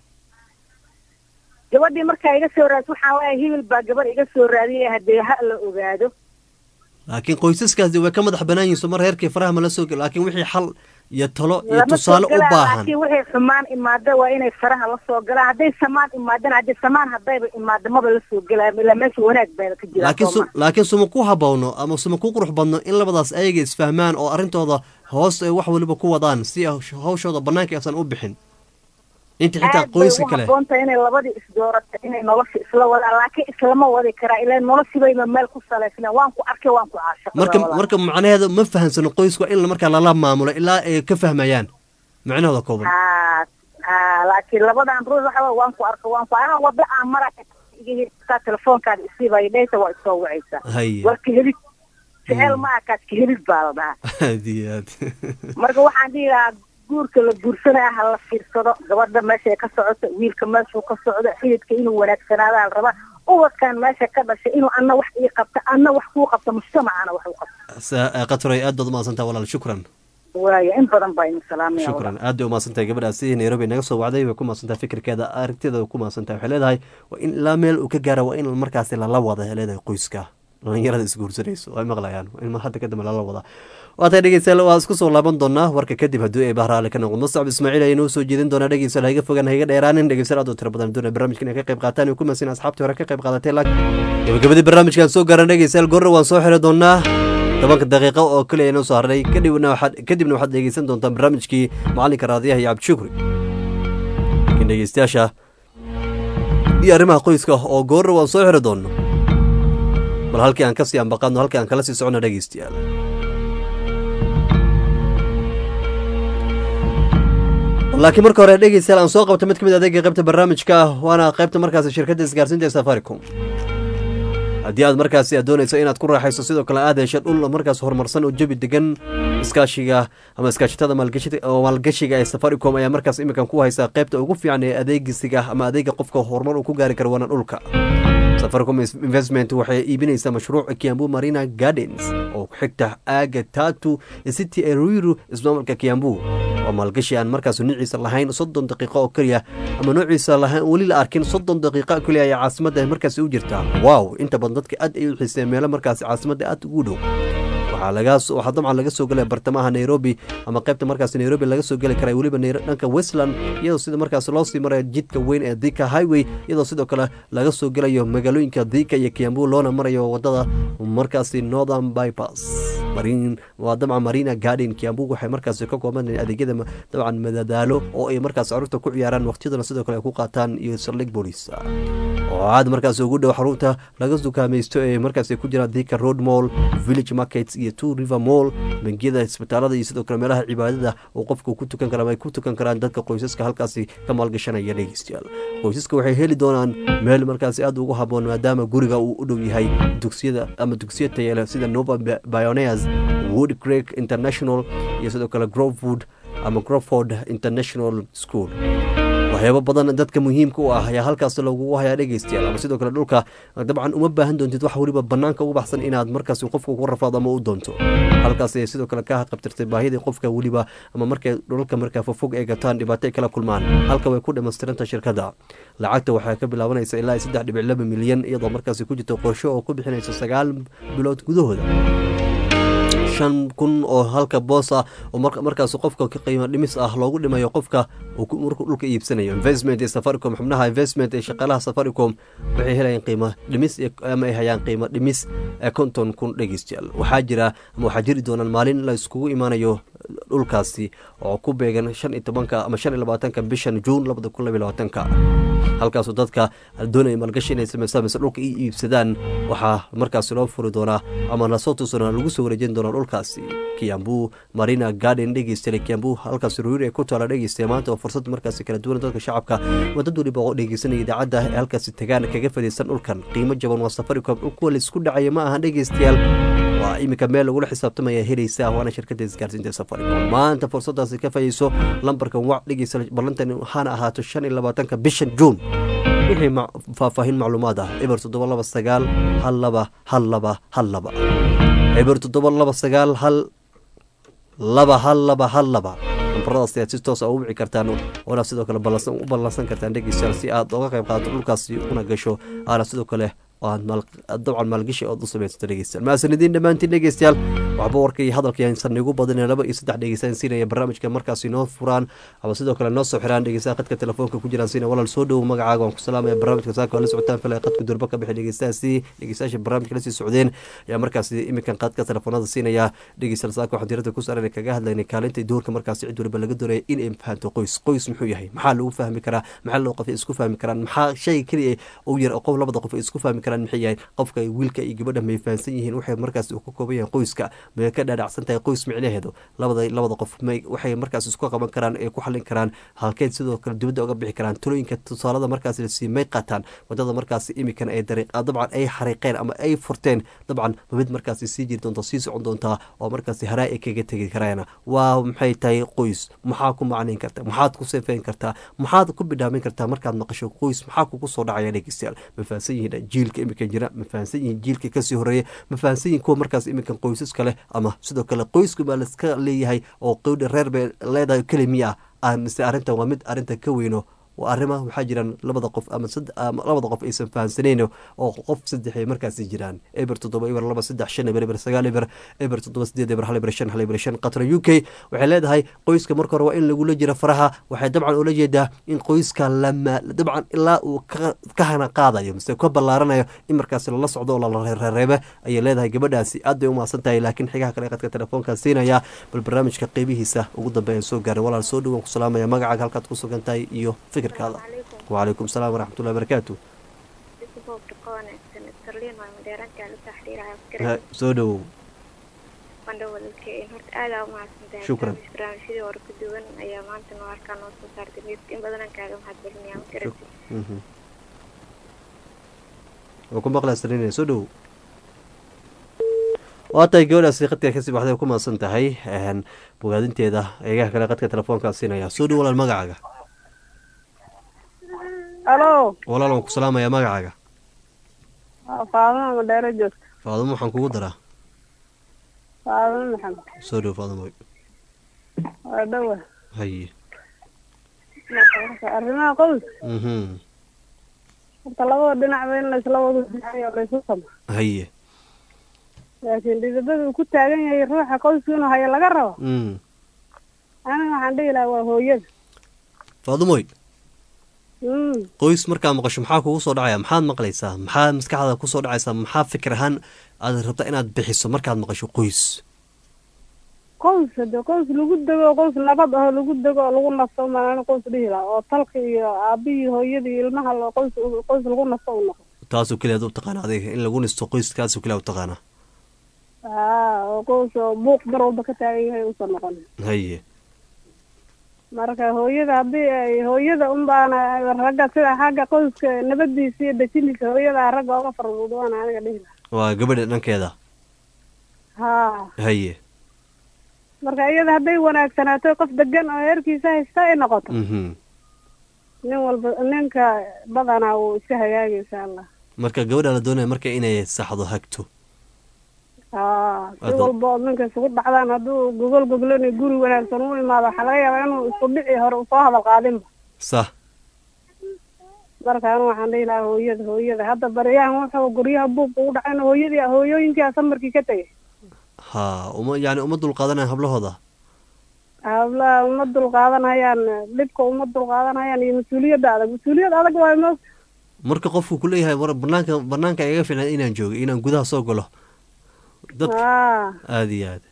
gabadhii markaa iga soo raadis waxaa waaya hibil baa gabar iga soo raadiyay haddee ha la ogaado laakiin qoysaskaasi way ka madax banaan yihiin soo mar reerkii faraha ma la soo gel laakiin wixii xal iyo talo iyo tusaale u baahan laakiin wixii xumaan imaada waa inay faraha la soo galaan hadday samaan imaadana haddii samaan haddayba imaada maba la soo gelaa ilaa meesha wanaag baa ka jira laakiin laakiin suma ku haboono ama suma ku qurux badno in labadaas ayaga isfahmaan oo arrintooda hoos ay wax waliba ku wadaan si hawshooda banaanka aysan u bixin inta xitaa qoyska kale boonta inay labadii isdoorata inay nolosha isla wadaan laakiin islama wadi karaa ilaa noloshibayba meel ku salaysnaa waan ku arkay waan ku caashay marka marka macnaheedu ma fahansano qoysku in markaa lala maamulo ilaa ay ka fahmayaan macnahooda kooban ha ha laakiin labadan ruux waxa waan ku arkay waan ku ana wada aan maraka iga telefoonkaada isiibay dhayta waa isoo wacaysa waa ka helid jecel ma akaad ka helid baa la dhahaa aadiyaad marka waxaan dhihi lahaa guurka la guursanaya ha la fiirsado gabadha meesha ka socoto wiilka meeshuu ka socdo xididka inuu wanaagsanaada la rabaa ubadkan meesha ka dhashay inuu anna wax ii qabto anna wax kuu qabto mujtamacana wax u qabto qaturay aad baad umahadsantaha walaal shukran waaya in badan baa idin salaamaya shukran aad bay umahadsantahay gabadhaasi nairobi naga soo wacday way ku mahadsantahay fikirkeeda aragtideeda way ku mahadsantahay waxay leedahay waa in ilaa meel uu ka gaara waa in markaasi lala wada leedahay qoyska dhalinyarada isguursanayso ay maqlayaan in hadda kadambe lala wadaa waatay dhegeystayaal waa isku soo laaban doonaa warka kadib haddii ay bahraale ka noqdo muscab ismaaciil ayaynu usoo jeedin doonaa dhegeystayaal hayga fogaan hayga dheeraanin dhegeystayaal aad u tiro badan doona barnaamijka inay ka qayb qaataan ku maasin asxaabtii hore ka qayb qaadatay gabagabadii barnaamijkaan soo gaaran dhegeystayaal goorna waan soo xiri doonaa tobanka daqiiqo oo kaliya inoo soo harnay kadibna waxaad kadibna waxaad dhegeysan doontaan barnaamijkii macalinka raadiyaha iyo cabdishukri laakiin dhegeystayaasha iyo arrimaha qoyska oo goorna waan soo xiri doonno bal halkii aan kasii ambaqaadno halkii aan kala sii socono dhegeystayaal laakiin marka hore dhegeystayaal aan soo qabto mid ka mid adeega qaybta barnaamijka ah waana qaybta markaasi shirkadda isgaarsiinta ee safaricom haddii aad markaasi aad doonayso inaad ku raaxayso sidoo kale aad hesho dhul markaas horumarsan oo jabi degan iskaashiga ama iskaashatada maalgashiga ee safaricom ayaa markaas iminkan ku haysaa qaybta ugu fiican ee adeegisiga ama adeega qofka horumar uu ku gaari karo waana dhulka safaricom investment waxay iibinaysaa mashruuca kiambu marina gardens oo ku xigta aaga tatu city ee ruiru ismaamulka kiambu oo maalgashi aan markaas nuuciisa lahayn soddon daqiiqo oo keliya ama nuuciisa lahayn weli la arkin soddon daqiiqo keliya ayaa caasimadda markaasi u jirtaa wow inta badan dadka aad ay u xiiseen meelo markaasi caasimadda aad ugu dhow waxaa laga waxaa dabcan laga soo gelaya bartamaha Nairobi ama qaybta markaas Nairobi laga soo geli karaa waliba dhanka Westland iyadoo sida markaas loo sii marayo jidka weyn ee Thika Highway iyadoo sidoo kale laga soo gelayo magaalooyinka Thika iyo Kiambu loona marayo wadada markaas Northern Bypass marin waa dabcan Marina Garden Kiambu waxay markaas ka kooban adeegyada dabcan madadaalo oo ay markaas carruurta ku ciyaaraan waqtiyada sidoo kale ku qaataan iyo saldhig booliis oo aad markaas ugu dhow xarunta laga dukaameysto ee markaas ku jira Thika Road Mall Village Markets iyo Two River Mall bangiyada isbitaalada iyo sidoo kale meelaha cibaadada oo qofku ku tukan kara ay ku tukan karaan dadka qoysaska halkaasi ka maalgashanaya dhegeystayaal qoysaska waxay heli doonaan meel markaas aad ugu haboon maadaama guriga uu u dhow yahay dugsiyada ama dugsiyada tayada sida Nova Pioneers Wood Creek International iyo sidoo kale Grovewood ama Crawford International School waxyaabo badan dadka muhiimka u ah ayaa halkaas lagugu hayaa dhegeystayaal ama sidoo kale dhulka dabcan uma baahan doontid wax weliba banaanka ugu baxsan inaad markaas qofka ku rafaado ama u doonto halkaas ayay sidoo kale ka qabtirtay baahidii qofka weliba ama markay dhulalka markaa fofog ay gataan dhibaato ay kala kulmaan halka way ku dhamaystiranta shirkadda lacagta waxay ka bilaabanaysa ilaa saddex dhibic laba milyan iyadoo markaasi ku jirta qorsho oo ku bixinaysa sagaal bilood gudahooda shan kun oo halka boos ah oo markaas qofka qiimo dhimis ah loogu dhimayo qofka markuu dhulka iibsanayo investment ee safaricom xubnaha investment ee shaqaalaha safaricom waxay helayaan qiimo dhimis ama ay hayaan qiimo dhimis ee konton kun dhegeystayaal waxaa jira ama waxaa jiri doonaan maalin la iskugu imaanayo dhulkaasi oo ku beegan shan iyo tobanka ama shan iyo labaatanka bishan juun labada kun labaiyo labaatanka halkaasoo dadka doonaya maalgashi inay sameystaan mise dhulka i iibsadaan waxaa markaasi loo furi doonaa ama lasoo tusanaa lagu soo wareejin doonaa dhulkaasi kiambu marina garden dhegeystay kiambu halkaasi ruuri ee ku taala dhegeystay maanta oo fursad markaasi kala duwan dadka shacabka waa dad waliba oo dhegeysanaya idaacadda ee halkaasi tagaan kaga fadhiisan dhulkan qiimo jaban waa safaricom dhulkuwa laisku dhacaya ma aha dhegeystayaal waa iminka meel lagula xisaabtamaya helaysa waana shirkadda isgaarsiinta safaricom maanta fursadaasi ka fayeyso lambarkan wac dhegeysa ballantan waxaana ahaato shan iyo labaatanka bishan juun wixii faahfaahin macluumaad ah eber toddoba laba sagaal hal laba hal laba hal laba eber toddoba laba sagaal hal laba hal laba hal laba nambaradaas ayaad si toos a u wici kartaan oona sidoo kale u ballansan kartaan dhegeystayaal si aad oga qayb qaadato dhulkaasi una gasho aana sidoo kale dabcan maalgashi ood u samaysato dhegeystayaal mahadsanidin dhammaantiin dhegeystayaal waxba warka iyo hadalka aysan igu badin laba iyo saddex dhegeystaan siinaya barnaamijka markaasi noo furaan ama sidoo kale noo soo xiraan dhegeystaha qadka telefoonka ku jiraan siina walaal soo dhowo magacaaga waan ku salaamaya barnaamijka saaka waa la socotaan filaya qadka durba ka bixi dhegeystahaasi dhegeystayaasha barnaamijka la sii socdeen ayaa markaasi iminkan qadka telefoonada siinaya dhegeystayaal saaka waxaan diirada ku saaran kaga hadlaynay kaalinta doorka markaasi cid waliba laga doonaya in ay fahanto qoys qoys muxuu yahay maxaa lagu fahmi karaa maxaa loo qof ay isku fahmi karaan maxaa shay keliya uu yar qof labada qof ay isku fahmi karaan maxay yahay qofka wiilka iyo gabadha may fahansan yihiin waxay markaas uu ka kooban yahay qoyska may ka dhaadhacsan tahay qoys micnaheedu labada labada qof may waxay markaas isku qaban karaan ee ku xalin karaan halkeed sidoo kale dibadda uga bixi karaan talooyinka tusaalada markaas la siimay qaataan wadada markaas imikan ay dariiq dabcan ay xariiqeen ama ay furteen dabcan mid markaas sii jiri doonta sii socon doonta oo markaas haraa ay kaga tegi karaan waa maxay tahay qoys maxaa ku macnayn kartaa maxaad ku seefeyn kartaa maxaad ku bidhaamin kartaa markaad maqasho qoys maxaa kugu soo dhacaya dhegeystayaal ma fahansan yihiin jiilka imikan jira ma fahansan yihiin jiilka kasii horeeya ma fahansan yihiin kuwa markaas iminkan qoysas kale ama sidoo kale qoysku baa laiska leeyahay oo qowdha reer bay leedahay kelimiya ah mise arrintan waa mid arrinta ka weyno waa arrima waxaa jiraan labada qof ama labada qof aysan fahansaneyn oo qof saddex ay markaasi jiraan eber toddoba eber laba saddex shan eber eber sagaal eber eber toddoba sideed eber hal eber shan hal eber shan qatra u k waxay leedahay qoyska marka hore waa in lagula jira faraha waxay dabcan ula jeedaa in qoyska lama dabcan ilaa uu ka hana qaadayo mise ka ballaaranayo in markaasi lala socdo oo lala reereebe ayay leedahay gabadhaasi aad bay u mahadsan tahay laakiin xigaha kale qadka telefoonka siinaya bal barnaamijka qeybihiisa ugu dambeeyan soo gaarin walaal soo dhowaan ku salaamaya magacaaga halkaad ku sugan tahay iyo fikir وعليكم السلام ورحمة الله وبركاته سودو شكرا وكم بقى السرين سودو waatay gabadhaasi qadka kasii baxday ku mahadsan tahay bogaadinteeda eegaha kale qadka telefoonkaa siinaya soo dhow walaal magacaaga alo walaal waan ku salaamayaa magacaaga faaduma madheero joogta faaduma waxaan kugu daraa faaduma maxamed soo dhow faaduma waa dhawa haye arrimaha qoys mhm horta labada dhinacba in laysla wada diyaariyo laysu samo haye laakiin dhidibada uu ku taagan yahay ruuxa qoyska inuu hayo laga rabo mm aniga waxaan dhihi lahaa waa hooyada faadumoy mm qoys markaa maqasho maxaa kugu soo dhacaya maxaad maqlaysaa maxaa maskaxdaada kusoo dhacaysaa maxaa fikir ahaan aad rabta inaad bixiso markaad maqasho qoys qoys hade qoys lagu dego qoys nabad ah lagu dego oo lagu nasto maana qoys dhihi lahaa oo talka iyo aabihii hooyadii ilmaha qoys qoys lagu nasto u noqo taasoo keliya u taqaana adiga in lagu nisto qoyskaasoo keliya u taqaana aa oo qoys oo buuq mar walba ka taagan yahay uusan noqon haye marka hooyada haddii ay hooyada unbaana ragga sida xagga qoyska nabadiisa iyo dejintiisa hooyada ragga oga farduudaan aniga dhihi lahaa waa gabadha dhankeeda haa haye marka iyada hadday wanaagsanaato qof degan oo heerkiisa haysta ay noqoto mhm nin walba ninka badanaa wuu iska hagaagi insha allah. marka gabadha la doonaya marka inay saxdo hagto aa si Hadda- walba oo ninka isugu dhacdaan hadduu gogol goglani guri wanaagsan u imaado waxaa laga yaabaa inuu isku dhici hore usoo hadal qaadinba. sax marka anu waxaan dhihi lahaa hooyada hooyada hadda baryahan wuxuu guryaha buubka ugu dhacayna hooyadii hooyooyinkaa samarkii ka tegay. ha uma yani uma dulqaadanaya hablahooda hablaha uma dulqaadanayaan dhibka uma dulqaadanayaan iyo mas-uuliyadda adag mas-uuliyad adag waayo mo marka qofku ku leeyahay war banaanka banaanka igaga filan inaan joogo inaan gudaha soo galo dadka aa aada iyo aad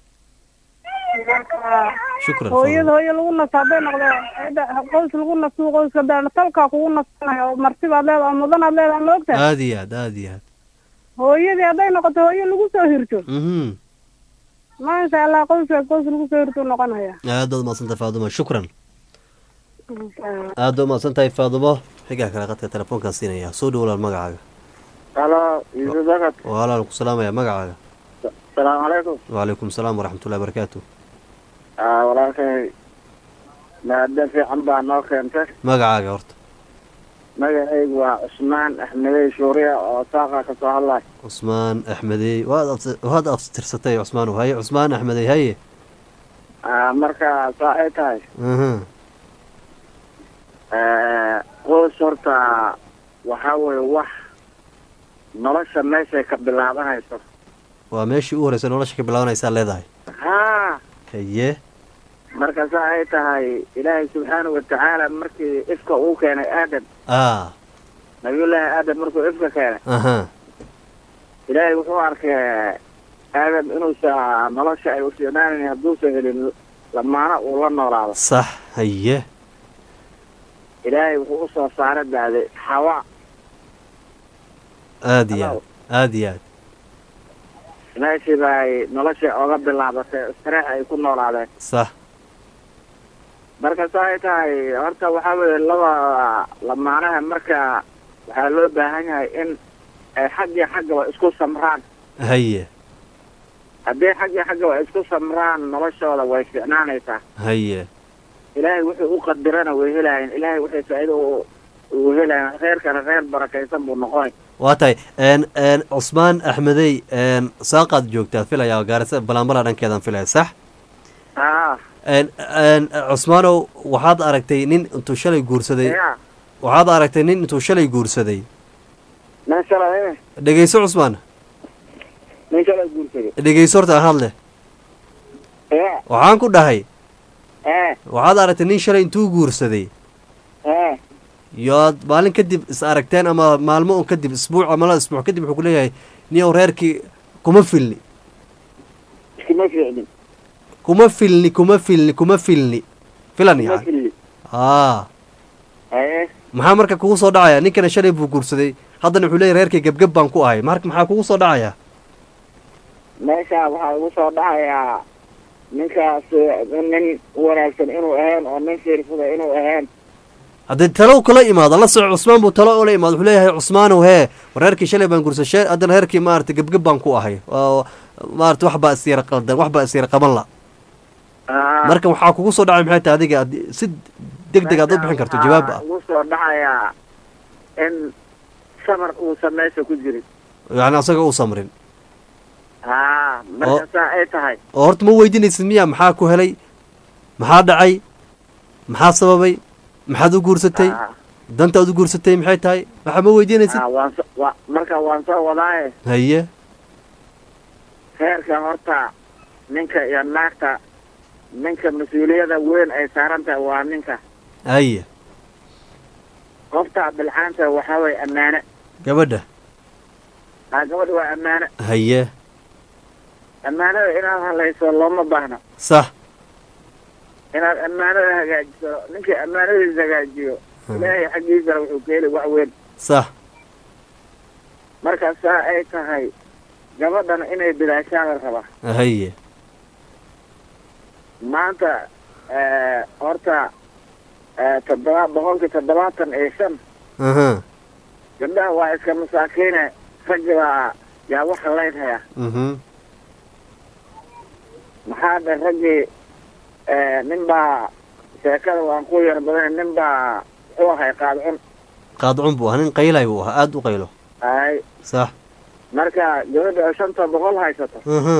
shukran hooyada hooyo lagu nasto hadday noqdo cidda- qoys lagu nasto qoyska dana talkaa kugu nastanayo oo martibaad leedahay mudanaad leedahay ma ogtahay aada iyo aad aada iyo aad hooyadii hadday noqoto hooyo lagu soo hirto mhm maasha allah qoyskaas qoys lagu soo hirtuu noqonaya. aad baad umahadsantahay faadumo shukran aad baad umahadsantahay faadumo xigaa kale qadka telefoonkaa siinaya soo dhow walaal magacaaga halo yuusuf dakad walaal ku salaamaya magacaaga asalaamu calaykum wacalaykum salaam waraxmatullahi barakaatu walaalkay maada fiican baa noo keentay magacaaga horta magacaygu waa cusmaan axmedey shuuriya oo saaqa ka soo hadlay cusmaan axmedey waad af- waad aftirsatay cusmaan haye cusmaan axmedey haye marka saa ay tahay mhm qoys horta waxaa weeye wax nolosha meeshay ka bilaabanayso waa meeshii u horeysa nolosha ka bilaabanaysaa leedahay haa haye marka saa ay tahay ilaahay subxaanahu watacaala markii ifka uu keenay aadam ah nabiyullaahi aadam markuu ifka keenay aha ilaahay wuxuu arkay aadam inuusa nolosha ay usiinaanayn hadduusan helin lamaana uu la noolaado sax haye ilaahay wuxuu usoo saara daaday xawa aada iyo aad aada iyo aad meeshii bay nolosha oga bilaabatay istirax ay ku noolaadeen sax marka saa ay tahay horta waxaa weeye laba lamaanaha marka waxaa loo baahan yahay in ay xaggi xaggaba isku samraan haye haddii xaggi xaggaba isku samraan noloshooda way fiicnaanaysaa haye ilaahay wuxuu u qadirana way helaayeen ilaahay waxay faa'iido u uu helaayeen reerkana reer barakaysan buu noqonay waa tahay n n cusmaan axmedey n saaqaad joogtaa filaya gaarisa balaanbala dhankeedaan filaya sax haa n n cusmaanow waxaad aragtay nin intuu shalay guursaday ya waxaad aragtay nin intuu shalay guursaday nin shalay dhegeyso cusmaan nin shalay guursaday dhegeyso horta aan hadle ee waxaan ku dhahay ee waxaad aragtay nin shalay intuu guursaday ee yoad maalin kadib is aragteen ama maalmo un kadib isbuuc ama laba isbuuc kadib wuxuu ku leeyahay niyow reerkii kuma filni iskuma fiicnin kuma filni kuma filni kuma filni filan kuma yahay filli aa ee maxaa marka kugu soo dhacaya ninkana shalay buu guursaday haddana wuxuu leeyahay reerkii gebgeb baan ku ahay marka maxaa kugu soo dhacaya meesha waxaa igu soo dhacayaa ninkaas nin wanaagsan inuu ahayn oo nin fiirsada inuu ahayn haddii talo kula imaado la soco cusmaan buu talo ula imaado wuxuu leeyahay cusmaanow hee war reerkii shalay baan guursaday shee haddana reerkii maarata gebgeb baan ku ahay oo maarata wax baa isyara qaldan wax baa isyara qaban la marka waxaa kugu soo dhacay maxay tahay adiga haddii si deg deg aad u bixin karto jawaab ah ugu soo dhacayaa in samar uusan meesha ku jirin yacni asaga uu samrin haa marka saa ay tahay oo horta ma weydiinaysid miya maxaa ku helay maxaa dhacay maxaa sababay maxaad u guursatay Ah, dantaad u guursatay maxay tahay waxaa ma weydiinaysid ah, waan so- wa- marka waan soo wadaaye haye reerka horta ninka iyo naagta ninka mas-uuliyada weyn ay saaran tahay waa ninka haye qofta bilxaanta waxaa waye ammaane gabadha aa gabadha waa ammaane haye ammaanada inaad halayso looma baahno sax inaad ammaanada hagaajiso ninkii ammaanadiisa hagaajiyo ilaahay xaggiisana wuxuu ka heli wax weyn sax marka saa ay tahay gabadhana inay bilaashaada raba haye maanta eh, horta eh, toddoba boqolkii toddobaatan iyo shan aha gabdhaha waa iska masaakiine raggi baa yaa waxa laynhaya mhm maxaa dhe raggii eh, nin baa sheekada waan ku yar badan nin baa wuxuu ahay qaadcun qaadcun buu ahaa nin qaylay buu ahaa aada u qaylo ay sax marka gabadha shanta boqol haysato aha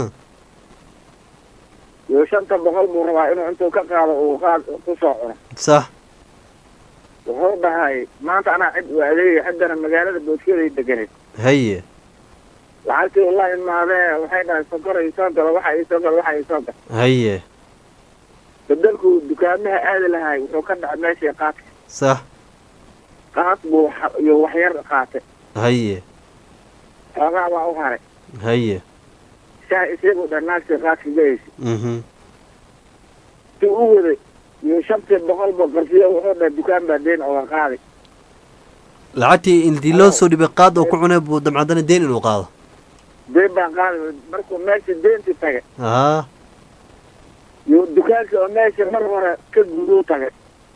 iyo shanta boqol buu rabaa inuu intuu ka qaado uu qaad ku soo cuno sax wuxuu dhahay maanta anaa cid u adeegay ciddana magaalada boodkeeday deganeed haye lacagtii wallahi imaadee waxay dhahay sokor isoo galo waxa isoo galo waxa isoo galo haye bedelku dukaamaha aadi lahay wuxuu ka dhacay meeshii qaadka sax qaad buu iyo waxyar qaatay haye xoogaa baa u haray haye shaah isagu dhanaagtii qaadka gayaysa mhm si u waday iyo shantii boqol buu qarsiyo wuxuu dhahay dukaan baa deen oo qaaday lacagtii intii loo soo dhibay qaad oo ku cunay buu damcadana deen inuu qaado deen baa qaaday markuu meesha deentii tagay haa iyo dukaanka oo meesha mar hore ka guduu tagay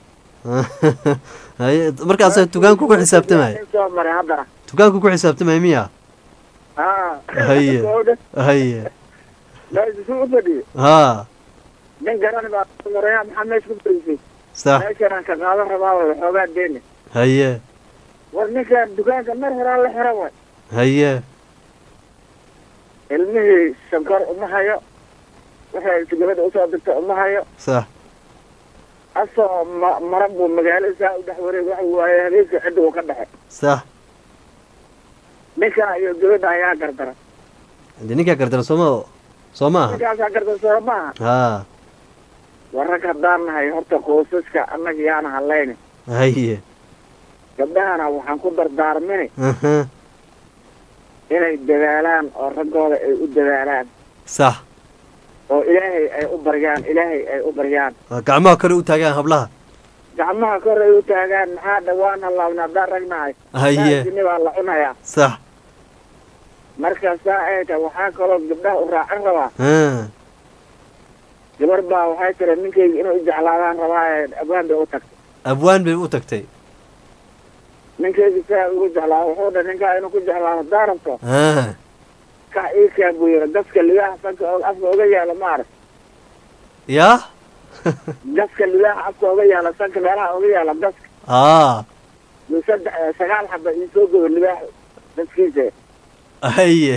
haye markaasa dukaanku ku xisaabtamaya soo maray haddana dukaanku ku xisaabtamaya miya haa haye haye meesha suu u fadhiyo haa nin garan baa maraya maxaa meesha ku fadhiisay sax meeshanaan ka qaadan rabaa waxoogaa deeni haye war ninkaan dukaanka mar horaa la xira way haye ilmihii shankor uma hayo waxay gabadha usoo dirta uma hayo sax asoo ma mara buu magaalada saa u dhex wareeg waxa waaye habeenka cidda uu ka dhexay sax ninkaa iyo gabadha ayaa gardara de ninkaa gardara sooma soo ma aha ninkaasaa gardara soo maaha haa warrag haddaan nahay horta qoysaska annaga yaana hadlayni haye gabdhahana waxaan ku dardaarmini aha inay dadaalaan oo raggooda ay u dadaalaan sax oo ilaahay ay u baryaan ilaahay ay u baryaan gacmaha kore u taagaan hablaha gacmaha kor ay u taagaan maxaa dhawaana laabna haddaan ragnahay haye sini baa la cunayaa sax marka saa ay tahay waxaa kaloo gabdhaha u raacan rabaa ha gabar baa waxay tiri ninkayga inuu i jeclaadaan rabaa ee abwaan bay u tagtay abwaan bay u tagtay ninkayga saa ugu jeclaa wuxuu dha ninkaa inuu ku jeclaado haddaan rabto ha ka iikaa buu yiri gaska libaaha sanka afka oga yaala ma arag ya gaska libaaha afka oga yaala sanka meelaha oga yaala gaska aa iyo saddex sagaal xaba iisoo gobo libaaha dadkiisa haye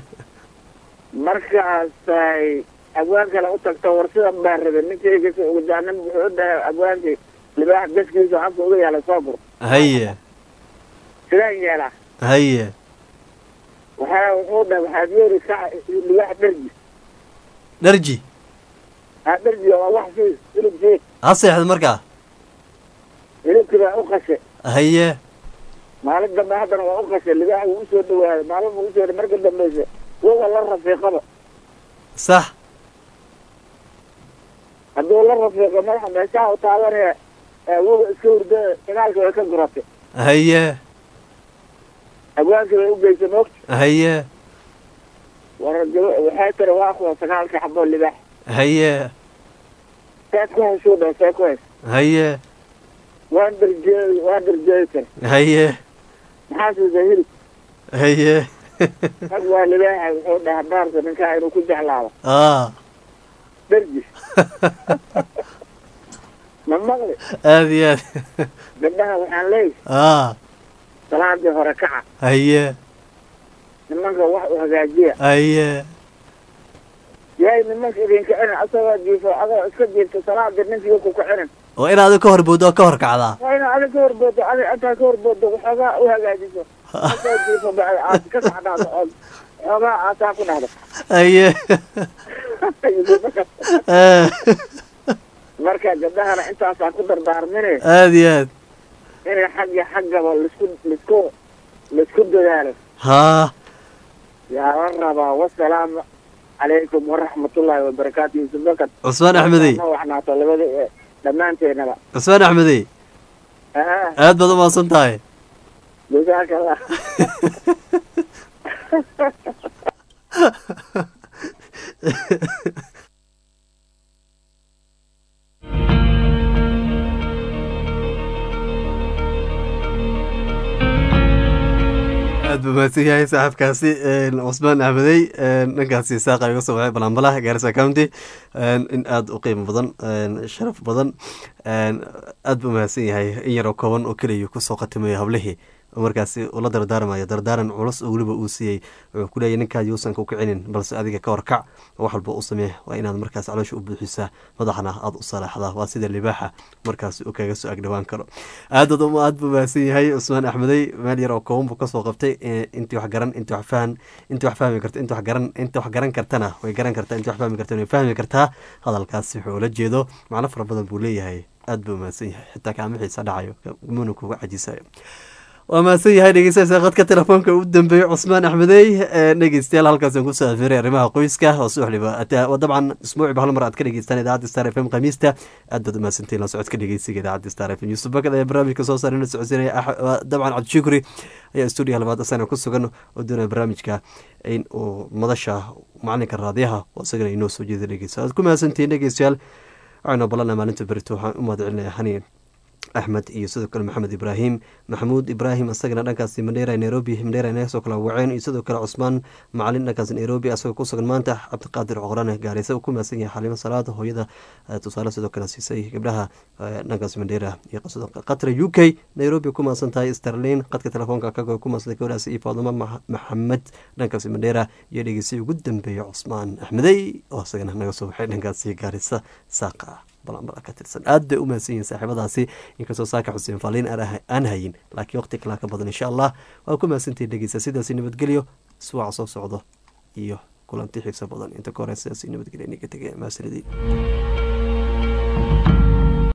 markaasay abwaan kale u tagto war sidan baan rabay ninkayga si ugu jaanin wuxuu u dhahay abwaankii libaaha gaskiisa afka oga yaala soo gur haye sidaan yeelaa haye waxaa wuxuu dhahay waxaad yeeri ka libaax dherji dherji haa dherji waa wax sii hilib sii ha seexda markaa hilibkii baa u qashay haye maalin dambe haddana waa u qashay libaax wuu usoo dhawaaday maalin buu usoo marka dambeysa wawa la rafiiqaba sax hadduu la rafiiqo madaxa meeshaha u taabanaya wawa iska hurda sagaalka way ka guratay haye abwaankii bay u geysay moogta haye war waxay tiri waa kuwa sagaalka xaboo libaax haye saad ku heshuu dha saa ku hesh haye waan darjeey waan darjeey tiri haye maxaa siisa hilib haye rag waa libaaxa wuxuu dhaha daarta ninkaa inuu ku jeclaado aa dherji ma maqli aada iyo aad gabdhaha waxaan leeyahay aa salaadii hore kaca haye nimanka wax u hagaajiya haye yaay nimanka idinka cinin asagoo jiifo adoo iska jiifto salaadii ninkii ku kacinin oo in adig ka hor booddo oo ka hor kacdaa waa ina adig ka horboodo adig intaa ka horboodo waxoogaa u hagaajiso asoo jiifo bacdi aad ka kacdhaado ood xoogaa aasaa ku dhahdo haye marka gabdhahana intaasaa ku dardaarmine aada iyo aad inay xagga xaggaba laisku laisku laisku dadaalo haa yaa la rabaa wasalaamu calaykum waraxmatullaahi wabarakaatu yusuf bakar cusmaan axmedey ma waxnaato labada dhammaanteenaba cusmaan axmedey aad baad umahadsan tahay jazaaka allah aad buu mahadsan yahay saaxiibkaasi cusmaan axmedey dhankaasi saaqa iga soo waxay balanbala Garissa County in aad u qiimo badan sharaf badan aad buu mahadsan yahay in yaroo kooban oo keliya ku soo qatimaya hablihii markaasi ula dardaarmayo dardaaran culus oo weliba uu siiyey wuxuu ku leeyahay ninkaad yuusan ku kicinin balse adiga ka horkac wax walba u samee waa inaad markaas caloosha u buuxisaa madaxna aad u salaaxdaa waa sida libaaxa markaas uu kaga soo agdhawaan karo aad aad buu mahadsan yahay cusmaan axmedey meel yar oo kooban buu kasoo qabtay intii wax garan intii wax fahan intii wax fahmi karta intii wax garan intii wax garan kartana way garan kartaa intii wax fahmi karta way fahmi kartaa hadalkaasi wuxuu la jeedo macno fara badan buu leeyahay aad buu mahadsan yahay xitaa kaamixiisa dhacayo muna kuga cajisayo waa mahadsan yahay dhegeystayaasha qadka telefoonka u dambeeyay cusmaan axmedey dhegeystayaal halkaasaan kusoo afiray arrimaha qoyska oo suuxliba dabcan isbuuci ba hal mar aad ka dhegeystaan idaacadda star f m khamiista aad baad umahadsantiin la socodka dhegeysiga idaacadda star f m yuusuf bakad ayaa barnaamijka soo saaray inoo socodsiinaya dabcan cabdishukri ayaa stuudiga labaad asana ku sugan oo doonaya barnaamijka in uu madasha macalinka raadiyaha oo isagana inoo soo jeeda dhegeysta aad ku mahadsantiin dhegeystayaal waxaynu balana maalinta berito waxaan u mahad celinaya haniin axmed iyo sidoo kale maxamed ibraahim maxamuud ibraahim asagana dhankaasi mandheera nairobi mandheera inagasoo kale waceen iyo sidoo kale cusmaan macalin dhankaasi nairobi asagoo ku sugan maanta cabdiqaadir coqrane gaareysa uu ku mahadsan yahay xaliimo salaada hooyada tusaale sidoo kale siisay gabdhaha dhankaasi mandheera iyo qatra u k nairobi ku mahadsan tahay starlin qadka telefoonka kago ku mahadsan gabdhahaasi iyo faadimo maxamed dhankaasi mandheera iyo dhegeysay ugu dambeeya cusmaan axmedey oo asagana naga soo waxay dhankaasi gaareysa saaqa balanbala ka tirsan aad bay u mahadsan yihiin saaxiibadaasi inkastoo saaka xuseen faaliin aan hayin laakiin waqti kalaa ka badan insha allah waa ku mahadsantahi dhegeysa sidaasi nabadgelyo isbuuca soo socdo iyo kulanti xiigso badan inta ka hore sidaasi nabadgelyo inaga tegay maasanidii